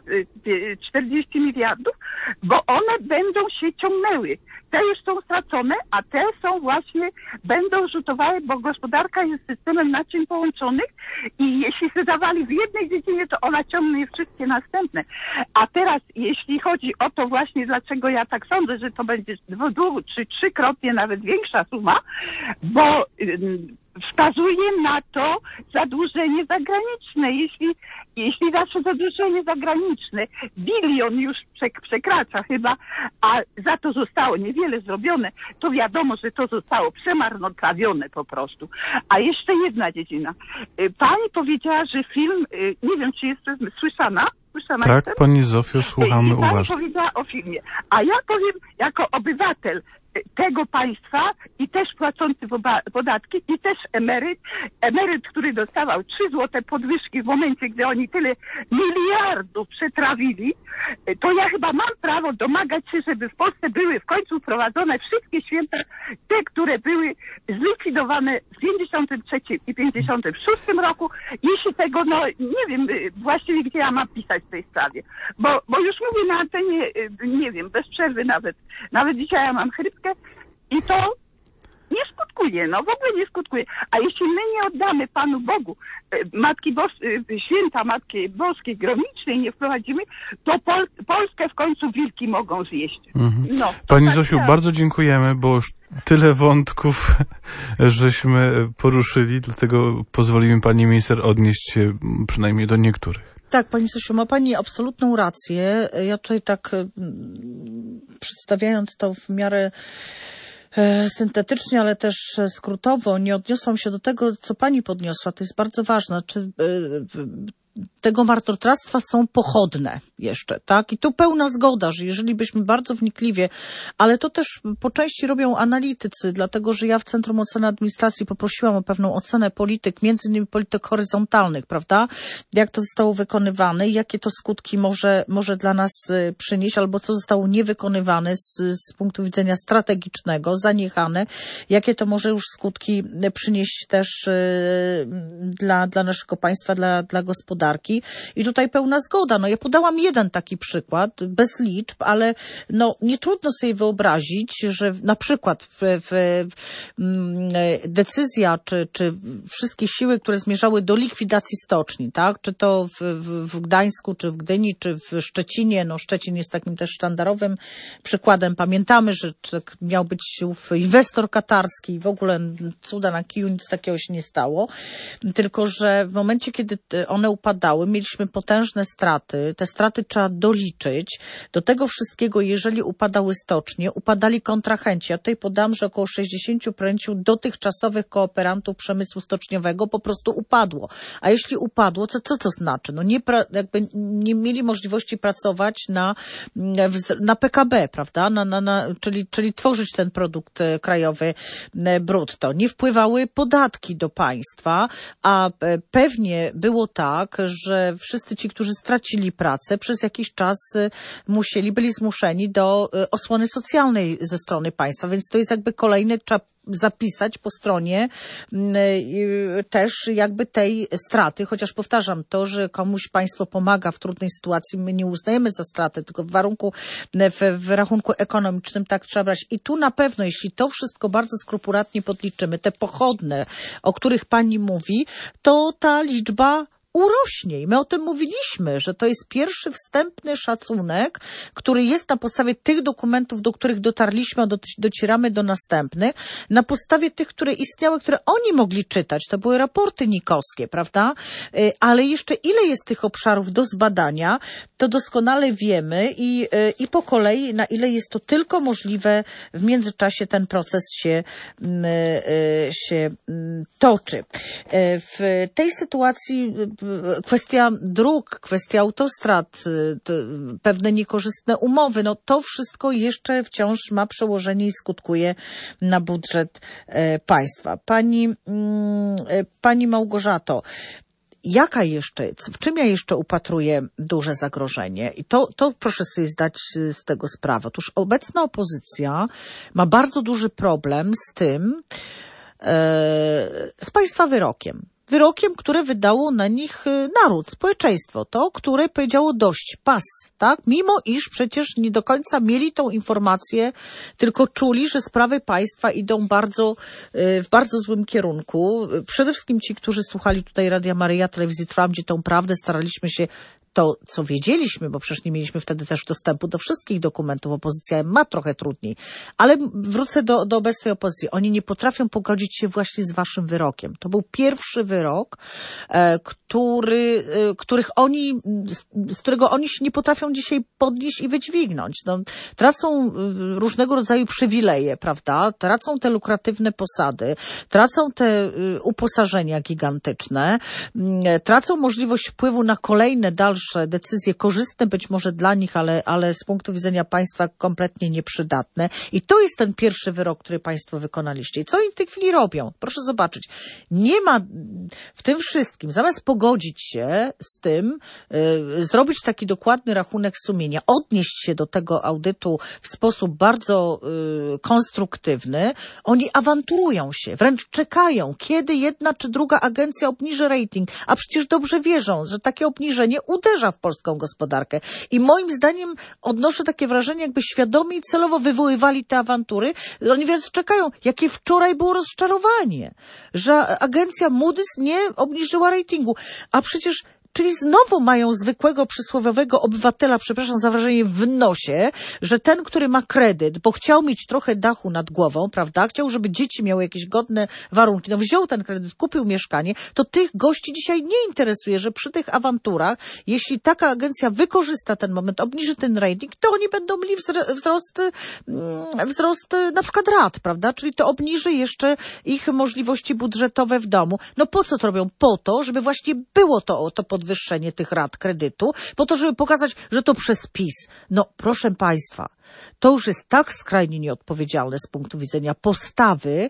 J: 340 miliardów, bo one będą się ciągnęły. Te już są stracone, a te są właśnie, będą rzutowały, bo gospodarka jest systemem naczyń połączonych i jeśli się zawali w jednej dziedzinie, to ona ciągnie wszystkie następne. A teraz, jeśli chodzi o to właśnie, dlaczego ja tak sądzę, że to będzie czy trzykrotnie nawet większa suma, bo wskazuje na to zadłużenie zagraniczne. Jeśli nasze zadłużenie zagraniczne bilion już przekracza chyba, a za to zostało niewiele zrobione, to wiadomo, że to zostało przemarnotrawione po prostu. A jeszcze jedna dziedzina. Pani powiedziała, że film, nie wiem, czy jestem słyszana?
D: Tak, pani Zofio, słuchamy uważnie.
J: Pani powiedziała o filmie. A ja powiem, jako obywatel tego państwa i też płacący podatki i też emeryt, który dostawał 3 złote podwyżki w momencie, gdy oni tyle miliardów przetrawili, to ja chyba mam prawo domagać się, żeby w Polsce były w końcu wprowadzone wszystkie święta, te, które były zlikwidowane w 53 i 56 roku. Jeśli tego, no nie wiem właściwie, gdzie ja mam pisać w tej sprawie, bo już mówię na antenie, nie wiem, bez przerwy nawet dzisiaj ja mam chrypkę i to nie skutkuje, w ogóle nie skutkuje. A jeśli my nie oddamy Panu Bogu święta Matki Boskiej Gromnicznej nie wprowadzimy, to Polskę w końcu wilki mogą zjeść.
D: Pani Zosiu, bardzo dziękujemy, bo już tyle wątków żeśmy poruszyli, dlatego pozwolimy pani minister odnieść się przynajmniej do niektórych.
B: Tak, pani Zosiu, ma pani absolutną rację. Ja tutaj tak przedstawiając to w miarę syntetycznie, ale też skrótowo, nie odniosłam się do tego, co pani podniosła. To jest bardzo ważne. Tego marnotrawstwa są pochodne jeszcze, tak? I tu pełna zgoda, że jeżeli byśmy bardzo wnikliwie, ale to też po części robią analitycy, dlatego że ja w Centrum Oceny Administracji poprosiłam o pewną ocenę polityk, między innymi polityk horyzontalnych, prawda? Jak to zostało wykonywane i jakie to skutki może dla nas przynieść, albo co zostało niewykonywane z punktu widzenia strategicznego, zaniechane, jakie to może już skutki przynieść też dla naszego państwa, dla gospodarki. I tutaj pełna zgoda. Ja podałam jeden taki przykład, bez liczb, ale nie trudno sobie wyobrazić, że na przykład decyzja, czy wszystkie siły, które zmierzały do likwidacji stoczni, tak? Czy to w Gdańsku, czy w Gdyni, czy w Szczecinie. Szczecin jest takim też sztandarowym przykładem. Pamiętamy, że miał być inwestor katarski i w ogóle cuda na kiju, nic takiego się nie stało. Tylko że w momencie, kiedy one upadały, mieliśmy potężne straty. Te straty trzeba doliczyć. Do tego wszystkiego, jeżeli upadały stocznie, upadali kontrahenci. Ja tutaj podam, że około 60% dotychczasowych kooperantów przemysłu stoczniowego po prostu upadło. A jeśli upadło, to co to znaczy? Nie mieli możliwości pracować na PKB, prawda? Czyli tworzyć ten produkt krajowy brutto. Nie wpływały podatki do państwa, a pewnie było tak, że wszyscy ci, którzy stracili pracę, przez jakiś czas byli zmuszeni do osłony socjalnej ze strony państwa, więc to jest kolejny, trzeba zapisać po stronie też tej straty, chociaż powtarzam to, że komuś państwo pomaga w trudnej sytuacji, my nie uznajemy za stratę, tylko w rachunku ekonomicznym tak trzeba brać. I tu na pewno, jeśli to wszystko bardzo skrupulatnie podliczymy, te pochodne, o których pani mówi, to ta liczba urośnie. I my o tym mówiliśmy, że to jest pierwszy wstępny szacunek, który jest na podstawie tych dokumentów, do których dotarliśmy, a docieramy do następnych, na podstawie tych, które istniały, które oni mogli czytać. To były raporty nikowskie, prawda? Ale jeszcze ile jest tych obszarów do zbadania, to doskonale wiemy i po kolei, na ile jest to tylko możliwe, w międzyczasie ten proces się toczy. W tej sytuacji kwestia dróg, kwestia autostrad, pewne niekorzystne umowy, no to wszystko jeszcze wciąż ma przełożenie i skutkuje na budżet państwa. Pani Małgorzato, w czym ja jeszcze upatruję duże zagrożenie? I to proszę sobie zdać z tego sprawę. Otóż obecna opozycja ma bardzo duży problem z tym, z państwa wyrokiem. Wyrokiem, które wydało na nich naród, społeczeństwo, to, które powiedziało dość, pas, tak? Mimo iż przecież nie do końca mieli tą informację, tylko czuli, że sprawy państwa idą w bardzo złym kierunku. Przede wszystkim ci, którzy słuchali tutaj Radia Maryja, Telewizji Trwam, gdzie tą prawdę staraliśmy się to, co wiedzieliśmy, bo przecież nie mieliśmy wtedy też dostępu do wszystkich dokumentów, opozycja ma trochę trudniej. Ale wrócę do obecnej opozycji. Oni nie potrafią pogodzić się właśnie z waszym wyrokiem. To był pierwszy wyrok, z którego oni się nie potrafią dzisiaj podnieść i wydźwignąć. No, tracą różnego rodzaju przywileje, prawda? Tracą te lukratywne posady, tracą te uposażenia gigantyczne, tracą możliwość wpływu na kolejne, dalsze decyzje korzystne być może dla nich, ale z punktu widzenia państwa kompletnie nieprzydatne. I to jest ten pierwszy wyrok, który państwo wykonaliście. I co oni w tej chwili robią? Proszę zobaczyć. Nie ma w tym wszystkim, zamiast pogodzić się z tym, zrobić taki dokładny rachunek sumienia, odnieść się do tego audytu w sposób bardzo konstruktywny, oni awanturują się, wręcz czekają, kiedy jedna czy druga agencja obniży rating, a przecież dobrze wierzą, że takie obniżenie uderza w polską gospodarkę. I moim zdaniem odnoszę takie wrażenie, jakby świadomie i celowo wywoływali te awantury. Oni więc czekają, jakie wczoraj było rozczarowanie, że agencja Moody's nie obniżyła ratingu. A przecież czyli znowu mają zwykłego, przysłowiowego obywatela, przepraszam za wrażenie, w nosie, że ten, który ma kredyt, bo chciał mieć trochę dachu nad głową, prawda, chciał, żeby dzieci miały jakieś godne warunki, no wziął ten kredyt, kupił mieszkanie, to tych gości dzisiaj nie interesuje, że przy tych awanturach, jeśli taka agencja wykorzysta ten moment, obniży ten rating, to oni będą mieli wzrost na przykład rat, prawda, czyli to obniży jeszcze ich możliwości budżetowe w domu. No po co to robią? Po to, żeby właśnie było to podwyższenie tych rat kredytu, po to, żeby pokazać, że to przez PiS. No, proszę państwa, to już jest tak skrajnie nieodpowiedzialne z punktu widzenia postawy,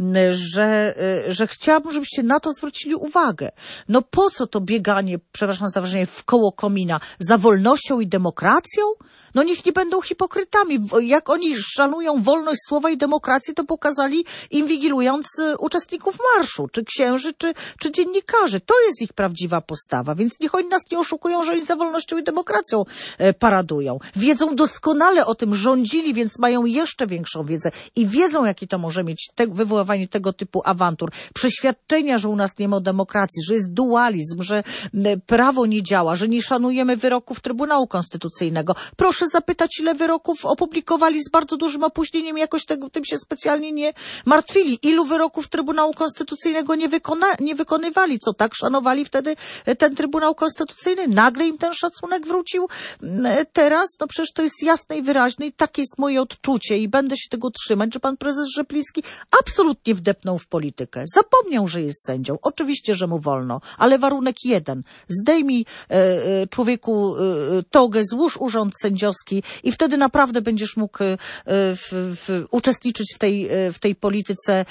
B: że chciałabym, żebyście na to zwrócili uwagę. No po co to bieganie, przepraszam za wrażenie, w koło komina za wolnością i demokracją? No niech nie będą hipokrytami. Jak oni szanują wolność słowa i demokrację, to pokazali inwigilując uczestników marszu, czy księży, czy dziennikarzy. To jest ich prawdziwa postawa, więc niech oni nas nie oszukują, że oni za wolnością i demokracją paradują. Wiedzą doskonale o tym, rządzili, więc mają jeszcze większą wiedzę i wiedzą, jaki to może mieć wywoływanie tego typu awantur. Przeświadczenia, że u nas nie ma demokracji, że jest dualizm, że prawo nie działa, że nie szanujemy wyroków Trybunału Konstytucyjnego. Proszę zapytać, ile wyroków opublikowali z bardzo dużym opóźnieniem, jakoś tym się specjalnie nie martwili. Ilu wyroków Trybunału Konstytucyjnego nie wykonywali, co tak szanowali wtedy ten Trybunał Konstytucyjny. Nagle im ten szacunek wrócił teraz. No przecież to jest jasne i wyraźne i takie jest moje odczucie i będę się tego trzymać, że pan prezes Rzepliński absolutnie wdepnął w politykę. Zapomniał, że jest sędzią. Oczywiście, że mu wolno, ale warunek jeden. Zdejmij człowieku togę, złóż urząd sędziowski i wtedy naprawdę będziesz mógł uczestniczyć w tej polityce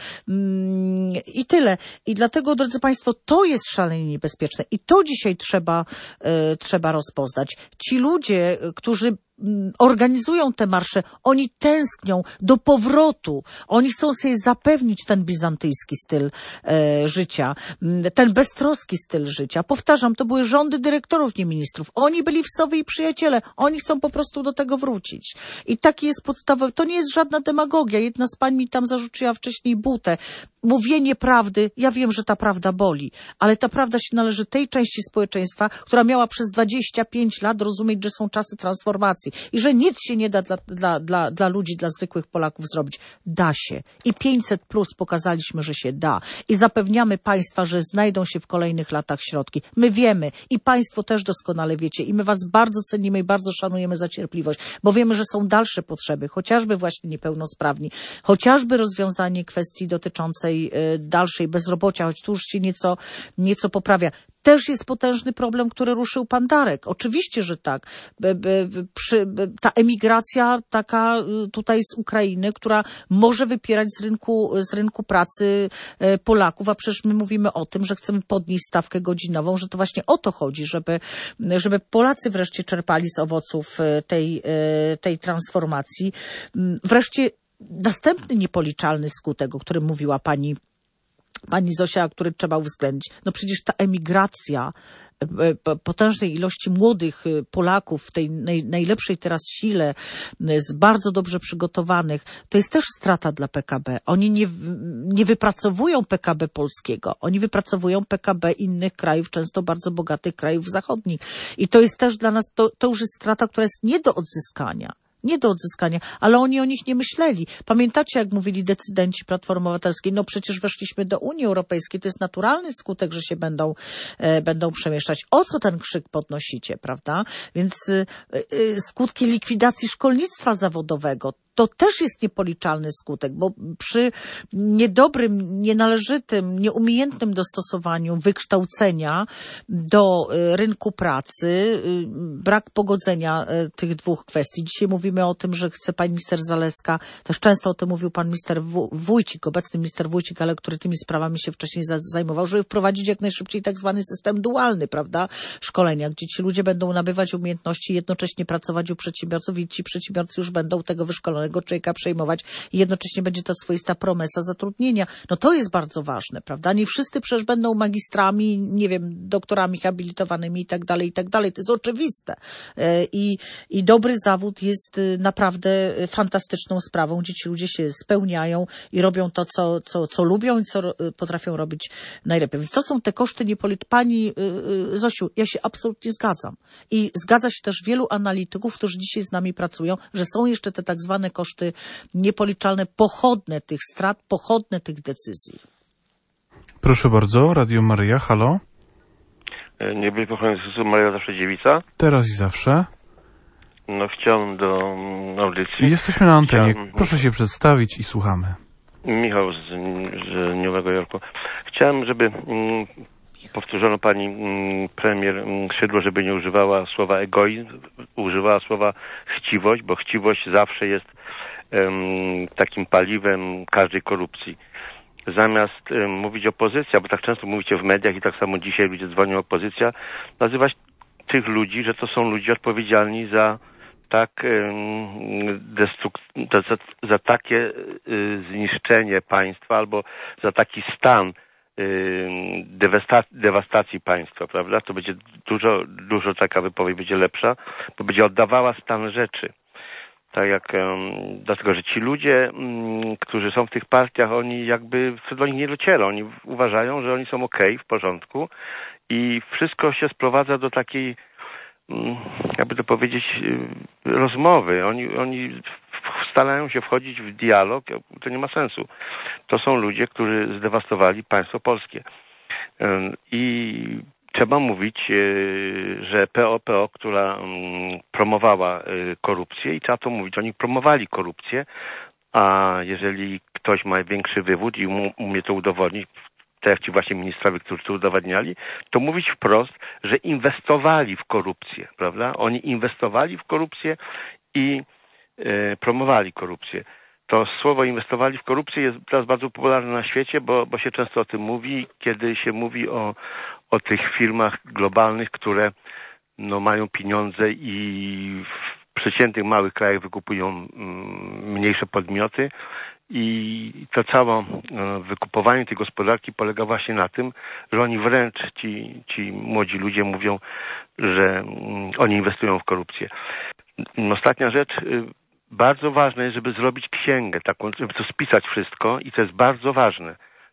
B: i tyle. I dlatego, drodzy państwo, to jest szalenie niebezpieczne i to dzisiaj trzeba rozpoznać. Ci ludzie, którzy organizują te marsze, oni tęsknią do powrotu. Oni chcą sobie zapewnić ten bizantyjski styl życia, ten beztroski styl życia. Powtarzam, to były rządy dyrektorów, nie ministrów. Oni byli wsowi i przyjaciele. Oni chcą po prostu do tego wrócić. I taki jest podstawowy. To nie jest żadna demagogia. Jedna z pań mi tam zarzuciła wcześniej butę. mówienie prawdy, ja wiem, że ta prawda boli, ale ta prawda się należy tej części społeczeństwa, która miała przez 25 lat rozumieć, że są czasy transformacji i że nic się nie da dla ludzi, dla zwykłych Polaków zrobić. Da się. I 500+ pokazaliśmy, że się da. I zapewniamy państwa, że znajdą się w kolejnych latach środki. My wiemy i państwo też doskonale wiecie i my was bardzo cenimy i bardzo szanujemy za cierpliwość, bo wiemy, że są dalsze potrzeby, chociażby właśnie niepełnosprawni, chociażby rozwiązanie kwestii dotyczącej dalszej bezrobocia, choć tu już się nieco poprawia. Też jest potężny problem, który ruszył pan Darek. Oczywiście, że tak. Ta emigracja taka tutaj z Ukrainy, która może wypierać z rynku pracy Polaków, a przecież my mówimy o tym, że chcemy podnieść stawkę godzinową, że to właśnie o to chodzi, żeby Polacy wreszcie czerpali z owoców tej transformacji. Wreszcie następny niepoliczalny skutek, o którym mówiła pani Zosia, który trzeba uwzględnić. No przecież ta emigracja potężnej ilości młodych Polaków w tej najlepszej teraz sile, z bardzo dobrze przygotowanych, to jest też strata dla PKB. Oni nie wypracowują PKB polskiego, oni wypracowują PKB innych krajów, często bardzo bogatych krajów zachodnich. I to jest też dla nas, to już jest strata, która jest nie do odzyskania, ale oni o nich nie myśleli. Pamiętacie, jak mówili decydenci Platformy Obywatelskiej, no przecież weszliśmy do Unii Europejskiej, to jest naturalny skutek, że się będą przemieszczać. O co ten krzyk podnosicie, prawda? Więc skutki likwidacji szkolnictwa zawodowego, to też jest niepoliczalny skutek, bo przy niedobrym, nienależytym, nieumiejętnym dostosowaniu wykształcenia do rynku pracy, brak pogodzenia tych dwóch kwestii. Dzisiaj mówimy o tym, że chce pani minister Zalewska, też często o tym mówił pan minister Wójcik, obecny minister Wójcik, ale który tymi sprawami się wcześniej zajmował, żeby wprowadzić jak najszybciej tak zwany system dualny, prawda, szkolenia, gdzie ci ludzie będą nabywać umiejętności i jednocześnie pracować u przedsiębiorców i ci przedsiębiorcy już będą tego wyszkolonego człowieka przejmować i jednocześnie będzie to swoista promesa zatrudnienia. No to jest bardzo ważne, prawda? Nie wszyscy przecież będą magistrami, nie wiem, doktorami habilitowanymi i tak dalej, i tak dalej. To jest oczywiste. I dobry zawód jest naprawdę fantastyczną sprawą, gdzie ci ludzie się spełniają i robią to, co lubią i co potrafią robić najlepiej. Więc to są te koszty Pani Zosiu, ja się absolutnie zgadzam. I zgadza się też wielu analityków, którzy dzisiaj z nami pracują, że są jeszcze te tak zwane koszty niepoliczalne, pochodne tych strat, pochodne tych decyzji.
D: Proszę bardzo, Radio Maryja, halo?
K: Nie byli pochwalony Jezusu, Maryja zawsze dziewica.
D: Teraz i zawsze.
K: No chciałem do audycji.
D: Jesteśmy na antenie. Proszę się przedstawić i słuchamy.
K: Michał z Nowego Jorku. Chciałem, żeby powtórzono pani premier Szydło, żeby nie używała słowa egoizm, używała słowa chciwość, bo chciwość zawsze jest takim paliwem każdej korupcji. Zamiast mówić opozycja, bo tak często mówicie w mediach i tak samo dzisiaj ludzie dzwonią opozycja, nazywać tych ludzi, że to są ludzie odpowiedzialni za za takie zniszczenie państwa albo za taki stan dewastacji państwa, prawda? To będzie dużo taka wypowiedź będzie lepsza, bo będzie oddawała stan rzeczy. Tak jak, dlatego, że ci ludzie, którzy są w tych partiach, oni jakby do nich nie dociera. Oni uważają, że oni są okej, w porządku i wszystko się sprowadza do takiej, jakby to powiedzieć, rozmowy. Oni starają się wchodzić w dialog, to nie ma sensu. To są ludzie, którzy zdewastowali państwo polskie. I trzeba mówić, że PO, która promowała korupcję i trzeba to mówić, oni promowali korupcję, a jeżeli ktoś ma większy wywód i umie to udowodnić, tak jak ci właśnie ministrowie, którzy to udowadniali, to mówić wprost, że inwestowali w korupcję, prawda? Oni inwestowali w korupcję i promowali korupcję. To słowo inwestowali w korupcję jest teraz bardzo popularne na świecie, bo się często o tym mówi, kiedy się mówi o tych firmach globalnych, które mają pieniądze i w przeciętnych małych krajach wykupują mniejsze podmioty i to całe wykupowanie tej gospodarki polega właśnie na tym, że oni wręcz, ci młodzi ludzie mówią, że oni inwestują w korupcję. Ostatnia rzecz, bardzo ważne jest, żeby zrobić księgę taką, żeby to spisać wszystko i to jest bardzo ważne,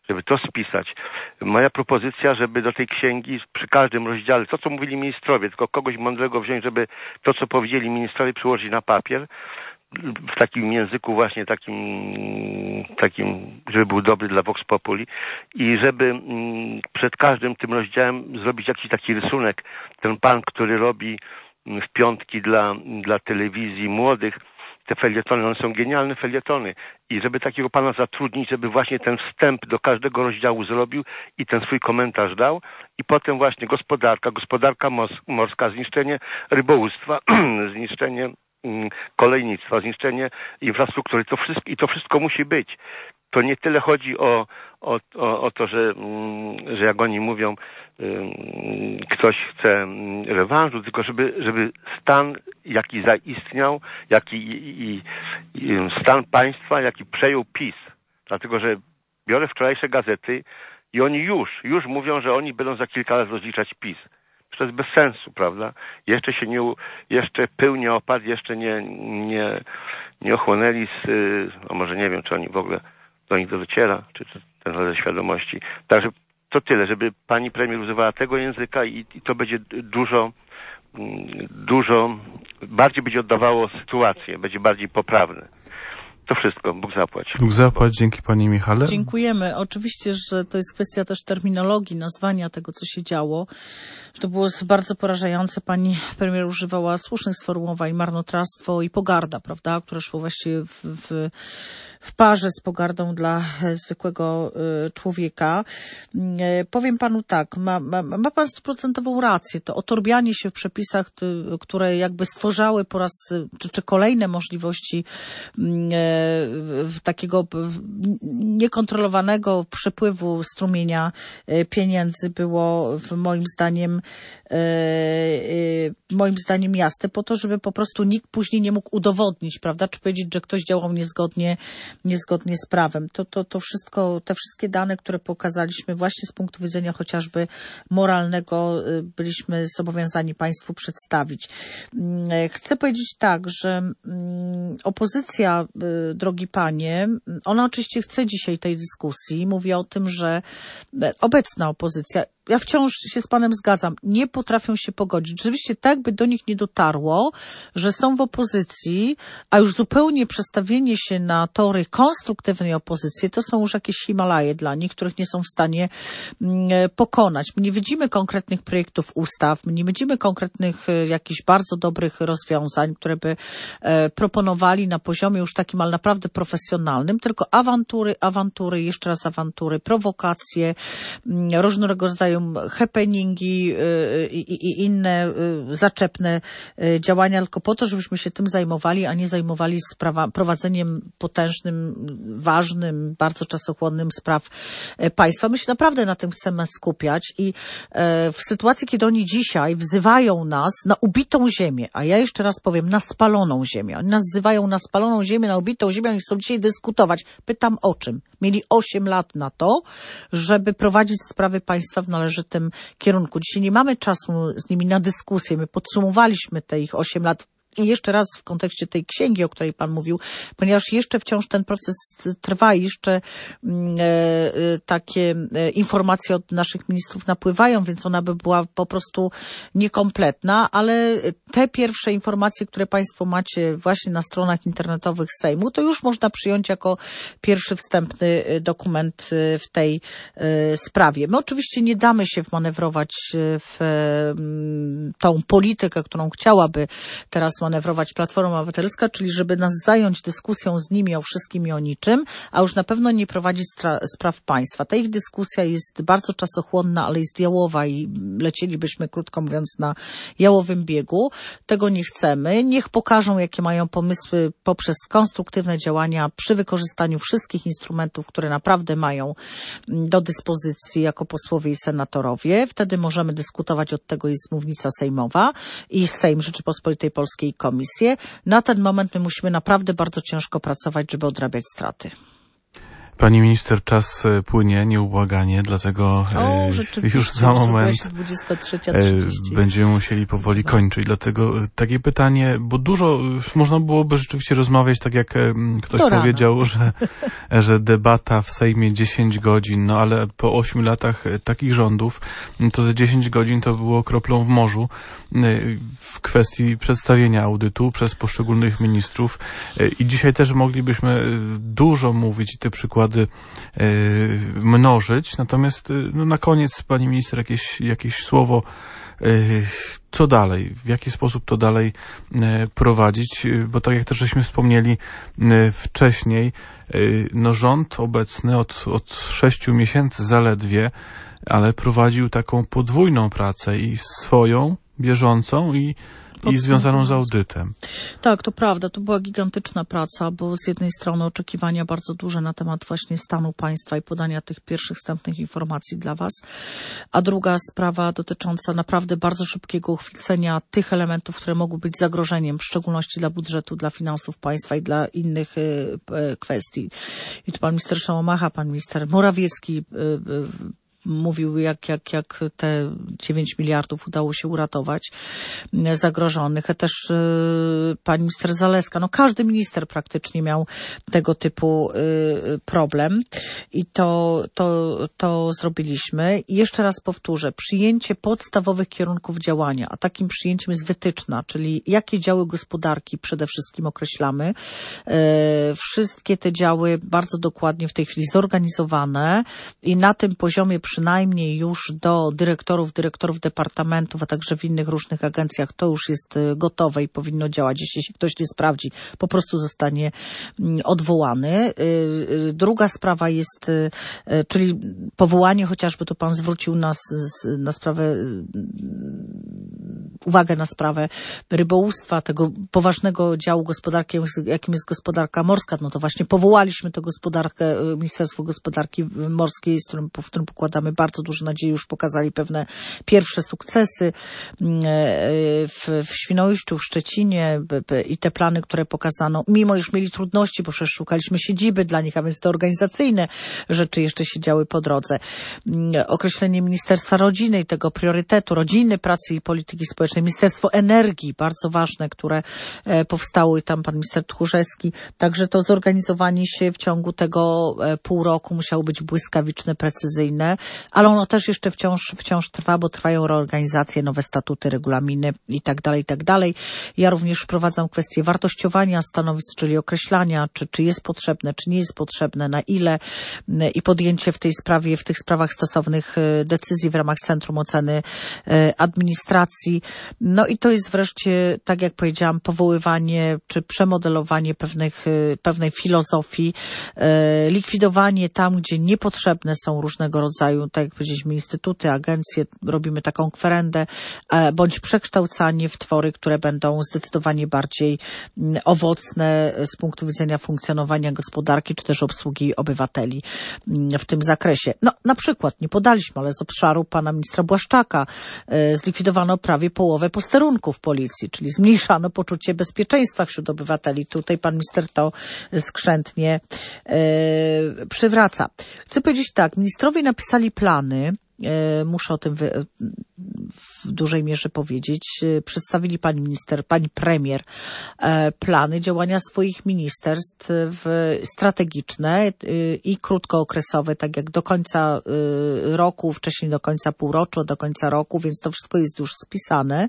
K: żeby to spisać. Moja propozycja, żeby do tej księgi przy każdym rozdziale, to co mówili ministrowie, tylko kogoś mądrego wziąć, żeby to co powiedzieli ministrowie przyłożyć na papier, w takim języku właśnie takim, żeby był dobry dla Vox Populi i żeby przed każdym tym rozdziałem zrobić jakiś taki rysunek. Ten pan, który robi w piątki dla telewizji młodych, te felietony, one są genialne felietony i żeby takiego pana zatrudnić, żeby właśnie ten wstęp do każdego rozdziału zrobił i ten swój komentarz dał i potem właśnie gospodarka morska, zniszczenie rybołówstwa, zniszczenie kolejnictwa, zniszczenie infrastruktury, to wszystko musi być. To nie tyle chodzi o to, że jak oni mówią, ktoś chce rewanżu, tylko żeby stan, jaki zaistniał, stan państwa, jaki przejął PiS. Dlatego, że biorę wczorajsze gazety i oni już mówią, że oni będą za kilka lat rozliczać PiS. To jest bez sensu, prawda? Jeszcze pył nie opadł, jeszcze nie ochłonęli a może nie wiem, czy oni w ogóle do nich to dociera, czy ten rodzaj świadomości. Także to tyle, żeby pani premier używała tego języka i to będzie dużo bardziej będzie oddawało sytuację, będzie bardziej poprawne. To wszystko. Bóg zapłać.
D: Bóg zapłać. Dzięki panie Michale.
B: Dziękujemy. Oczywiście, że to jest kwestia też terminologii, nazwania tego, co się działo. To było bardzo porażające. Pani premier używała słusznych sformułowań, marnotrawstwo i pogarda, prawda, które szło właściwie w parze z pogardą dla zwykłego człowieka. Powiem panu tak, ma pan 100% rację. To otorbianie się w przepisach, które jakby stworzały po raz, czy kolejne możliwości takiego niekontrolowanego przepływu strumienia pieniędzy było moim zdaniem jasne, po to, żeby po prostu nikt później nie mógł udowodnić, prawda, czy powiedzieć, że ktoś działał niezgodnie z prawem. To wszystko, te wszystkie dane, które pokazaliśmy właśnie z punktu widzenia chociażby moralnego, byliśmy zobowiązani państwu przedstawić. Chcę powiedzieć tak, że opozycja, drogi panie, ona oczywiście chce dzisiaj tej dyskusji. Mówię o tym, że obecna opozycja, ja wciąż się z panem zgadzam, nie potrafią się pogodzić. Rzeczywiście tak by do nich nie dotarło, że są w opozycji, a już zupełnie przestawienie się na tory konstruktywnej opozycji, to są już jakieś Himalaje dla nich, których nie są w stanie pokonać. My nie widzimy konkretnych projektów ustaw, my nie widzimy konkretnych jakichś bardzo dobrych rozwiązań, które by proponowali na poziomie już takim, ale naprawdę profesjonalnym, tylko awantury, jeszcze raz awantury, prowokacje, różnego rodzaju happeningi i inne zaczepne działania, tylko po to, żebyśmy się tym zajmowali, a nie zajmowali prowadzeniem potężnym, ważnym, bardzo czasochłonnym spraw państwa. My się naprawdę na tym chcemy skupiać i w sytuacji, kiedy oni dzisiaj wzywają nas na ubitą ziemię, a ja jeszcze raz powiem, na spaloną ziemię. Oni nas wzywają na spaloną ziemię, na ubitą ziemię, oni chcą dzisiaj dyskutować. Pytam o czym? Mieli 8 lat na to, żeby prowadzić sprawy państwa w należytym kierunku. Dzisiaj nie mamy czasu z nimi na dyskusję. My podsumowaliśmy te ich 8 lat. I jeszcze raz w kontekście tej księgi, o której pan mówił, ponieważ jeszcze wciąż ten proces trwa i jeszcze takie informacje od naszych ministrów napływają, więc ona by była po prostu niekompletna, ale te pierwsze informacje, które państwo macie właśnie na stronach internetowych Sejmu, to już można przyjąć jako pierwszy wstępny dokument w tej sprawie. My oczywiście nie damy się wmanewrować w tą politykę, którą chciałaby teraz manewrować Platforma Obywatelska, czyli żeby nas zająć dyskusją z nimi o wszystkim i o niczym, a już na pewno nie prowadzić spraw państwa. Ta ich dyskusja jest bardzo czasochłonna, ale jest jałowa i lecielibyśmy, krótko mówiąc, na jałowym biegu. Tego nie chcemy. Niech pokażą, jakie mają pomysły poprzez konstruktywne działania przy wykorzystaniu wszystkich instrumentów, które naprawdę mają do dyspozycji jako posłowie i senatorowie. Wtedy możemy dyskutować, od tego jest mównica sejmowa i Sejm Rzeczypospolitej Polskiej komisję. Na ten moment my musimy naprawdę bardzo ciężko pracować, żeby odrabiać straty.
D: Pani minister, czas płynie nieubłaganie, dlatego już za moment
B: 23:30.
D: będziemy musieli powoli kończyć. Dlatego takie pytanie, bo dużo można byłoby rzeczywiście rozmawiać, tak jak ktoś powiedział, że debata w Sejmie 10 godzin, no ale po 8 latach takich rządów, to te 10 godzin to było kroplą w morzu w kwestii przedstawienia audytu przez poszczególnych ministrów. I dzisiaj też moglibyśmy dużo mówić i te przykłady mnożyć. Natomiast na koniec, pani minister, jakieś słowo, co dalej? W jaki sposób to dalej prowadzić? Bo tak jak też żeśmy wspomnieli wcześniej, no rząd obecny od 6 miesięcy zaledwie, ale prowadził taką podwójną pracę i swoją, bieżącą i związaną z audytem.
B: Tak, to prawda. To była gigantyczna praca, bo z jednej strony oczekiwania bardzo duże na temat właśnie stanu państwa i podania tych pierwszych wstępnych informacji dla was, a druga sprawa dotycząca naprawdę bardzo szybkiego uchwycenia tych elementów, które mogły być zagrożeniem, w szczególności dla budżetu, dla finansów państwa i dla innych kwestii. I tu pan minister Szałomacha, pan minister Morawiecki mówił, jak te 9 miliardów udało się uratować zagrożonych, a też pani minister Zalewska. No każdy minister praktycznie miał tego typu problem i to zrobiliśmy. I jeszcze raz powtórzę, przyjęcie podstawowych kierunków działania, a takim przyjęciem jest wytyczna, czyli jakie działy gospodarki przede wszystkim określamy. Wszystkie te działy bardzo dokładnie w tej chwili zorganizowane i na tym poziomie przynajmniej już do dyrektorów departamentów, a także w innych różnych agencjach to już jest gotowe i powinno działać. Jeśli się ktoś nie sprawdzi, po prostu zostanie odwołany. Druga sprawa jest, czyli powołanie, chociażby to pan zwrócił na sprawę, uwagę na sprawę rybołówstwa, tego poważnego działu gospodarki, jakim jest gospodarka morska. No to właśnie powołaliśmy tę Ministerstwo Gospodarki Morskiej, w którym pokładamy bardzo duże nadzieje, już pokazali pewne pierwsze sukcesy w Świnoujściu, w Szczecinie i te plany, które pokazano, mimo już mieli trudności, bo przecież szukaliśmy siedziby dla nich, a więc te organizacyjne rzeczy jeszcze się działy po drodze. Określenie Ministerstwa Rodziny i tego priorytetu rodziny, pracy i polityki społecznej, Ministerstwo Energii, bardzo ważne, które powstało i tam pan minister Tchórzewski. Także to zorganizowanie się w ciągu tego pół roku musiało być błyskawiczne, precyzyjne, ale ono też jeszcze wciąż trwa, bo trwają reorganizacje, nowe statuty, regulaminy i tak dalej. Ja również wprowadzam kwestię wartościowania stanowisk, czyli określania, czy jest potrzebne, czy nie jest potrzebne, na ile i podjęcie w tych sprawach stosownych decyzji w ramach Centrum Oceny Administracji. No i to jest wreszcie, tak jak powiedziałam, powoływanie czy przemodelowanie pewnej filozofii, likwidowanie tam, gdzie niepotrzebne są różnego rodzaju, tak jak powiedzieliśmy, instytuty, agencje, robimy taką kwerendę, bądź przekształcanie w twory, które będą zdecydowanie bardziej owocne z punktu widzenia funkcjonowania gospodarki, czy też obsługi obywateli w tym zakresie. No, na przykład, nie podaliśmy, ale z obszaru pana ministra Błaszczaka zlikwidowano prawie połowę posterunków policji, czyli zmniejszano poczucie bezpieczeństwa wśród obywateli. Tutaj pan minister to skrzętnie przywraca. Chcę powiedzieć tak, ministrowie napisali plany, muszę o tym w dużej mierze powiedzieć. Przedstawili pani minister, pani premier plany działania swoich ministerstw strategiczne i krótkookresowe, tak jak do końca roku, wcześniej do końca półrocza, do końca roku, więc to wszystko jest już spisane.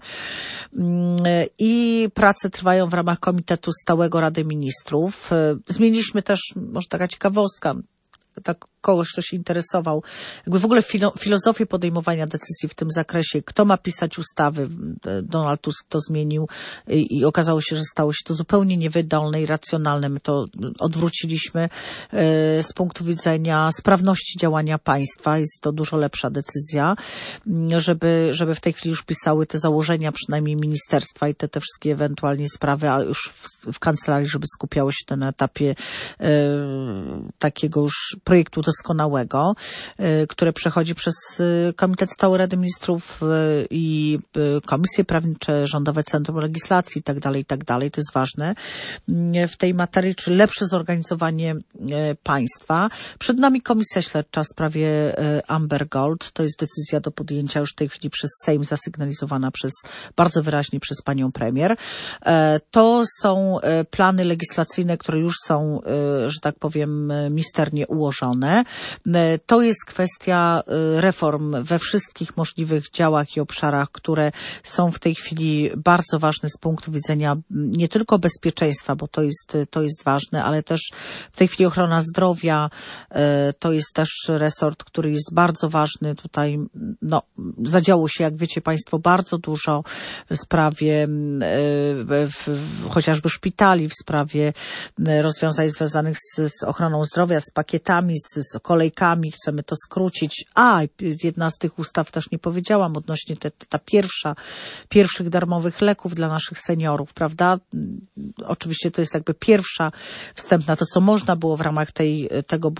B: I prace trwają w ramach Komitetu Stałego Rady Ministrów. Zmieniliśmy też, może taka ciekawostka, tak kogoś, kto się interesował, jakby w ogóle filozofię podejmowania decyzji w tym zakresie, kto ma pisać ustawy. Donald Tusk to zmienił i okazało się, że stało się to zupełnie niewydolne i racjonalne. My to odwróciliśmy z punktu widzenia sprawności działania państwa. Jest to dużo lepsza decyzja, żeby w tej chwili już pisały te założenia, przynajmniej ministerstwa i te wszystkie ewentualnie sprawy, a już w kancelarii, żeby skupiało się to na etapie takiego już projektu doskonałego, które przechodzi przez Komitet Stały Rady Ministrów i Komisje Prawnicze, Rządowe Centrum Legislacji i tak dalej. To jest ważne w tej materii, czy lepsze zorganizowanie państwa. Przed nami Komisja Śledcza w sprawie Amber Gold. To jest decyzja do podjęcia już w tej chwili przez Sejm, zasygnalizowana bardzo wyraźnie przez panią premier. To są plany legislacyjne, które już są, że tak powiem, misternie ułożone. To jest kwestia reform we wszystkich możliwych działach i obszarach, które są w tej chwili bardzo ważne z punktu widzenia nie tylko bezpieczeństwa, bo to jest ważne, ale też w tej chwili ochrona zdrowia. To jest też resort, który jest bardzo ważny. Tutaj zadziało się, jak wiecie państwo, bardzo dużo w sprawie chociażby szpitali, w sprawie rozwiązań związanych z ochroną zdrowia, z pakietami, z kolejkami. Chcemy to skrócić. Jedna z tych ustaw też nie powiedziałam odnośnie pierwszych darmowych leków dla naszych seniorów, prawda? Oczywiście to jest jakby pierwsza wstępna, to co można było w ramach tego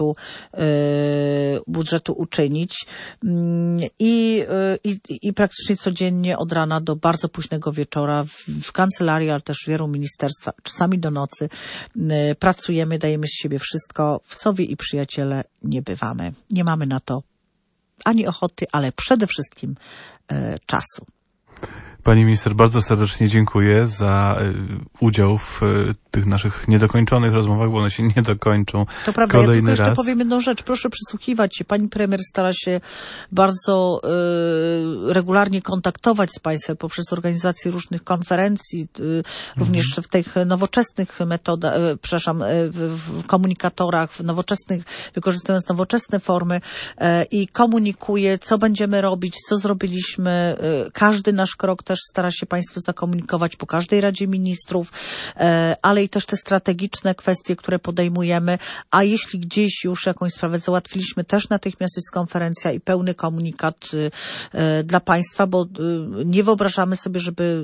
B: budżetu uczynić. I praktycznie codziennie od rana do bardzo późnego wieczora w kancelarii, ale też w wielu ministerstwach, czasami do nocy pracujemy, dajemy z siebie wszystko. W Sowie i Przyjaciele nie bywamy. Nie mamy na to ani ochoty, ale przede wszystkim czasu.
D: Pani minister, bardzo serdecznie dziękuję za udział w tych naszych niedokończonych rozmowach, bo one się nie dokończą.
B: To prawda, ja tylko jeszcze powiem jedną rzecz. Proszę przysłuchiwać się. Pani premier stara się bardzo regularnie kontaktować z państwem poprzez organizację różnych konferencji, również w tych nowoczesnych metodach, w komunikatorach, wykorzystując nowoczesne formy i komunikuje, co będziemy robić, co zrobiliśmy. Każdy nasz krok też stara się państwu zakomunikować po każdej Radzie Ministrów, ale i też te strategiczne kwestie, które podejmujemy, a jeśli gdzieś już jakąś sprawę załatwiliśmy, też natychmiast jest konferencja i pełny komunikat dla państwa, bo nie wyobrażamy sobie,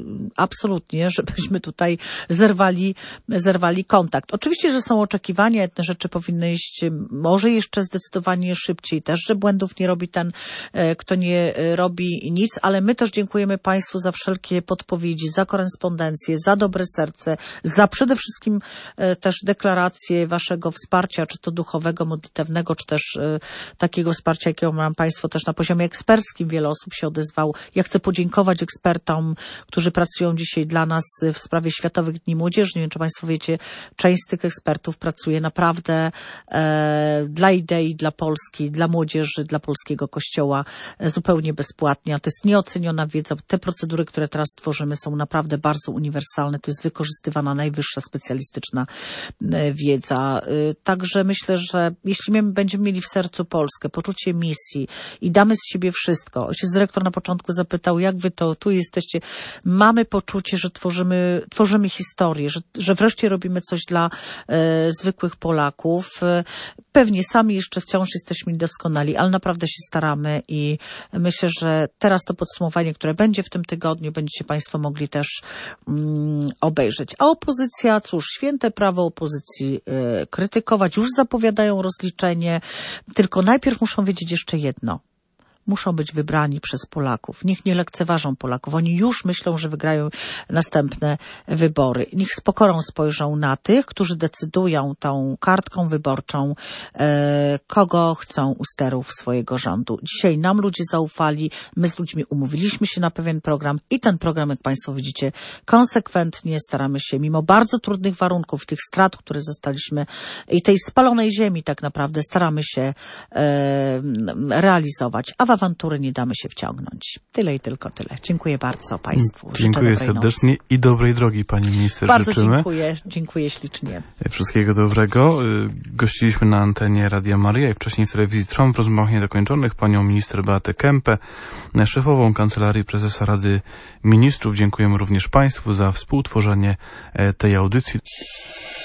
B: żebyśmy tutaj zerwali kontakt. Oczywiście, że są oczekiwania, jedne rzeczy powinny iść może jeszcze zdecydowanie szybciej, też, że błędów nie robi ten, kto nie robi nic, ale my też dziękujemy państwu za wszelkie podpowiedzi, za korespondencję, za dobre serce, za przede wszystkim też deklarację waszego wsparcia, czy to duchowego, modlitewnego, czy też takiego wsparcia, jakiego mam państwo też na poziomie eksperckim. Wiele osób się odezwało. Ja chcę podziękować ekspertom, którzy pracują dzisiaj dla nas w sprawie Światowych Dni Młodzieży. Nie wiem, czy państwo wiecie, część z tych ekspertów pracuje naprawdę dla idei, dla Polski, dla młodzieży, dla polskiego Kościoła zupełnie bezpłatnie. A to jest nieoceniona wiedza. Te procedury, które teraz tworzymy, są naprawdę bardzo uniwersalne. To jest wykorzystywana najwyższa specjalistyczna wiedza. Także myślę, że jeśli będziemy mieli w sercu Polskę, poczucie misji i damy z siebie wszystko. Ojciec dyrektor na początku zapytał, jak wy tu jesteście. Mamy poczucie, że tworzymy historię, że wreszcie robimy coś dla zwykłych Polaków. Pewnie sami jeszcze wciąż jesteśmy niedoskonali, ale naprawdę się staramy i myślę, że teraz to podsumowanie, które będzie w tym tygodniu, będziecie państwo mogli też obejrzeć. A opozycja, cóż, święte prawo opozycji krytykować. Już zapowiadają rozliczenie, tylko najpierw muszą wiedzieć jeszcze jedno. Muszą być wybrani przez Polaków. Niech nie lekceważą Polaków. Oni już myślą, że wygrają następne wybory. Niech z pokorą spojrzą na tych, którzy decydują tą kartką wyborczą, kogo chcą u sterów swojego rządu. Dzisiaj nam ludzie zaufali, my z ludźmi umówiliśmy się na pewien program i ten program, jak państwo widzicie, konsekwentnie staramy się, mimo bardzo trudnych warunków, tych strat, które zostaliśmy i tej spalonej ziemi tak naprawdę, staramy się realizować. A w awantury nie damy się wciągnąć. Tyle i tylko tyle. Dziękuję bardzo państwu.
D: Dziękuję serdecznie nocy. I dobrej drogi pani minister
B: bardzo
D: życzymy.
B: Dziękuję ślicznie.
D: Wszystkiego dobrego. Gościliśmy na antenie Radia Maryja i wcześniej w telewizji Trwam w rozmowach niedokończonych panią minister Beatę Kempę, szefową Kancelarii Prezesa Rady Ministrów. Dziękujemy również państwu za współtworzenie tej audycji.